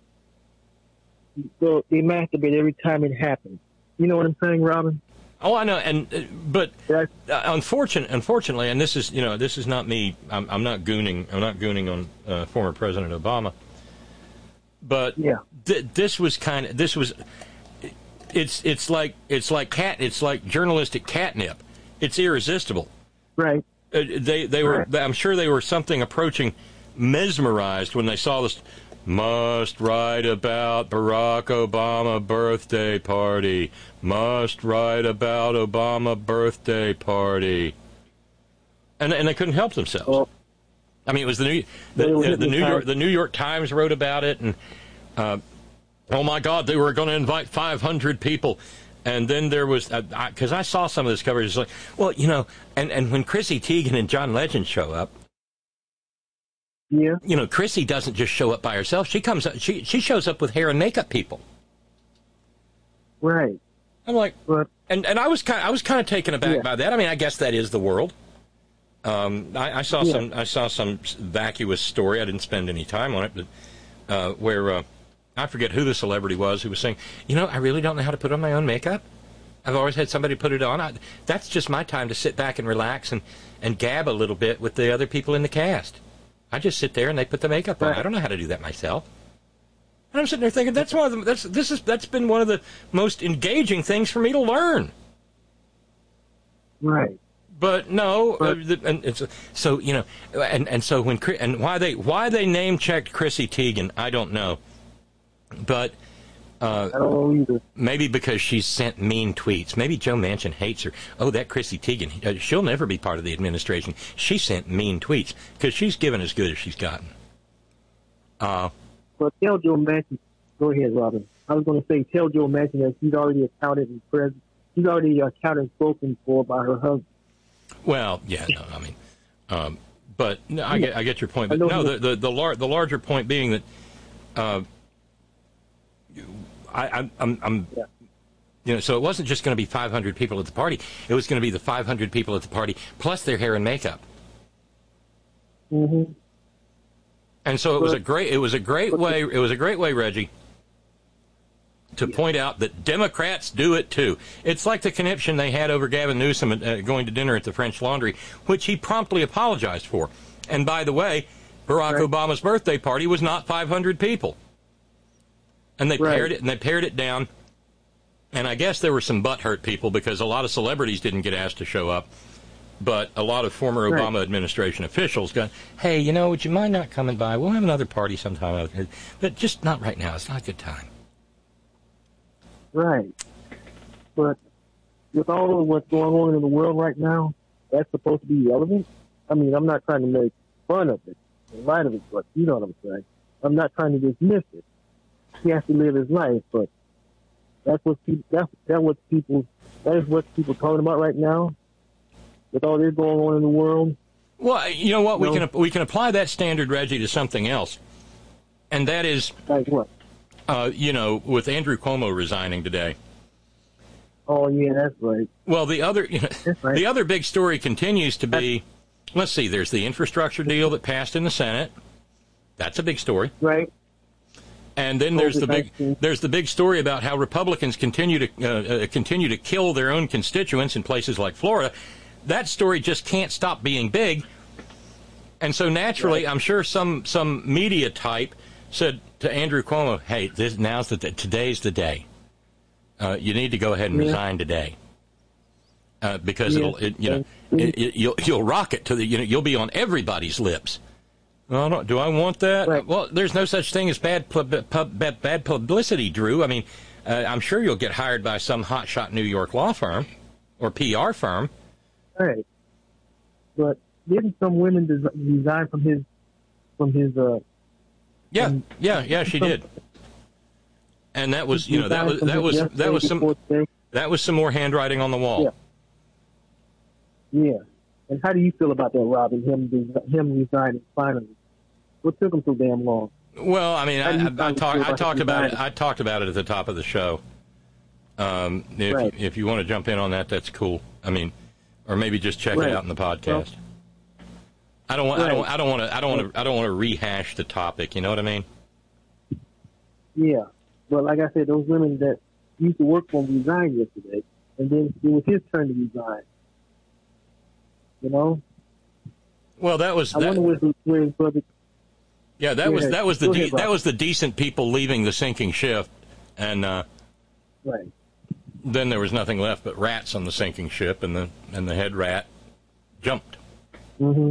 So they masturbate every time it happens. You know what I'm saying, Robin? Oh, I know, and uh, but uh, unfortunately, unfortunately, and this is you know this is not me. I'm, I'm not gooning. I'm not gooning on uh, former President Obama. But yeah. th- this was kind of this was. It's it's like it's like cat. It's like journalistic catnip. It's irresistible. Right. Uh, they they were. Right. I'm sure they were something approaching mesmerized when they saw this. Must write about Barack Obama birthday party. Must write about Obama birthday party. And and they couldn't help themselves. Well, I mean, it was the New the, the, the New York the New York Times wrote about it, and uh, oh my God, they were going to invite five hundred people. And then there was, because uh, I, I saw some of this coverage, it's like, well, you know, and, and when Chrissy Teigen and John Legend show up, yeah, you know, Chrissy doesn't just show up by herself. She comes, she she shows up with hair and makeup people. Right. I'm like, but, and and I was kind, I was kind of taken aback yeah. by that. I mean, I guess that is the world. Um, I, I saw yeah. some, I saw some vacuous story. I didn't spend any time on it, but uh, where uh, I forget who the celebrity was who was saying, you know, I really don't know how to put on my own makeup. I've always had somebody put it on. I, that's just my time to sit back and relax and and gab a little bit with the other people in the cast. I just sit there and they put the makeup on. Right. I don't know how to do that myself. And I'm sitting there thinking that's one of the, that's this is that's been one of the most engaging things for me to learn. Right. But no, but, uh, the, and it's, so you know, and and so when and why they why they name checked Chrissy Teigen, I don't know. But uh, I don't know either. Maybe because she's sent mean tweets. Maybe Joe Manchin hates her. Oh, that Chrissy Teigen, uh, she'll never be part of the administration. She sent mean tweets because she's given as good as she's gotten. Uh, but tell Joe Manchin. Go ahead, Robin. I was going to say, tell Joe Manchin that she's already accounted and pres- she's already accounted and spoken for by her husband. Well, yeah, no, I mean, um, but no, I yeah. get I get your point. But no, the the the, lar- the larger point being that. Uh, I, I'm, I'm, I'm yeah. you know, so it wasn't just going to be five hundred people at the party. It was going to be the five hundred people at the party plus their hair and makeup. Mm-hmm. And so it was a great, it was a great way, it was a great way, Reggie, to yeah. point out that Democrats do it too. It's like the conniption they had over Gavin Newsom uh, going to dinner at the French Laundry, which he promptly apologized for. And by the way, Barack right. Obama's birthday party was not five hundred people. And they right. pared it, and they pared it down. And I guess there were some butthurt people because a lot of celebrities didn't get asked to show up. But a lot of former right. Obama administration officials got, hey, you know, would you mind not coming by? We'll have another party sometime. But just not right now. It's not a good time. Right. But with all of what's going on in the world right now, that's supposed to be relevant. I mean, I'm not trying to make fun of it, in light of it, but you know what I'm saying. I'm not trying to dismiss it. He has to live his life, but that's what people, that's, that's what people, that is what people talking about right now. With all this going on in the world. Well, you know what? You we know? can we can apply that standard, Reggie, to something else, and that is, like what? Uh, you know, with Andrew Cuomo resigning today. Oh yeah, that's right. Well, the other, you know, right. the other big story continues to be. Let's see. There's the infrastructure deal that passed in the Senate. That's a big story. Right. And then there's the big there's the big story about how Republicans continue to uh, uh, continue to kill their own constituents in places like Florida. That story just can't stop being big. And so naturally, right. I'm sure some some media type said to Andrew Cuomo, "Hey, this now's the today's the day. Uh, you need to go ahead and yeah. resign today, uh, because yeah. it'll it, you know it, it, you'll you'll rock it to the you know you'll be on everybody's lips." Well, no, do I want that? Right. Well, there's no such thing as bad pub, pub, bad, bad publicity, Drew. I mean, uh, I'm sure you'll get hired by some hotshot New York law firm or P R firm. Right. But didn't some women des- resign from his from his uh Yeah, from, yeah, yeah, she some, did. And that was, you know, that was that was that was some that was some more handwriting on the wall. Yeah. Yeah. And how do you feel about that, Robin? Him him resigning finally. What took him so damn long? Well, I mean, I, I, I, talk, I talked about it. I talked about it at the top of the show. Um, if right. if you want to jump in on that, that's cool. I mean, or maybe just check Right. it out in the podcast. Well, I don't want. I right. don't. I don't want to. I don't want to. I don't want to rehash the topic. You know what I mean? Yeah, but like I said, those women that used to work for him resigned yesterday, and then it was his turn to resign. You know. Well, that was. I That, wonder where, where his brother. yeah, that Go was. ahead. That was the. Go De- ahead, Rob. that was the decent people leaving the sinking ship, and uh, Right. then there was nothing left but rats on the sinking ship, and the and the head rat jumped. hmm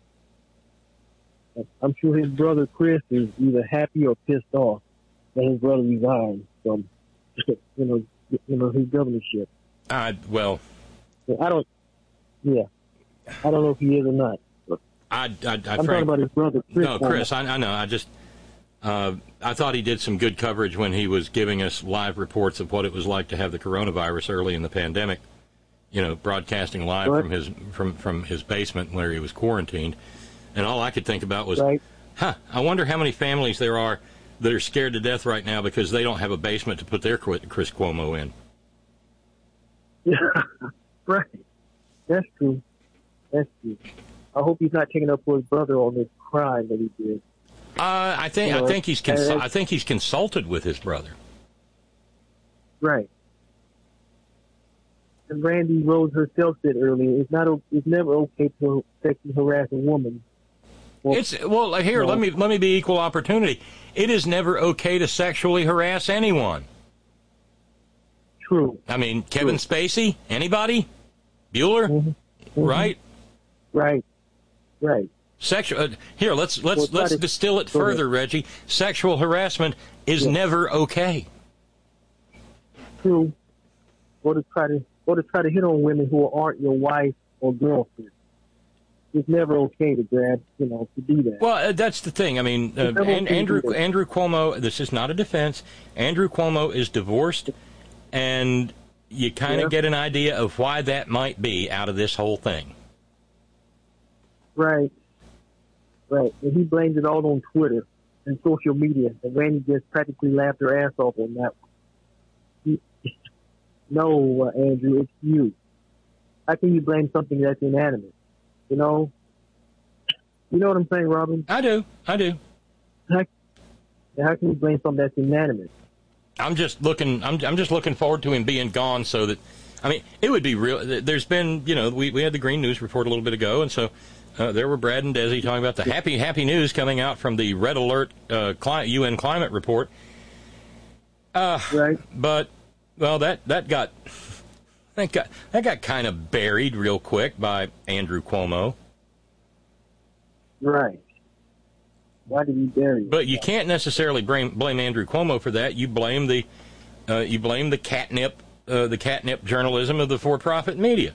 I'm sure his brother Chris is either happy or pissed off that his brother resigned from, you know, you know his governorship. Uh, well, I don't. Yeah, I don't know if he is or not. I, I, I I'm frank- talking about his brother Chris. No, Chris, I, I know. I just, uh, I thought he did some good coverage when he was giving us live reports of what it was like to have the coronavirus early in the pandemic. You know, broadcasting live Right. from his from from his basement where he was quarantined, and all I could think about was, Right. huh? I wonder how many families there are that are scared to death right now because they don't have a basement to put their Qu- Chris Cuomo in. Yeah, right. That's true. That's true. I hope he's not taking up for his brother on this crime that he did. Uh, I think You know, I think he's and- consul- I think he's consulted with his brother. Right. And Randy Rose herself said earlier, it's not. o- It's never okay to sexually harass a woman. Well, It's well here. no. Let me let me be equal opportunity. It is never okay to sexually harass anyone. True. I mean, Kevin Spacey, anybody, Bueller, Mm-hmm. right? Right. Right. Sexual. Uh, here, let's let's Well, try let's to- distill it go ahead. further, Reggie. Sexual harassment is Yeah. never okay. True. Or to try to, or to try to hit on women who aren't your wife or girlfriend. It's never okay to grab, you know, to do that. Well, uh, that's the thing. I mean, uh, It's never An- okay to Andrew do that. Andrew Cuomo. This is not a defense. Andrew Cuomo is divorced, and you kind of Yeah. get an idea of why that might be out of this whole thing. Right. Right. And he blamed it all on Twitter and social media. And Randy just practically laughed her ass off on that one. He- No, uh, Andrew, it's you. How can you blame something that's inanimate? You know? You know what I'm saying, Robin? I do. I do. How, how can you blame something that's inanimate? I'm just looking. I'm, I'm just looking forward to him being gone, so that, I mean, it would be real. There's been, you know, we we had the Green News report a little bit ago, and so uh, there were Brad and Desi talking about the happy happy news coming out from the Red Alert uh, cli- U N climate report. Uh, right. But well, that that got that got that got kind of buried real quick by Andrew Cuomo. Right. Why did he bury it? But you can't necessarily blame, blame Andrew Cuomo for that. You blame the uh, you blame the catnip uh, the catnip journalism of the for-profit media.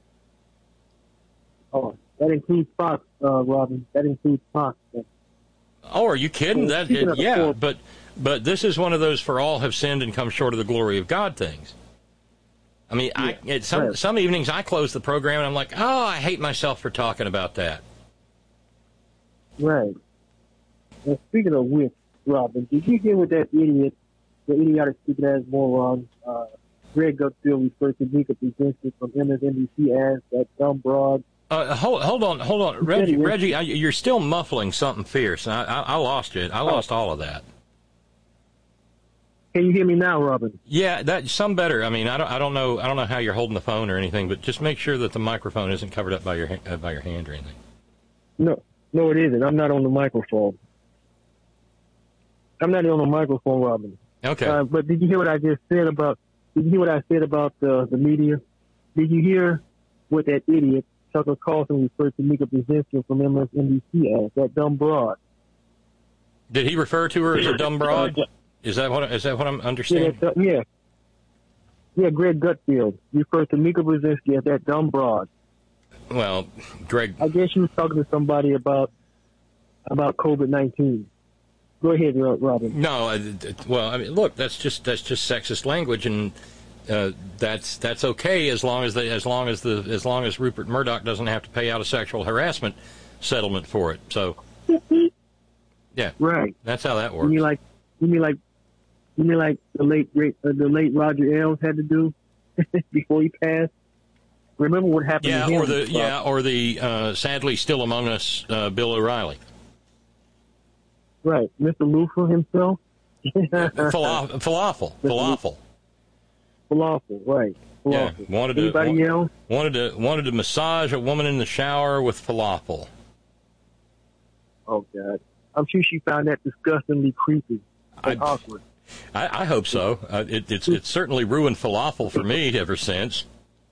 Oh, that includes Fox, uh, Robin. That includes Fox. Oh, are you kidding? Well, That speaking of the yeah, for- but but this is one of those for all have sinned and come short of the glory of God things. I mean, I it, some right. some evenings I close the program and I'm like, oh, I hate myself for talking about that. Right. And speaking of which, Robin, did you hear what that idiot, the idiotic stupid ass moron, uh, Greg Gutfield referred to Mika Brzezinski from M S N B C as that dumb broad? Uh, hold, hold on, hold on, He said Reggie. he was- Reggie, I, you're still muffling something fierce. I, I, I lost it. I lost all of that. Can you hear me now, Robin? Yeah, that some better. I mean, I don't, I don't know, I don't know how you're holding the phone or anything, but just make sure that the microphone isn't covered up by your ha- uh, by your hand or anything. No, no, it isn't. I'm not on the microphone. I'm not on the microphone, Robin. Okay. Uh, but did you hear what I just said about? Did you hear what I said about the the media? Did you hear what that idiot Tucker Carlson referred to Mika Brzezinski from M S N B C as that dumb broad? Did he refer to her as a dumb broad? Is that what is that what I'm Yeah, understanding? that's, uh, yeah. Yeah, Greg Gutfield referred to Mika Brzezinski as that dumb broad. Well, Greg. I guess you was talking to somebody about about COVID nineteen. Go ahead, Robin. No, uh, well, I mean, look, that's just that's just sexist language, and uh, that's that's okay as long as they as long as the as long as Rupert Murdoch doesn't have to pay out a sexual harassment settlement for it. So, yeah, Right. that's how that You works. mean like you mean like you mean like the late great uh, the late Roger Ailes had to do before he passed? remember what happened Yeah, to him. or the yeah, or the uh, sadly still among us, uh, Bill O'Reilly. Right, Mister Lufa himself. Falafel, falafel, falafel. Falafel, right. Falafel. Yeah, wanted to Anybody wa- else? wanted to wanted to massage a woman in the shower with falafel. Oh God, I'm sure she found that disgustingly creepy and I, awkward. I, I hope so. Uh, it, it's it's certainly ruined falafel for me ever since.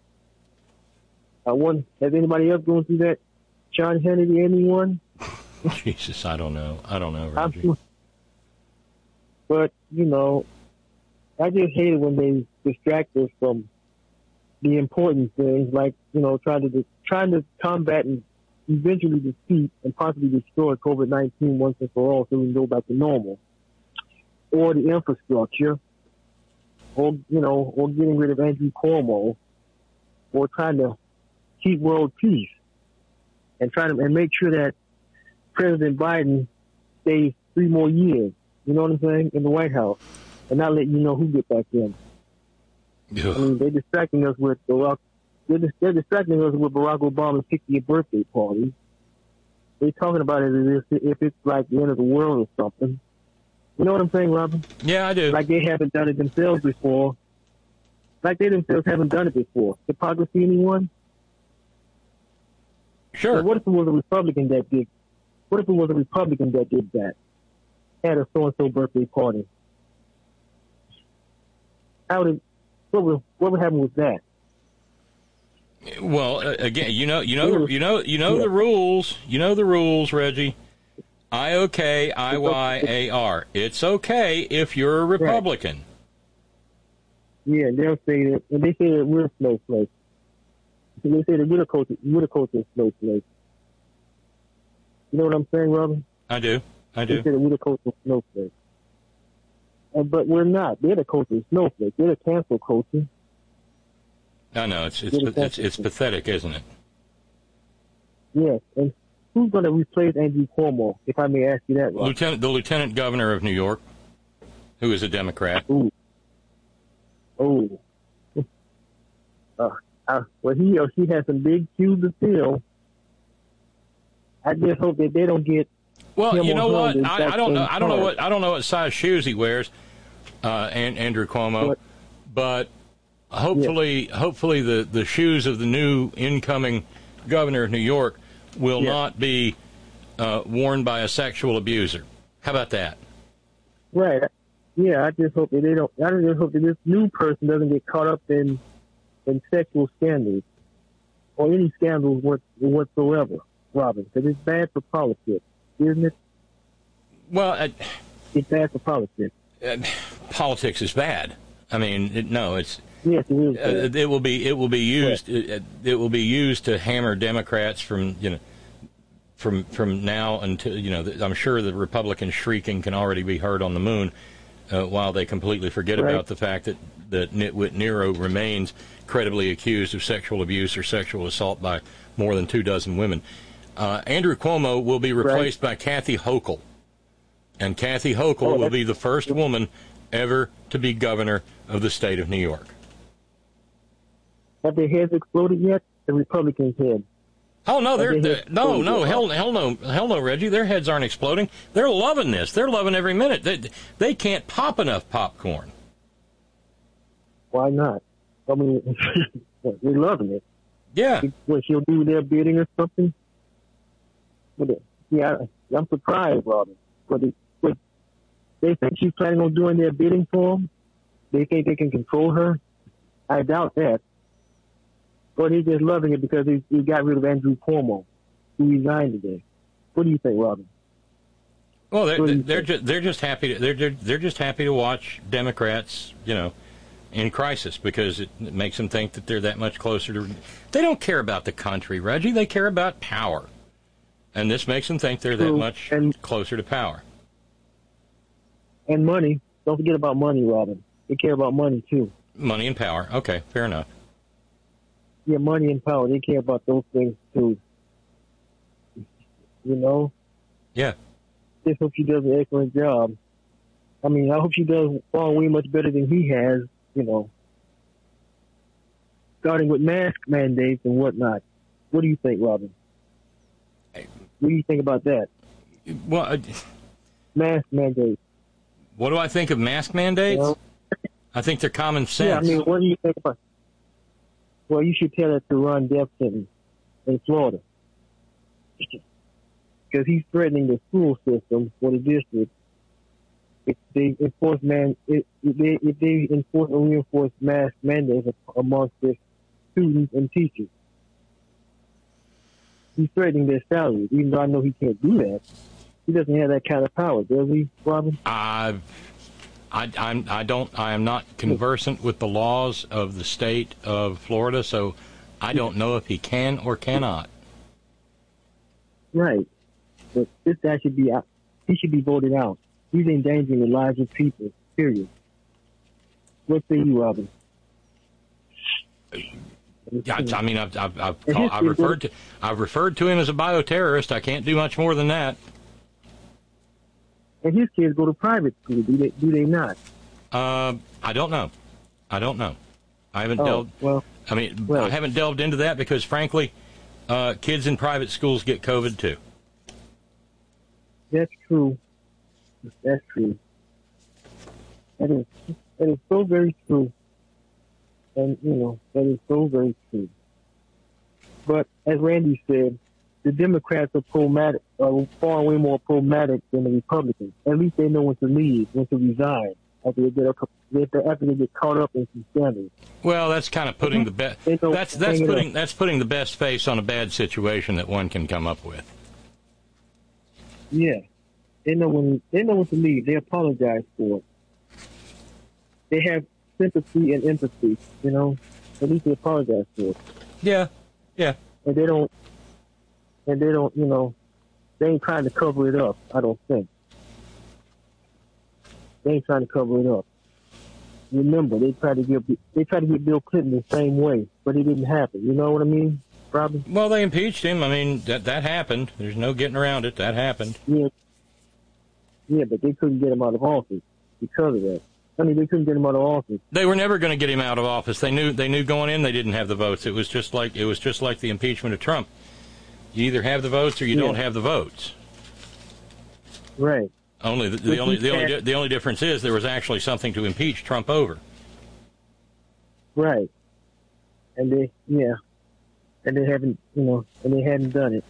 I wonder, has anybody else going through that? Sean Hannity, anyone? Jesus, I don't know. I don't know, I'm Reggie. sure. But, you know, I just hate it when they distract us from the important things, like, you know, trying to trying to combat and eventually defeat and possibly destroy COVID nineteen once and for all so we can go back to normal. Or the infrastructure, or, you know, or getting rid of Andrew Cuomo, or trying to keep world peace and trying to and make sure that President Biden stays three more years, you know what I'm saying, in the White House, and not let you know who get back in. Yeah. I mean, they're distracting us with Barack, they're, dis- they're distracting us with Barack Obama's sixtieth birthday party. They're talking about it as if, if it's like the end of the world or something. You know what I'm saying, Robin? Yeah, I do. Like they haven't done it themselves before. Like they themselves haven't done it before. Hypocrisy, anyone? Sure. So what if it was a Republican that did? What if it was a Republican that did that? Had a so-and-so birthday party. How did? What would what would happen with that? Well, uh, again, you know, you know, you know, you know the rules. You know the rules, Reggie. I O K I Y A R. It's okay if you're a Republican. Yeah, they'll say that. And they say that we're snowflakes. They say that we're the culture. We're the culture of snowflakes. You know what I'm saying, Robin? I do. I They do. say that we're the culture of snowflakes. And, but we're not. They're the culture of snowflakes. They're the cancel culture. I know it's it's it's, it's pathetic, isn't it? Yes. And who's going to replace Andrew Cuomo, if I may ask you that, Robin? Lieutenant, the Lieutenant Governor of New York, who is a Democrat. Ooh. Oh. Uh, uh, well, he or she has some big shoes to fill. I just hope that they don't get. Well, him you or know her what? the I, exact I don't know. same I don't know card. what I don't know what size shoes he wears, uh, and Andrew Cuomo. But- But hopefully, hopefully the, the shoes of the new incoming governor of New York will Yeah. not be uh, worn by a sexual abuser. How about that? Right. Yeah, I just hope that they don't. I just hope that this new person doesn't get caught up in in sexual scandals or any scandals what, whatsoever, Robin. Because it's bad for politics, isn't it? Well, uh, It's bad for politics. uh, politics is bad. I mean, it, no, it's Yes, it is. uh, bad. it will be it will be used it, it will be used to hammer Democrats from you know from from now until you know the, I'm sure the Republican shrieking can already be heard on the moon uh, while they completely forget Right. about the fact that that Nitwit Nero remains credibly accused of sexual abuse or sexual assault by more than two dozen women. Uh, Andrew Cuomo will be replaced by Kathy Hochul, and Kathy Hochul Oh, will that's- be the first woman ever to be governor of the state of New York. Have their heads exploded yet? The Republicans' head. Oh no, they're, Have their they're heads no, exploded no, yet? hell, hell no, hell no, Reggie. Their heads aren't exploding. They're loving this. They're loving every minute. They, they can't pop enough popcorn. Why not? I mean, they're loving it. Yeah. What, she'll do their bidding or something? But, uh, yeah, I'm surprised, Robin. But, it, but they think she's planning on doing their bidding for them? They think they can control her? I doubt that. But he's just loving it because he, he got rid of Andrew Cuomo, who resigned today. What do you think, Robin? Well, they're What do you they're think? just they're just happy to, they're they're they're just happy to watch Democrats, you know, in crisis because it, it makes them think that they're that much closer to. They don't care about the country, Reggie. They care about power, and this makes them think they're that True. much And- closer to power. And money. Don't forget about money, Robin. They care about money, too. Money and power. Okay, fair enough. Yeah, money and power. They care about those things, too. You know? Yeah. Just hope she does an excellent job. I mean, I hope she does far way much better than he has, you know. starting with mask mandates and whatnot. What do you think, Robin? What do you think about that? Well, uh, mask mandates. What do I think of mask mandates? Well, I think they're common sense. Yeah, I mean, what do you think about? Well, you should tell it to Ron DeSantis in Florida, because he's threatening the school system for the district if they enforce man if, if they if they enforce or reinforce mask mandates amongst their students and teachers. He's threatening their salaries, even though I know he can't do that. He doesn't have that kind of power, does he, Robin? I, I, I'm, I don't. I am not conversant with the laws of the state of Florida, so I don't know if he can or cannot. Right, but this guy should be out. He should be voted out. He's endangering the lives of people. Period. What say you, Robin? Yeah, I mean, I've, I've, I've, called, I've referred to, I've referred to him as a bioterrorist. I can't do much more than that. And his kids go to private school, do they? Do they not? Uh, I don't know. I don't know. I haven't oh, delved. Well, I mean, well, I haven't delved into that because, frankly, uh, kids in private schools get COVID too. That's true. That's true. That is. That is so very true. And, you know, that is so very true. But as Randy said, the Democrats are pragmatic, are far way more pragmatic than the Republicans. At least they know when to leave, when to resign, after they get, a, after they get caught up in some scandals. Well, that's kind of putting the best. That's that's putting that's putting the best face on a bad situation that one can come up with. Yeah, they know when they know when to leave. They apologize for it. They have sympathy and empathy, you know. At least they apologize for it. Yeah, yeah. And they don't, and they don't, you know, they ain't trying to cover it up, I don't think. They ain't trying to cover it up. Remember, they tried to get, they tried to get Bill Clinton the same way, but it didn't happen. You know what I mean, Robin? Well, they impeached him. I mean, that that happened. There's no getting around it. That happened. Yeah. Yeah, but they couldn't get him out of office because of that. I mean, they couldn't get him out of office. They were never going to get him out of office. They knew they knew going in they didn't have the votes. It was just like it was just like the impeachment of Trump. You either have the votes or you yeah. don't have the votes. Right. Only the, the only the only the only difference is there was actually something to impeach Trump over. Right. And they yeah, and they haven't you know and they hadn't done it.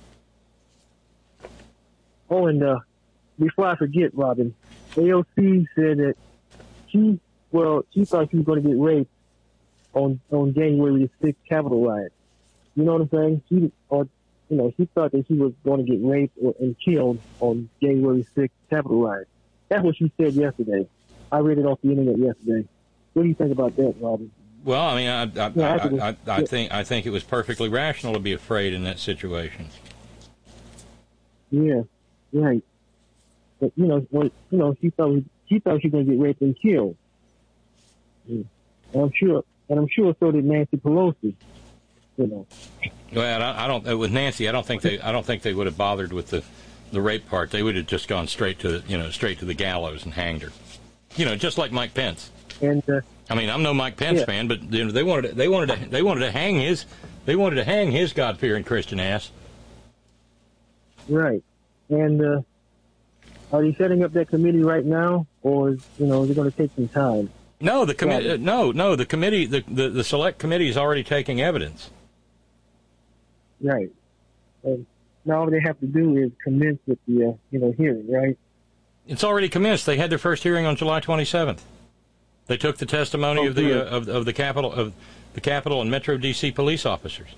Oh, and uh, before I forget, Robin, A O C said that. She well, she thought she was going to get raped on on January the sixth Capitol riot. You know what I'm saying? She or you know she thought that she was going to get raped or, and killed on January sixth Capitol riot. That's what she said yesterday. I read it off the internet yesterday. What do you think about that, Robin? Well, I mean, I I, yeah, I, I, I think I think it was perfectly rational to be afraid in that situation. Yeah, right. But you know, when, you know, she thought. She thought she was going to get raped and killed. And I'm sure, and I'm sure so did Nancy Pelosi. You know. Well, I, I don't. With Nancy, I don't think they. I don't think they would have bothered with the, the rape part. They would have just gone straight to, you know, straight to the gallows and hanged her. You know, just like Mike Pence. And uh, I mean, I'm no Mike Pence yeah. fan, but you know, they wanted. To, they wanted to. They wanted to hang his. They wanted to hang his God-fearing Christian ass. Right. And. Uh, Are they setting up that committee right now, or is, you know, is it going to take some time? No, the committee. Uh, no, no, the committee. The, the the select committee is already taking evidence. Right. And now all they have to do is commence with the uh, you know hearing, right? It's already commenced. They had their first hearing on July twenty-seventh. They took the testimony oh, of the uh, of of the Capitol of the Capitol and Metro D C police officers.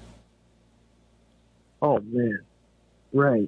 Oh man, right.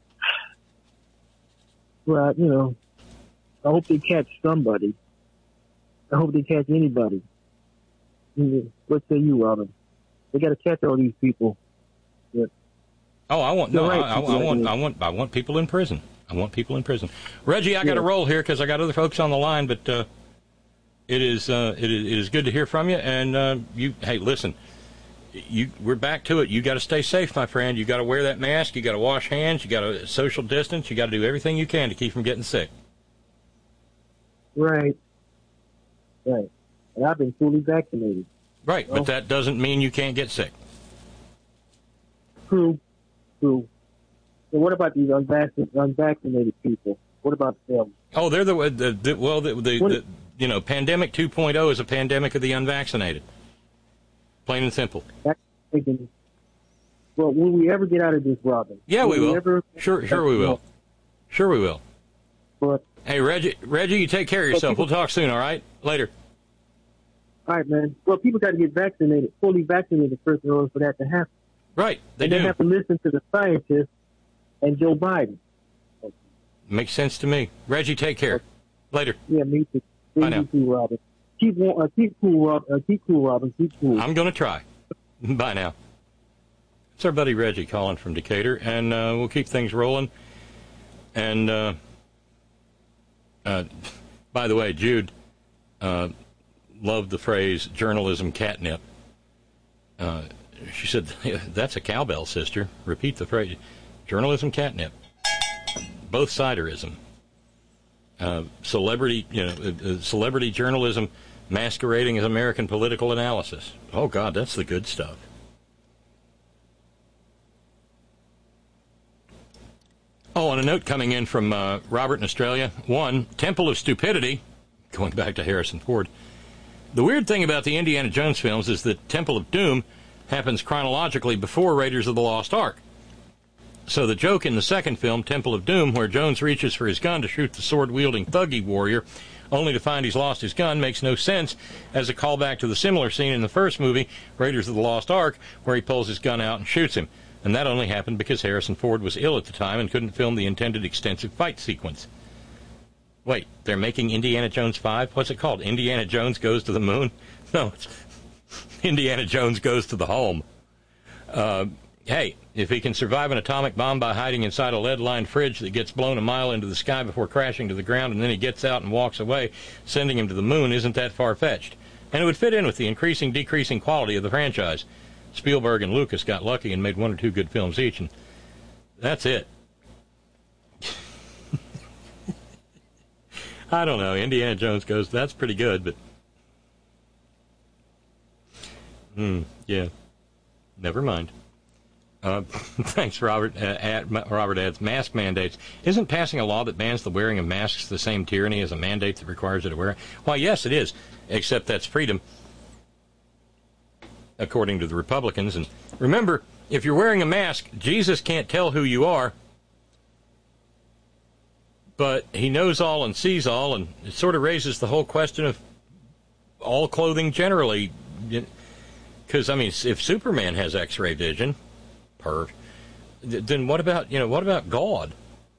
Well, you know, I hope they catch somebody. I hope they catch anybody. What say you, Robin? They got to catch all these people. Yeah. Oh, I want no, right, I, I, I want, I want, I want people in prison. I want people in prison. Reggie, I got to yeah. roll here because I got other folks on the line, but uh, it is, uh, it is, it is good to hear from you. And uh, you, hey, listen. You, we're back to it. You got to stay safe, my friend. You got to wear that mask. You got to wash hands. You got to social distance. You got to do everything you can to keep from getting sick. Right. Right. And I've been fully vaccinated. Right, you know? but that doesn't mean you can't get sick. True, true. And what about these unvaccinated, unvaccinated people? What about them? Oh, they're the, the, the well, the, the, the you know, pandemic two point oh is a pandemic of the unvaccinated. Plain and simple. That's thinking, well, will we ever get out of this, Robin? Yeah, we will. Ever, sure, sure we will. Sure we will. But hey, Reggie, Reggie, you take care of yourself. people, We'll talk soon. All right, later. All right, man. Well, people got to get vaccinated, fully vaccinated first in order for that to happen. Right, they and do. They have to listen to the scientists and Joe Biden. Makes sense to me. Reggie, take care. Later. Yeah, me too. Bye now. Me too, Robin. Keep, uh, keep cool, Rob. Uh, keep cool, Robin. Keep cool. I'm going to try. Bye now. It's our buddy Reggie calling from Decatur, and uh, we'll keep things rolling. And, uh, uh, by the way, Jude uh, loved the phrase journalism catnip. Uh, she said, that's a cowbell, sister. Repeat the phrase. Journalism catnip. Both siderism. Uh, celebrity, you know, uh, celebrity journalism masquerading as American political analysis. Oh, God, that's the good stuff. Oh, and a note coming in from uh, Robert in Australia. One, Temple of Stupidity, going back to Harrison Ford. The weird thing about the Indiana Jones films is that Temple of Doom happens chronologically before Raiders of the Lost Ark. So the joke in the second film, Temple of Doom, where Jones reaches for his gun to shoot the sword-wielding thuggy warrior, only to find he's lost his gun, makes no sense as a callback to the similar scene in the first movie, Raiders of the Lost Ark, where he pulls his gun out and shoots him. And that only happened because Harrison Ford was ill at the time and couldn't film the intended extensive fight sequence. Wait, they're making Indiana Jones five? What's it called? Indiana Jones Goes to the Moon? No, it's Indiana Jones Goes to the Home. Uh, hey, if he can survive an atomic bomb by hiding inside a lead-lined fridge that gets blown a mile into the sky before crashing to the ground, and then he gets out and walks away, sending him to the moon, isn't that far-fetched? And it would fit in with the increasing, decreasing quality of the franchise. Spielberg and Lucas got lucky and made one or two good films each, and that's it. I don't know. Indiana Jones Goes, that's pretty good, but... Hmm, yeah. Never mind. Uh, thanks, Robert. Uh, ad, Robert adds, mask mandates. Isn't passing a law that bans the wearing of masks the same tyranny as a mandate that requires you to wear it? Why, yes, it is, except that's freedom, according to the Republicans. And remember, if you're wearing a mask, Jesus can't tell who you are, but he knows all and sees all, and it sort of raises the whole question of all clothing generally. Because, I mean, if Superman has X-ray vision, perv, then what about, you know, what about God?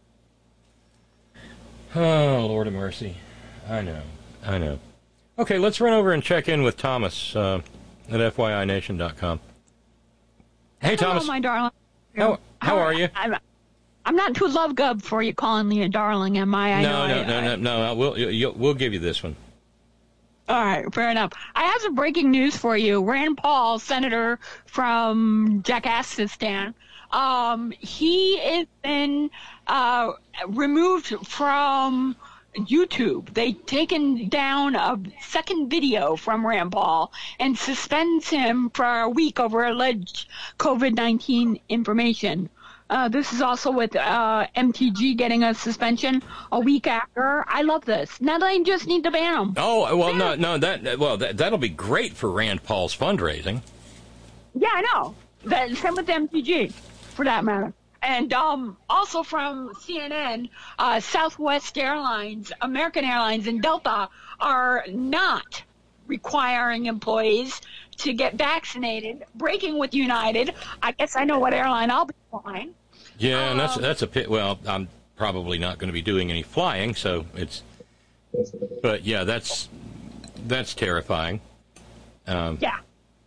Oh, Lord of mercy. I know, I know. Okay, let's run over and check in with Thomas uh, at F Y I Nation dot com. Hey, Hello, Thomas. my darling. How, how are you? I'm, I'm not too love gub for you calling me a darling, am I? I no, know no, I, no, I, no, no, no. We'll, you, we'll give you this one. All right, fair enough. I have some breaking news for you. Rand Paul, senator from Jackassistan, um, he has been uh, removed from YouTube. They've taken down a second video from Rand Paul and suspends him for a week over alleged COVID nineteen information. Uh, this is also with uh, M T G getting a suspension a week after. I love this. Now they just need to ban them. Oh, well, no, no, that well, that, that'll be great for Rand Paul's fundraising. Yeah, I know. That, same with M T G, for that matter. And um, also from C N N, uh, Southwest Airlines, American Airlines, and Delta are not requiring employees to get vaccinated, breaking with United. I guess I know what airline I'll be flying. Yeah, and that's Um, that's a pit. Well, I'm probably not going to be doing any flying, so it's. But yeah, that's that's terrifying. Um, Yeah.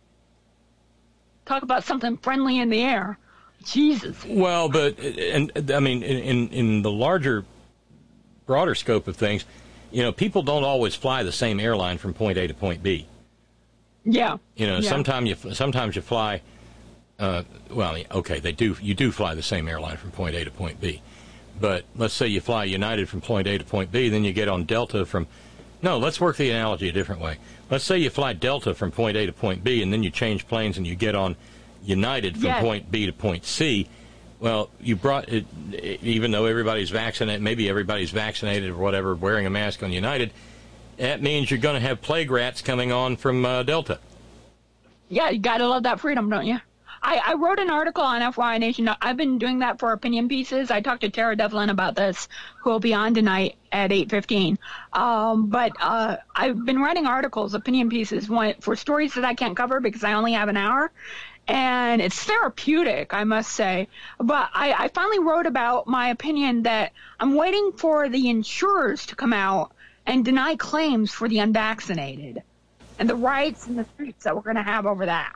Talk about something friendly in the air. Jesus. Well, but and I mean, in in the larger, broader scope of things, you know, people don't always fly the same airline from point A to point B. Yeah. You know, yeah. sometimes you sometimes you fly. Uh, well, okay, they do. You do fly the same airline from point A to point B, but let's say you fly United from point A to point B, then you get on Delta from No, let's work the analogy a different way. Let's say you fly Delta from point A to point B, and then you change planes and you get on United from Yes. point B to point C. Well, you brought it, even though everybody's vaccinated, maybe everybody's vaccinated or whatever, wearing a mask on United, that means you're going to have plague rats coming on from uh, Delta. Yeah, you gotta love that freedom, don't you? I, I wrote an article on F Y I Nation. I've been doing that for opinion pieces. I talked to Tara Devlin about this, who will be on tonight at eight fifteen. Um, but uh, I've been writing articles, opinion pieces, one, for stories that I can't cover because I only have an hour. And it's therapeutic, I must say. But I, I finally wrote about my opinion that I'm waiting for the insurers to come out and deny claims for the unvaccinated and the riots in the streets that we're going to have over that.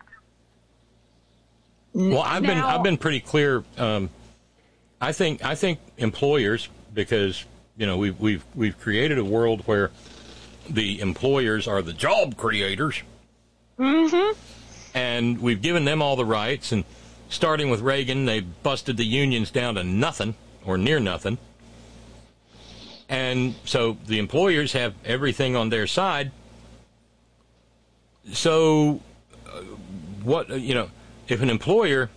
Well, I've been Now- I've been pretty clear. Um, I think I think employers, because you know we've we've we've created a world where the employers are the job creators, Mm-hmm. and we've given them all the rights. And starting with Reagan, they busted the unions down to nothing or near nothing, and so the employers have everything on their side. So, uh, what you know. If an employer,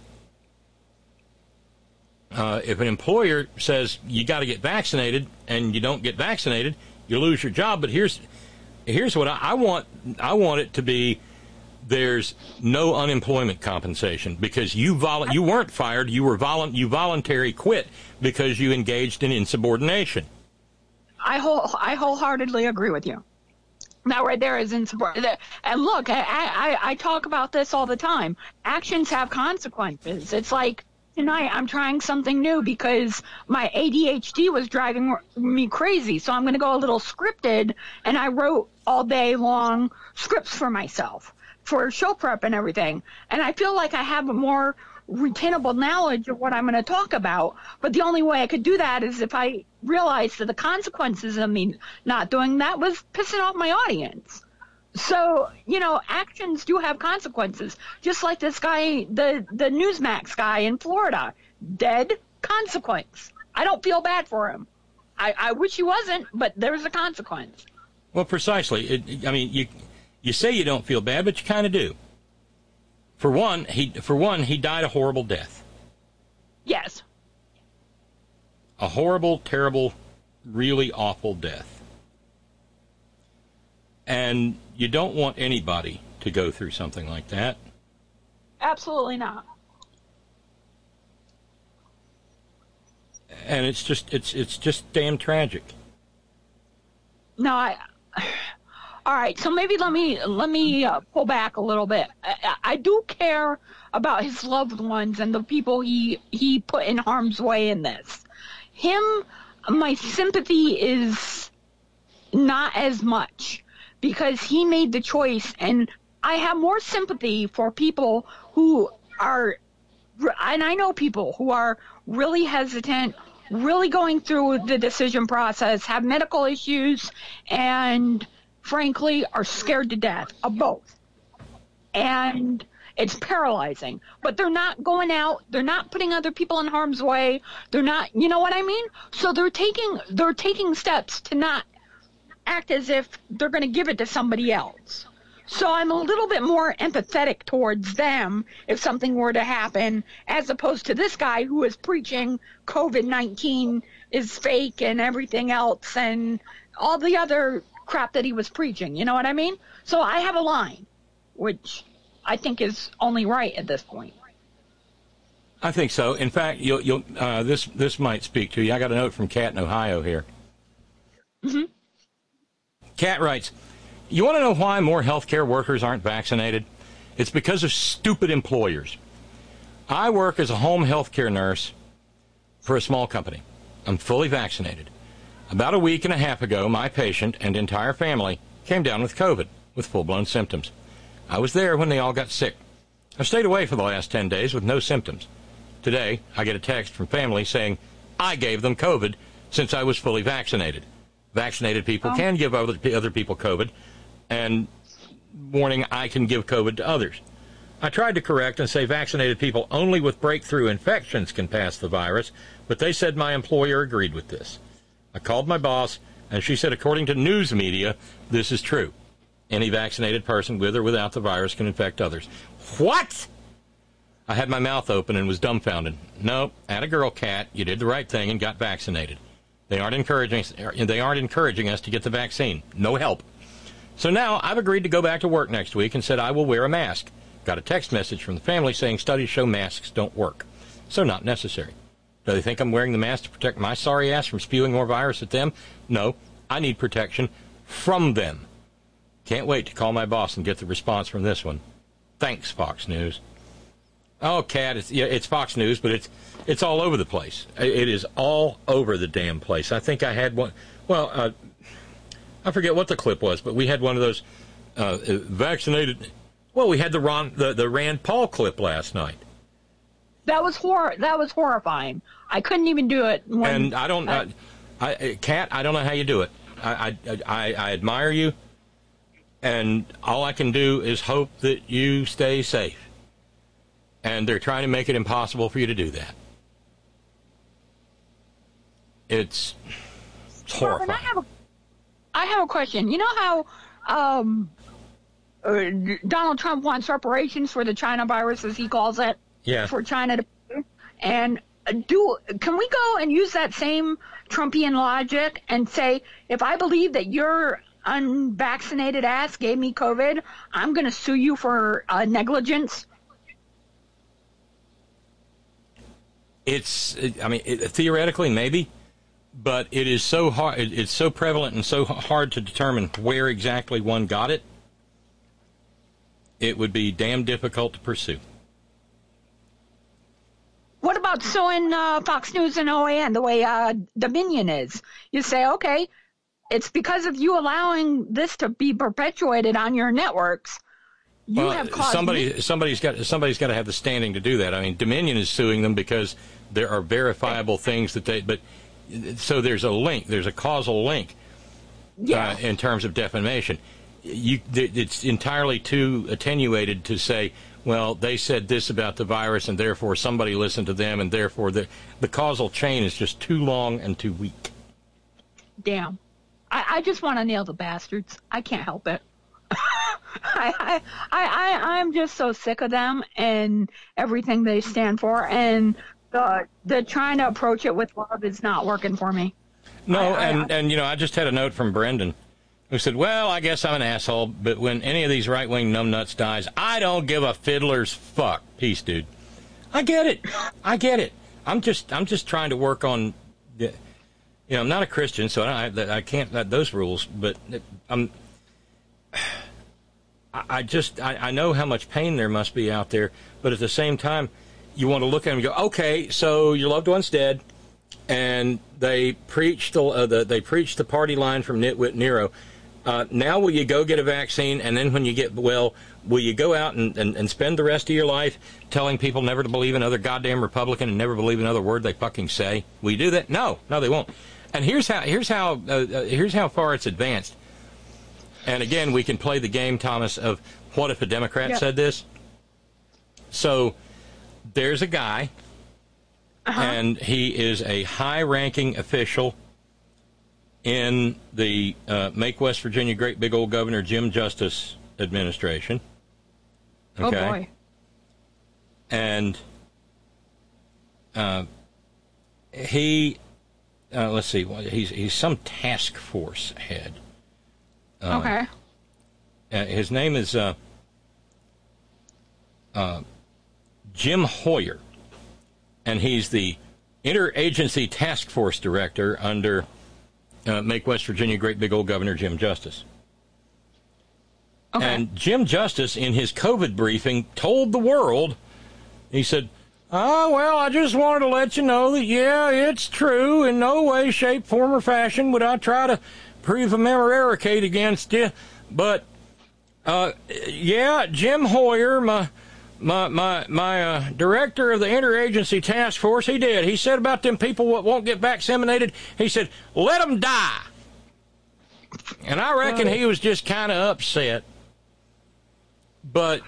uh, if an employer says you got to get vaccinated and you don't get vaccinated, you lose your job. But here's here's what I, I want. I want it to be: there's no unemployment compensation because you vol- you weren't fired. You were volu- you voluntary quit because you engaged in insubordination. I whole I wholeheartedly agree with you. That right there is insubordinate. And look, I, I, I talk about this all the time. Actions have consequences. It's like tonight I'm trying something new because my A D H D was driving me crazy. So I'm going to go a little scripted, and I wrote all day long scripts for myself for show prep and everything. And I feel like I have a more retainable knowledge of what I'm going to talk about. But the only way I could do that is if I realized that the consequences of me not doing that was pissing off my audience. So, you know, actions do have consequences. Just like this guy, the, the Newsmax guy in Florida. Dead, consequence. I don't feel bad for him. I, I wish he wasn't, but there's a consequence. Well, precisely. It, I mean, you you say you don't feel bad, but you kind of do. For one, he for one he died a horrible death. Yes. A horrible, terrible, really awful death. And you don't want anybody to go through something like that. Absolutely not. And it's just it's it's just damn tragic. No, I. All right, so maybe let me let me uh, pull back a little bit. I, I do care about his loved ones and the people he he put in harm's way in this. Him, my sympathy is not as much because he made the choice, and I have more sympathy for people who are, and I know people who are really hesitant, really going through the decision process, have medical issues, and frankly are scared to death of both. And it's paralyzing. But they're not going out. They're not putting other people in harm's way. They're not, you know what I mean? So they're taking they're taking steps to not act as if they're going to give it to somebody else. So I'm a little bit more empathetic towards them if something were to happen, as opposed to this guy who is preaching COVID nineteen is fake and everything else and all the other crap that he was preaching. You know what I mean? So I have a line, which I think is only right at this point. I think so. In fact, you'll, you'll, uh, this this might speak to you. I got a note from Kat in Ohio here. Mm-hmm. Kat writes, you want to know why more healthcare workers aren't vaccinated? It's because of stupid employers. I work as a home healthcare nurse for a small company. I'm fully vaccinated. About a week and a half ago, my patient and entire family came down with COVID with full-blown symptoms. I was there when they all got sick. I've stayed away for the last ten days with no symptoms. Today, I get a text from family saying I gave them COVID since I was fully vaccinated. Vaccinated people Oh. can give other, other people COVID, and warning, I can give COVID to others. I tried to correct and say vaccinated people only with breakthrough infections can pass the virus, but they said my employer agreed with this. I called my boss, And she said, according to news media, this is true. Any vaccinated person with or without the virus can infect others. What? I had my mouth open and was dumbfounded. No, atta girl, Cat, you did the right thing and got vaccinated. They aren't encouraging they aren't encouraging us to get the vaccine. No help. So now I've agreed to go back to work next week and said I will wear a mask. Got a text message from the family saying studies show masks don't work. So not necessary. Do they think I'm wearing the mask to protect my sorry ass from spewing more virus at them? No, I need protection from them. Can't wait to call my boss and get the response from this one. Thanks, Fox News. Oh, Cat, it's, yeah, it's Fox News, but it's it's all over the place. It is all over the damn place. I think I had one. Well, uh, I forget what the clip was, but we had one of those uh, vaccinated. Well, we had the Ron, the, the Rand Paul clip last night. That was hor- That was horrifying. I couldn't even do it. When, and I don't, uh, I, I, Cat, I don't know how you do it. I, I, I, I admire you, and all I can do is hope that you stay safe. And they're trying to make it impossible for you to do that. It's, it's horrifying. I have, a, I have a question. You know how um, uh, Donald Trump wants reparations for the China virus, as he calls it? Yeah. For China to pay? And do can we go and use that same Trumpian logic and say, if I believe that your unvaccinated ass gave me COVID, I'm going to sue you for uh, negligence? It's, I mean, it, theoretically, maybe, but it is so hard, it, it's so prevalent and so hard to determine where exactly one got it, it would be damn difficult to pursue. What about suing uh, Fox News and O A N the way uh, Dominion is? You say, okay, it's because of you allowing this to be perpetuated on your networks. You well, have caused somebody, me- somebody's got somebody's got to have the standing to do that. I mean, Dominion is suing them because there are verifiable things that they. But so there's a link. There's a causal link. Yeah. Uh, in terms of defamation, you it's entirely too attenuated to say, well, they said this about the virus, and therefore somebody listened to them, and therefore the the causal chain is just too long and too weak. Damn. I, I just want to nail the bastards. I can't help it. I, I, I, I'm just so sick of them and everything they stand for, and the the trying to approach it with love is not working for me. No, I, and, I, and, you know, I just had a note from Brendan who said, well, I guess I'm an asshole, but when any of these right-wing numbnuts dies, I don't give a fiddler's fuck. Peace, dude. I get it. I get it. I'm just I'm just trying to work on, you know, I'm not a Christian, so I, I can't, those rules, but I'm... I just, I, I know how much pain there must be out there, but at the same time, you want to look at them and go, okay, so your loved one's dead, and they preached the, uh, the they preached the party line from Nitwit Nero. Uh, now will you go get a vaccine, and then when you get well, will you go out and, and, and spend the rest of your life telling people never to believe another goddamn Republican and never believe another word they fucking say? Will you do that? No, no, they won't. And here's how here's how uh, uh, here's how far it's advanced. And again, we can play the game, Thomas, of what if a Democrat Yep. said this? So there's a guy, uh-huh. and he is a high-ranking official in the uh, Make West Virginia Great Big Old Governor Jim Justice administration. Okay? Oh, boy. And uh, he, uh, let's see, he's he's some task force head. Uh, okay. Uh, his name is uh, uh, Jim Hoyer, and he's the Interagency Task Force Director under uh, Make West Virginia Great Big Old Governor Jim Justice. Okay. And Jim Justice, in his COVID briefing, told the world, he said, oh, well, I just wanted to let you know that, yeah, it's true. In no way, shape, form, or fashion would I try to prove a memoricate against you. But, uh, yeah, Jim Hoyer, my my my, my uh, director of the Interagency Task Force, he did. He said about them people that won't get vaccinated, he said, let them die. And I reckon he was just kind of upset. But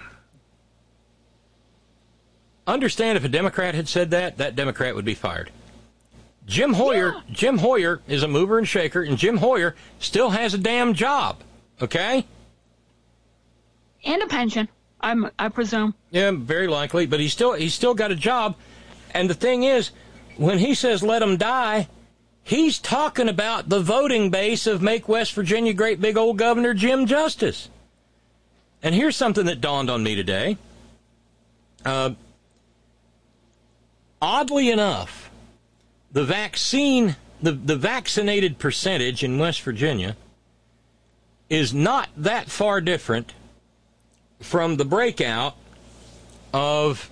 understand, if a Democrat had said that, that Democrat would be fired. Jim Hoyer, yeah. Jim Hoyer is a mover and shaker, and Jim Hoyer still has a damn job, okay? And a pension, I'm, I presume. Yeah, very likely, but he's still he's still got a job. And the thing is, when he says let them die, he's talking about the voting base of Make West Virginia Great Big Old Governor Jim Justice. And here's something that dawned on me today. Uh, oddly enough, the vaccine, the, the vaccinated percentage in West Virginia is not that far different from the breakout of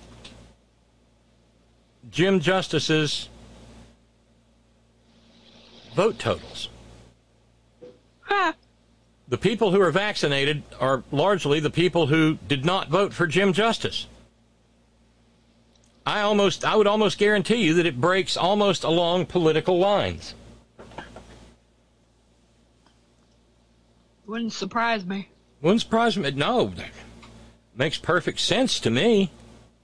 Jim Justice's vote totals. Huh. The people who are vaccinated are largely the people who did not vote for Jim Justice. I almost, I would almost guarantee you that it breaks almost along political lines. Wouldn't surprise me. Wouldn't surprise me. No, makes perfect sense to me.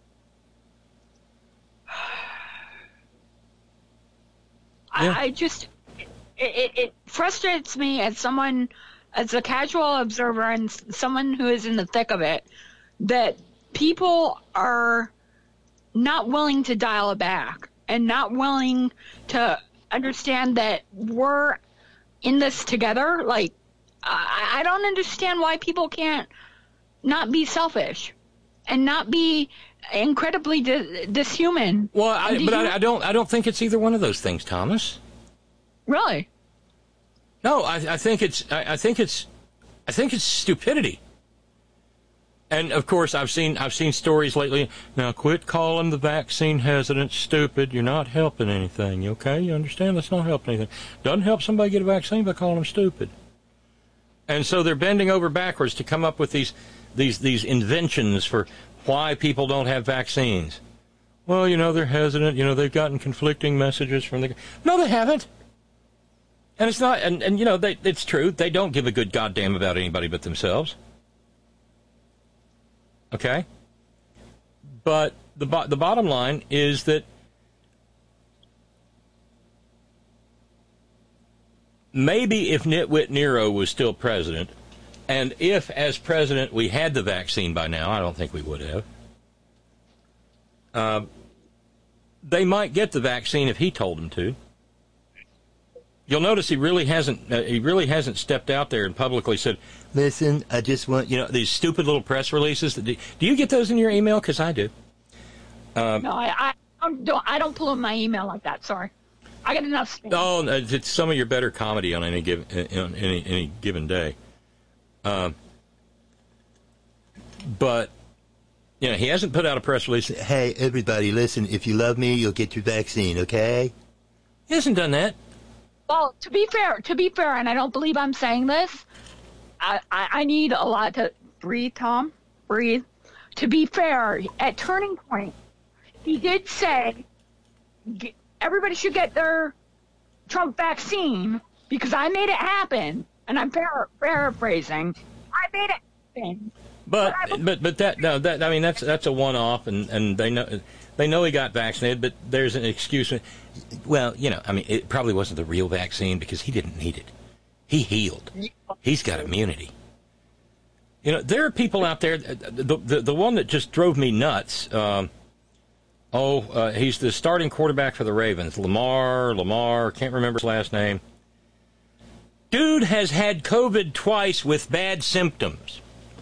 Yeah. I, I just, it, it, it frustrates me as someone, as a casual observer and someone who is in the thick of it, that people are not willing to dial it back and not willing to understand that we're in this together. Like, I, I don't understand why people can't not be selfish and not be incredibly di- dishuman. Well, I, but I, I don't. I don't think it's either one of those things, Thomas. Really? No, I, I think it's. I, I think it's. I think it's stupidity. And of course, I've seen. I've seen stories lately. Now, quit calling the vaccine hesitant stupid. You're not helping anything. Okay, you understand? That's not helping anything. Doesn't help somebody get a vaccine by calling them stupid. And so they're bending over backwards to come up with these, these, these inventions for why people don't have vaccines. Well, you know, they're hesitant. You know, they've gotten conflicting messages from the... No, they haven't. And it's not... And, and you know, they, it's true. They don't give a good goddamn about anybody but themselves. Okay? But the bo- the bottom line is that maybe if Nitwit Nero was still president, and if, as president, we had the vaccine by now, I don't think we would have, uh, they might get the vaccine if he told them to. You'll notice he really hasn't uh, he really hasn't stepped out there and publicly said, listen, I just want, you know, these stupid little press releases. That do, do you get those in your email? Because I do. Um, no, I, I don't. I don't pull up my email like that. Sorry, I get enough spam. Oh, it's some of your better comedy on any given on any any given day. Um, but you know, he hasn't put out a press release. Hey, everybody, listen. If you love me, you'll get your vaccine. Okay? He hasn't done that. Well, to be fair, to be fair, and I don't believe I'm saying this, I, I, I need a lot to breathe, Tom, breathe. To be fair, at Turning Point, he did say get, everybody should get their Trump vaccine because I made it happen, and I'm para- paraphrasing. I made it happen. But but but, but that no that I mean that's that's a one-off, and, and they know they know he got vaccinated, but there's an excuse. Well, you know, I mean, it probably wasn't the real vaccine because he didn't need it. He healed. He's got immunity. You know, there are people out there. The the, the one that just drove me nuts. Um, oh, uh, he's the starting quarterback for the Ravens. Lamar, Lamar, can't remember his last name. Dude has had COVID twice with bad symptoms.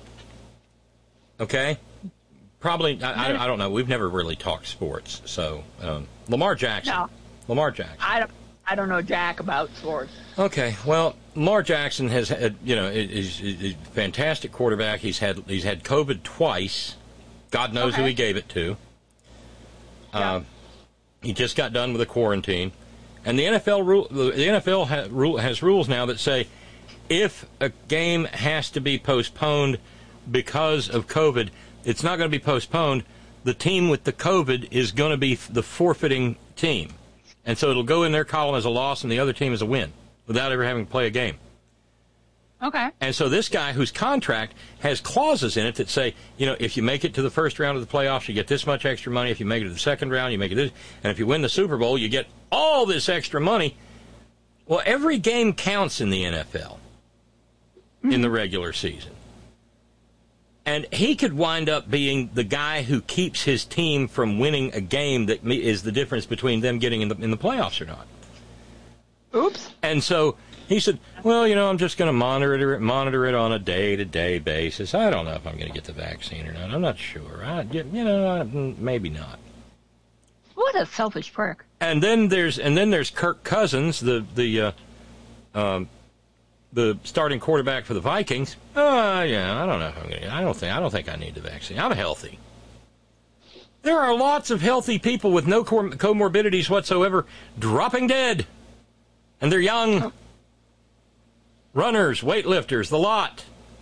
Okay? Probably, I, I, I don't know. We've never really talked sports. So, um, Lamar Jackson. No. Lamar Jackson. I don't, I don't know jack about sports. Okay, well, Lamar Jackson has had, you know, is a fantastic quarterback. He's had he's had COVID twice. God knows okay. who he gave it to. Yeah. Uh, he just got done with a quarantine, and the N F L rule. The N F L ha, rule, has rules now that say if a game has to be postponed because of COVID, it's not going to be postponed. The team with the COVID is going to be the forfeiting team. And so it'll go in their column as a loss and the other team as a win without ever having to play a game. Okay. And so this guy whose contract has clauses in it that say, you know, if you make it to the first round of the playoffs, you get this much extra money. If you make it to the second round, you make it this. And if you win the Super Bowl, you get all this extra money. Well, every game counts in the N F L mm-hmm. in the regular season. And he could wind up being the guy who keeps his team from winning a game that is the difference between them getting in the, in the playoffs or not. Oops. And so he said, well, you know, I'm just going to monitor it, monitor it on a day-to-day basis. I don't know if I'm going to get the vaccine or not. I'm not sure. I, you know, I, maybe not. What a selfish prick. And then there's and then there's Kirk Cousins, the the uh, um, the starting quarterback for the Vikings. Uh, yeah, I don't know if I'm going to. I don't think I don't think I need the vaccine. I'm healthy. There are lots of healthy people with no com- comorbidities whatsoever dropping dead, and they're young. Oh. Runners, weightlifters, the lot.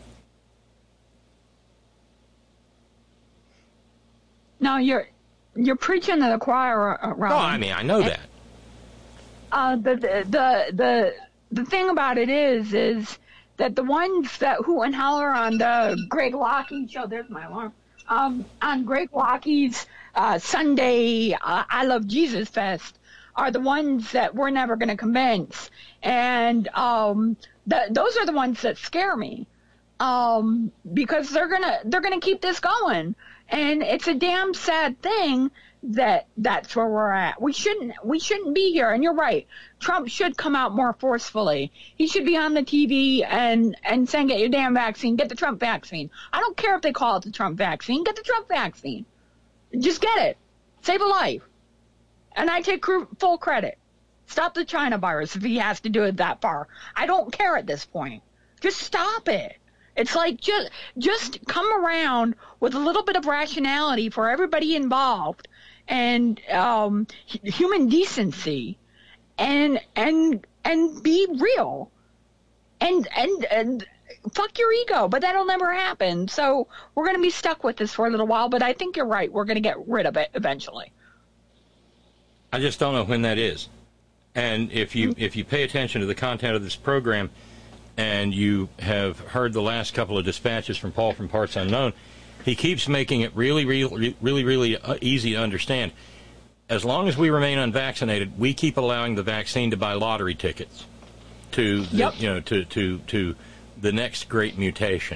No, you're you're preaching to the choir, uh, Robin. Oh, I mean, I know and, that. Uh, the, the the the the thing about it is, is that the ones that who and holler on the Greg Lockheed show. There's my alarm. Um, on Greg Lockheed's uh, Sunday uh, I Love Jesus Fest are the ones that we're never going to convince, and um. The, those are the ones that scare me, um, because they're gonna they're gonna keep this going, and it's a damn sad thing that that's where we're at. We shouldn't we shouldn't be here. And you're right. Trump should come out more forcefully. He should be on the T V and and saying, "Get your damn vaccine. Get the Trump vaccine." I don't care if they call it the Trump vaccine. Get the Trump vaccine. Just get it. Save a life. And I take full credit. Stop the China virus if he has to do it that far. I don't care at this point. Just stop it. It's like just just come around with a little bit of rationality for everybody involved and um, human decency, and and and be real, and and and fuck your ego. But that'll never happen. So we're going to be stuck with this for a little while. But I think you're right. We're going to get rid of it eventually. I just don't know when that is. And if you if you pay attention to the content of this program, and you have heard the last couple of dispatches from Paul from Parts Unknown, he keeps making it really, really, really, really easy to understand. As long as we remain unvaccinated, we keep allowing the vaccine to buy lottery tickets to the, yep. you know to, to to the next great mutation.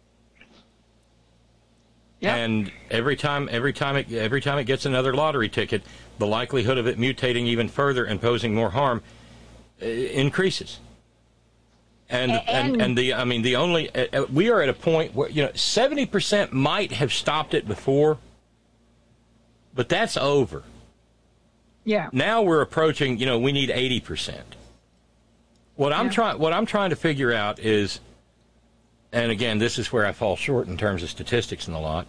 Yep. And every time every time it every time it gets another lottery ticket, the likelihood of it mutating even further and posing more harm uh, increases. And, and and and the I mean the only uh, we are at a point where you know seventy percent might have stopped it before, but that's over. Yeah. Now we're approaching, you know, we need eighty percent. What I'm yeah. trying what I'm trying to figure out is, and again, this is where I fall short in terms of statistics and the lot.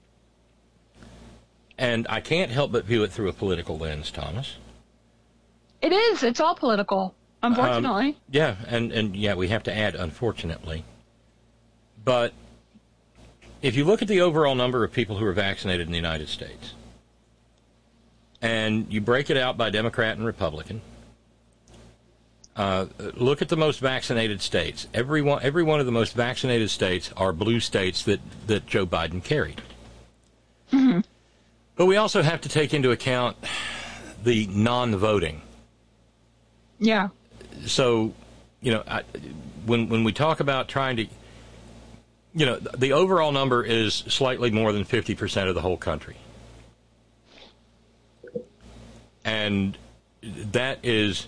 And I can't help but view it through a political lens, Thomas. It is. It's all political, unfortunately. Um, yeah, and, and yeah, we have to add unfortunately. But if you look at the overall number of people who are vaccinated in the United States, and you break it out by Democrat and Republican, uh, look at the most vaccinated states. Every one, every one of the most vaccinated states are blue states that, that Joe Biden carried. Mm-hmm. But we also have to take into account the non-voting. Yeah. So, you know, I, when when we talk about trying to, you know, the overall number is slightly more than fifty percent of the whole country. And that is,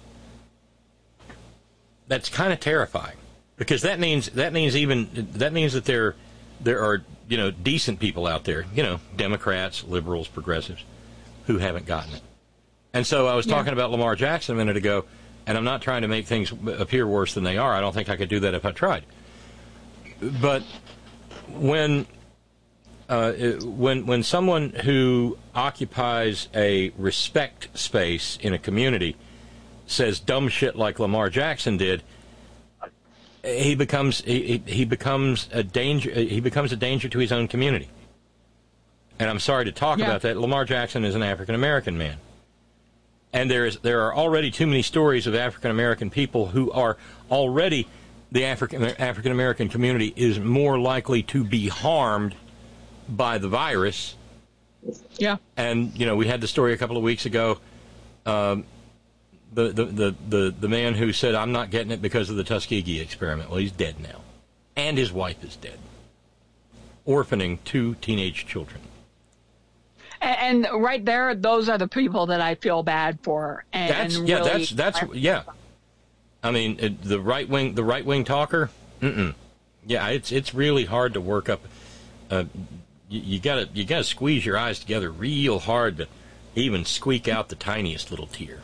that's kind of terrifying, because that means that means even that means that there there are, you know, decent people out there, you know, Democrats, liberals, progressives, who haven't gotten it. And so I was talking yeah. about Lamar Jackson a minute ago, and I'm not trying to make things appear worse than they are. I don't think I could do that if I tried. But when uh, when when someone who occupies a respect space in a community says dumb shit like Lamar Jackson did, he becomes he, he becomes a danger. He becomes a danger to his own community. And I'm sorry to talk yeah. about that. Lamar Jackson is an African American man, and there is there are already too many stories of African American people who are already the African African American community is more likely to be harmed by the virus. Yeah. And, you know, we had the story a couple of weeks ago. Um, the, the, the, the, the man who said, I'm not getting it because of the Tuskegee experiment. Well, he's dead now. And his wife is dead. Orphaning two teenage children. And, and right there, those are the people that I feel bad for. And That's, yeah, really, that's, that's, yeah. I mean, it, the right wing, the right wing talker, mm-mm. Yeah, it's, it's really hard to work up. Uh, you, you gotta, you gotta squeeze your eyes together real hard to even squeak out the tiniest little tear.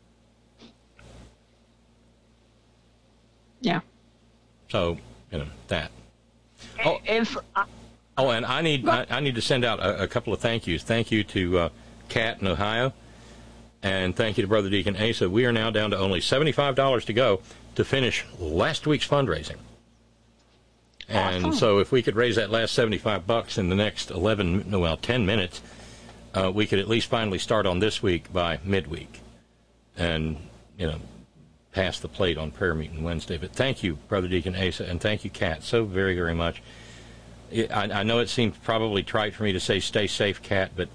Yeah. So, you know, that. Oh, if, uh, oh and I need I, I need to send out a, a couple of thank yous. Thank you to uh, Kat in Ohio, and thank you to Brother Deacon Asa. We are now down to only seventy-five dollars to go to finish last week's fundraising. And awesome. So if we could raise that last seventy-five bucks in the next eleven, well, ten minutes, uh, we could at least finally start on this week by midweek. And, you know, pass the plate on prayer meeting Wednesday. But thank you, Brother Deacon Asa, and thank you, Kat, so very, very much. It, I, I know it seems probably trite for me to say stay safe, Kat, but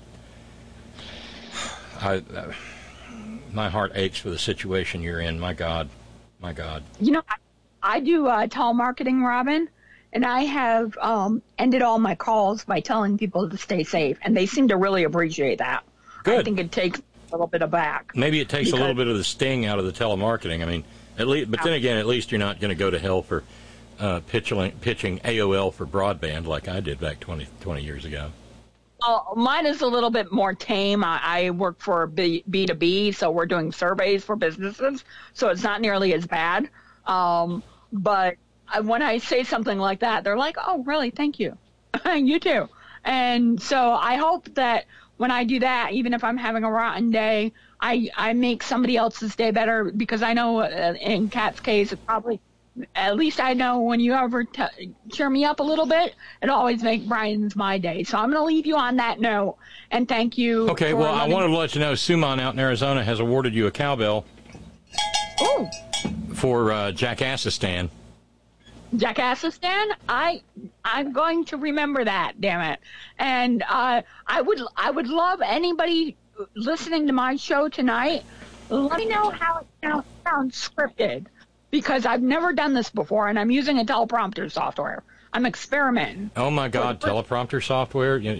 I, uh, my heart aches for the situation you're in. My God, my God. You know, I, I do uh, telemarketing, Robin, and I have um, ended all my calls by telling people to stay safe, and they seem to really appreciate that. Good. I think it takes a little bit of back. Maybe it takes because, a little bit of the sting out of the telemarketing. I mean, at least, but then again, at least you're not going to go to hell for uh, pitching, pitching A O L for broadband like I did back twenty, twenty years ago. Uh, mine is a little bit more tame. I, I work for B, B2B, so we're doing surveys for businesses, so it's not nearly as bad. Um, but I, when I say something like that, they're like, oh, really? Thank you. You too. And so I hope that when I do that, even if I'm having a rotten day, I, I make somebody else's day better, because I know uh, in Kat's case, it probably, at least I know when you ever t- cheer me up a little bit, it always makes Brian's my day. So I'm going to leave you on that note, and thank you. Okay, for well, I letting- wanted to let you know, Suman out in Arizona has awarded you a cowbell Ooh. for uh, Jackassistan. Jackassistan, I I'm going to remember that, damn it. And uh, I would I would love anybody listening to my show tonight, let me know how it sounds, sounds scripted, because I've never done this before, and I'm using a teleprompter software. I'm experimenting. Oh my God, teleprompter software! You know,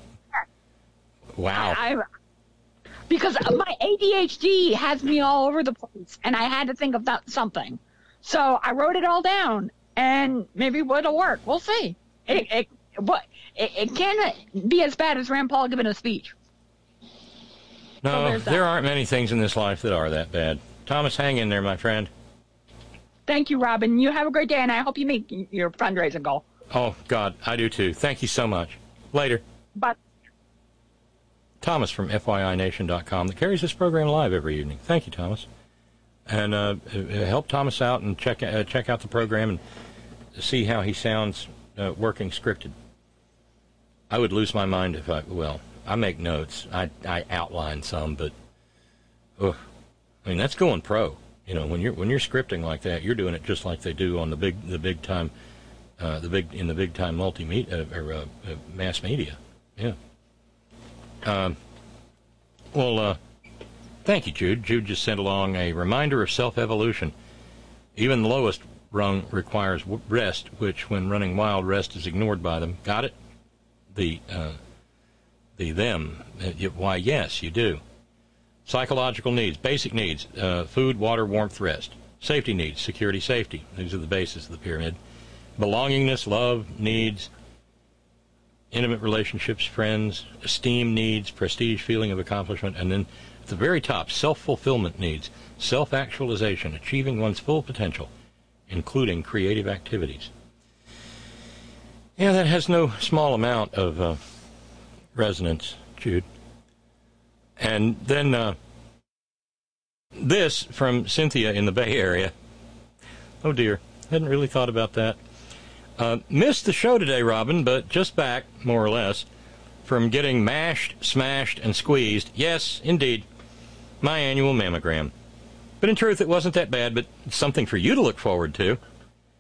wow. I, I, because my A D H D has me all over the place, and I had to think of that, something. So I wrote it all down. And maybe it'll work. We'll see. It, it, but it, it can't be as bad as Rand Paul giving a speech. No, so there aren't many things in this life that are that bad. Thomas, hang in there, my friend. Thank you, Robin. You have a great day, and I hope you meet your fundraising goal. Oh, God, I do too. Thank you so much. Later. Bye. Thomas from F Y I Nation dot com that carries this program live every evening. Thank you, Thomas. And uh, help Thomas out and check uh, check out the program and see how he sounds uh, working scripted. I would lose my mind if I, well, I make notes. I, I outline some, but, ugh, I mean, that's going pro. You know, when you're when you're scripting like that, you're doing it just like they do on the big the big time, uh, the big in the big time multimedia or uh, uh, mass media. Yeah. Um. Well, uh, thank you, Jude. Jude just sent along a reminder of self-evolution. Even the lowest rung requires rest, which, when running wild, rest is ignored by them. Got it? The uh, the them. Uh, you, why, yes, you do. Psychological needs, basic needs, uh, food, water, warmth, rest. Safety needs, security, safety. These are the bases of the pyramid. Belongingness, love, needs, intimate relationships, friends, esteem needs, prestige, feeling of accomplishment, and then at the very top, self-fulfillment needs, self-actualization, achieving one's full potential, including creative activities. Yeah, that has no small amount of uh, resonance, Jude. And then uh, this from Cynthia in the Bay Area. Oh, dear. Hadn't really thought about that. Uh, missed the show today, Robin, but just back, more or less, from getting mashed, smashed, and squeezed. Yes, indeed, my annual mammogram. But in truth, it wasn't that bad, but something for you to look forward to.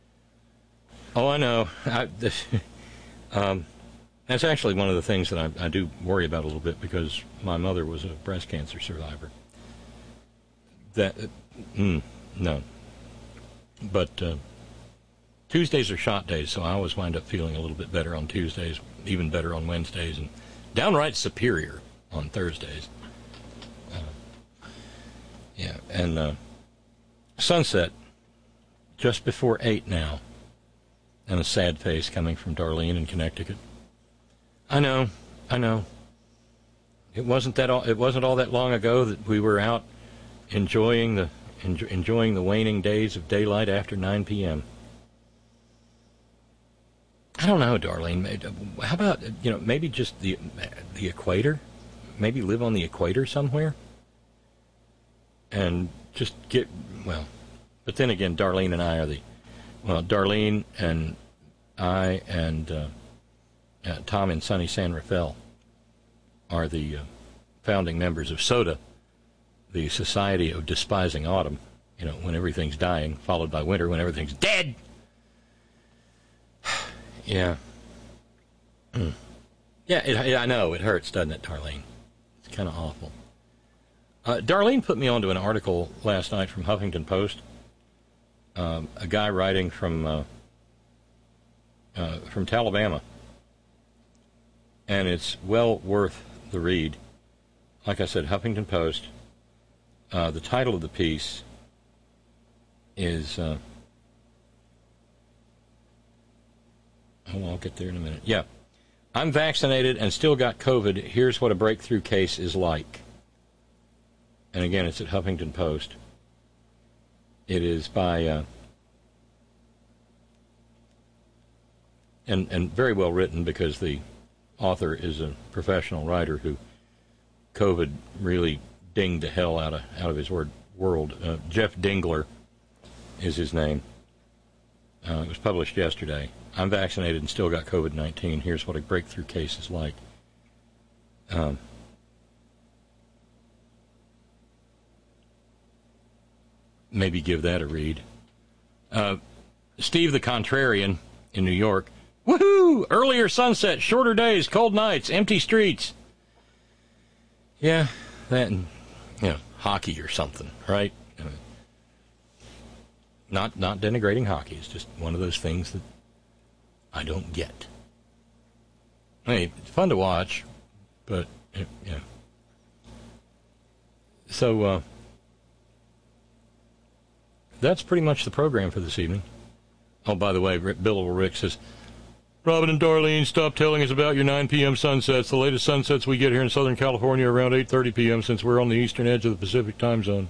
Oh, I know. I, this, um, that's actually one of the things that I, I do worry about a little bit because my mother was a breast cancer survivor. That, uh, mm, no. But uh, Tuesdays are shot days, so I always wind up feeling a little bit better on Tuesdays, even better on Wednesdays, and downright superior on Thursdays. Uh, yeah, and uh, sunset just before eight now, and a sad face coming from Darlene in Connecticut. I know, I know. It wasn't that all, it wasn't all that long ago that we were out enjoying the enjoy, enjoying the waning days of daylight after nine p.m. I don't know, Darlene. How about, you know, maybe just the the equator? Maybe live on the equator somewhere? And just get, well, but then again, Darlene and I are the, well, Darlene and I and uh, uh, Tom and Sunny San Rafael are the uh, founding members of SODA, the Society of Despising Autumn, you know, when everything's dying, followed by winter, when everything's dead. Yeah. Mm. Yeah, it, it, I know. It hurts, doesn't it, Darlene? It's kind of awful. Uh, Darlene put me onto an article last night from Huffington Post. Um, a guy writing from uh, uh, from Alabama. And it's well worth the read. Like I said, Huffington Post. Uh, the title of the piece is... Uh, Oh, I'll get there in a minute. Yeah. I'm vaccinated and still got COVID. Here's what a breakthrough case is like. And again, it's at Huffington Post. It is by, uh, and, and very well written because the author is a professional writer who COVID really dinged the hell out of, out of his word, world. Uh, Jeff Dingler is his name. Uh, it was published yesterday. I'm vaccinated and still got COVID nineteen. Here's what a breakthrough case is like. Um, maybe give that a read. Uh, Steve the Contrarian in New York. Woohoo! Earlier sunset, shorter days, cold nights, empty streets. Yeah, that and, you know, hockey or something, right? Uh, not not denigrating hockey. It's just one of those things that I don't get. I mean, it's fun to watch, but, yeah. So, uh, that's pretty much the program for this evening. Oh, by the way, Rick, Billable Rick says, Robin and Darlene, stop telling us about your nine p.m. sunsets. The latest sunsets we get here in Southern California are around eight thirty p.m. since we're on the eastern edge of the Pacific time zone.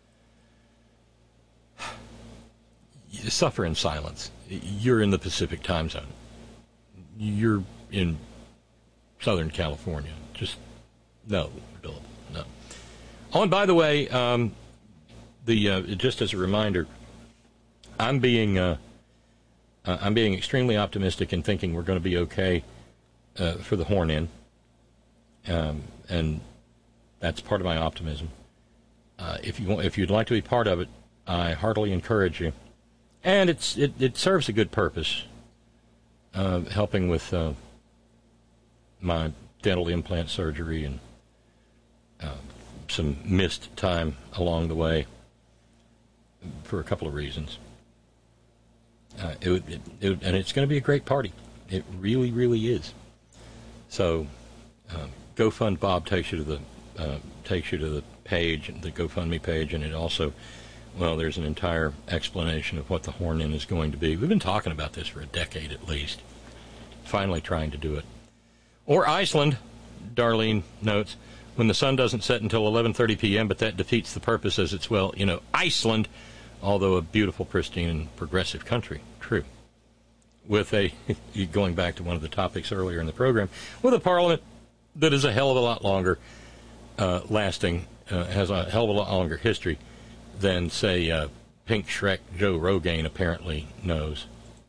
You suffer in silence. You're in the Pacific time zone. You're in Southern California. Just, no, Bill, no. Oh, and by the way, um, the uh, just as a reminder, I'm being uh, uh, I'm being extremely optimistic in thinking we're going to be okay uh, for the Horn-In, um, and that's part of my optimism. Uh, if you want, if you'd like to be part of it, I heartily encourage you. And it's it, it serves a good purpose, uh, helping with uh, my dental implant surgery and uh, some missed time along the way for a couple of reasons. Uh, it, would, it, it would, and it's going to be a great party. It really, really is. So, uh, GoFund Bob takes you to the uh, takes you to the page, the GoFundMe page, and it also. Well, there's an entire explanation of what the Horn-In is going to be. We've been talking about this for a decade at least. Finally trying to do it. Or Iceland, Darlene notes, when the sun doesn't set until eleven thirty p.m., but that defeats the purpose as it's, well, you know, Iceland, although a beautiful, pristine, and progressive country. True. With a, going back to one of the topics earlier in the program, with a parliament that is a hell of a lot longer uh, lasting, uh, has a hell of a lot longer history than, say, uh, Pink Shrek Joe Rogaine apparently knows.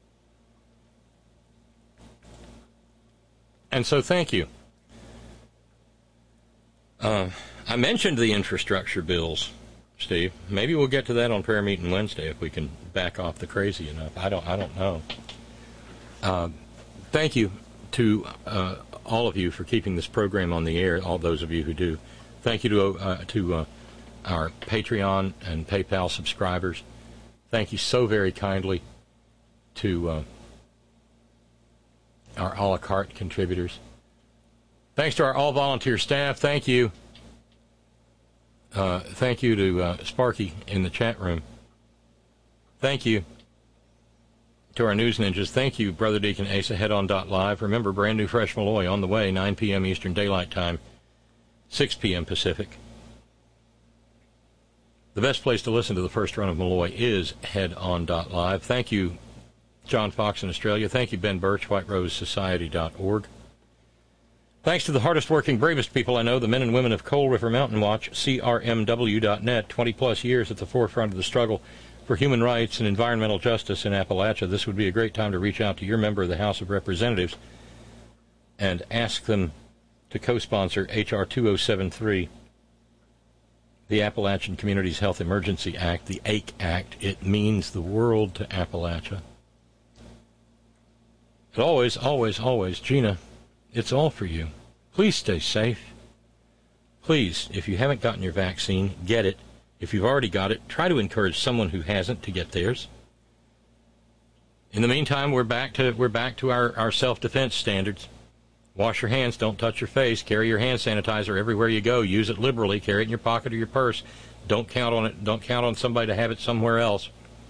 And so thank you. Uh, I mentioned the infrastructure bills, Steve. Maybe we'll get to that on prayer meeting Wednesday if we can back off the crazy enough. I don't I don't know. Uh, thank you to uh, all of you for keeping this program on the air, all those of you who do. Thank you to, uh, to uh, our Patreon and PayPal subscribers. Thank you so very kindly to uh, our a la carte contributors. Thanks to our all-volunteer staff. Thank you. Uh, thank you to uh, Sparky in the chat room. Thank you to our news ninjas. Thank you, Brother Deacon Asa, head on dot live. Remember, brand new Fresh Malloy on the way, nine p.m. Eastern Daylight Time, six p.m. Pacific. The best place to listen to the first run of Malloy is head on dot live. Thank you, John Fox in Australia. Thank you, Ben Birch, white rose society dot org. Thanks to the hardest working, bravest people I know, the men and women of Coal River Mountain Watch, C R M W dot net, twenty-plus years at the forefront of the struggle for human rights and environmental justice in Appalachia. This would be a great time to reach out to your member of the House of Representatives and ask them to co-sponsor H R two oh seven three, the Appalachian Communities Health Emergency Act, the A C E Act. It means the world to Appalachia. But always, always, always, Gina, it's all for you. Please stay safe. Please, if you haven't gotten your vaccine, get it. If you've already got it, try to encourage someone who hasn't to get theirs. In the meantime, we're back to we're back to our, our self-defense standards. Wash your hands, don't touch your face, carry your hand sanitizer everywhere you go, use it liberally, carry it in your pocket or your purse. Don't count on it, don't count on somebody to have it somewhere else.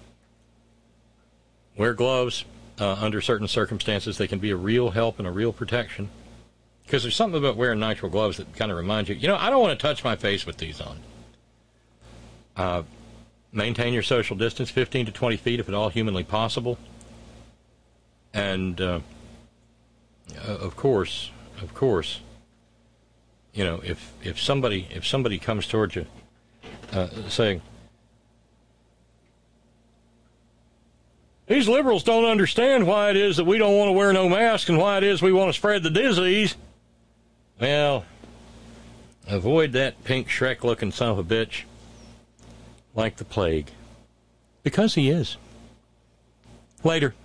Wear gloves uh, under certain circumstances. They can be a real help and a real protection. Because there's something about wearing nitrile gloves that kind of reminds you, you know, I don't want to touch my face with these on. Uh, maintain your social distance, fifteen to twenty feet if at all humanly possible. And, uh, of course, of course, you know, if, if somebody if somebody comes towards you uh, saying, these liberals don't understand why it is that we don't want to wear no mask and why it is we want to spread the disease, well, avoid that pink Shrek-looking son of a bitch like the plague. Because he is. Later.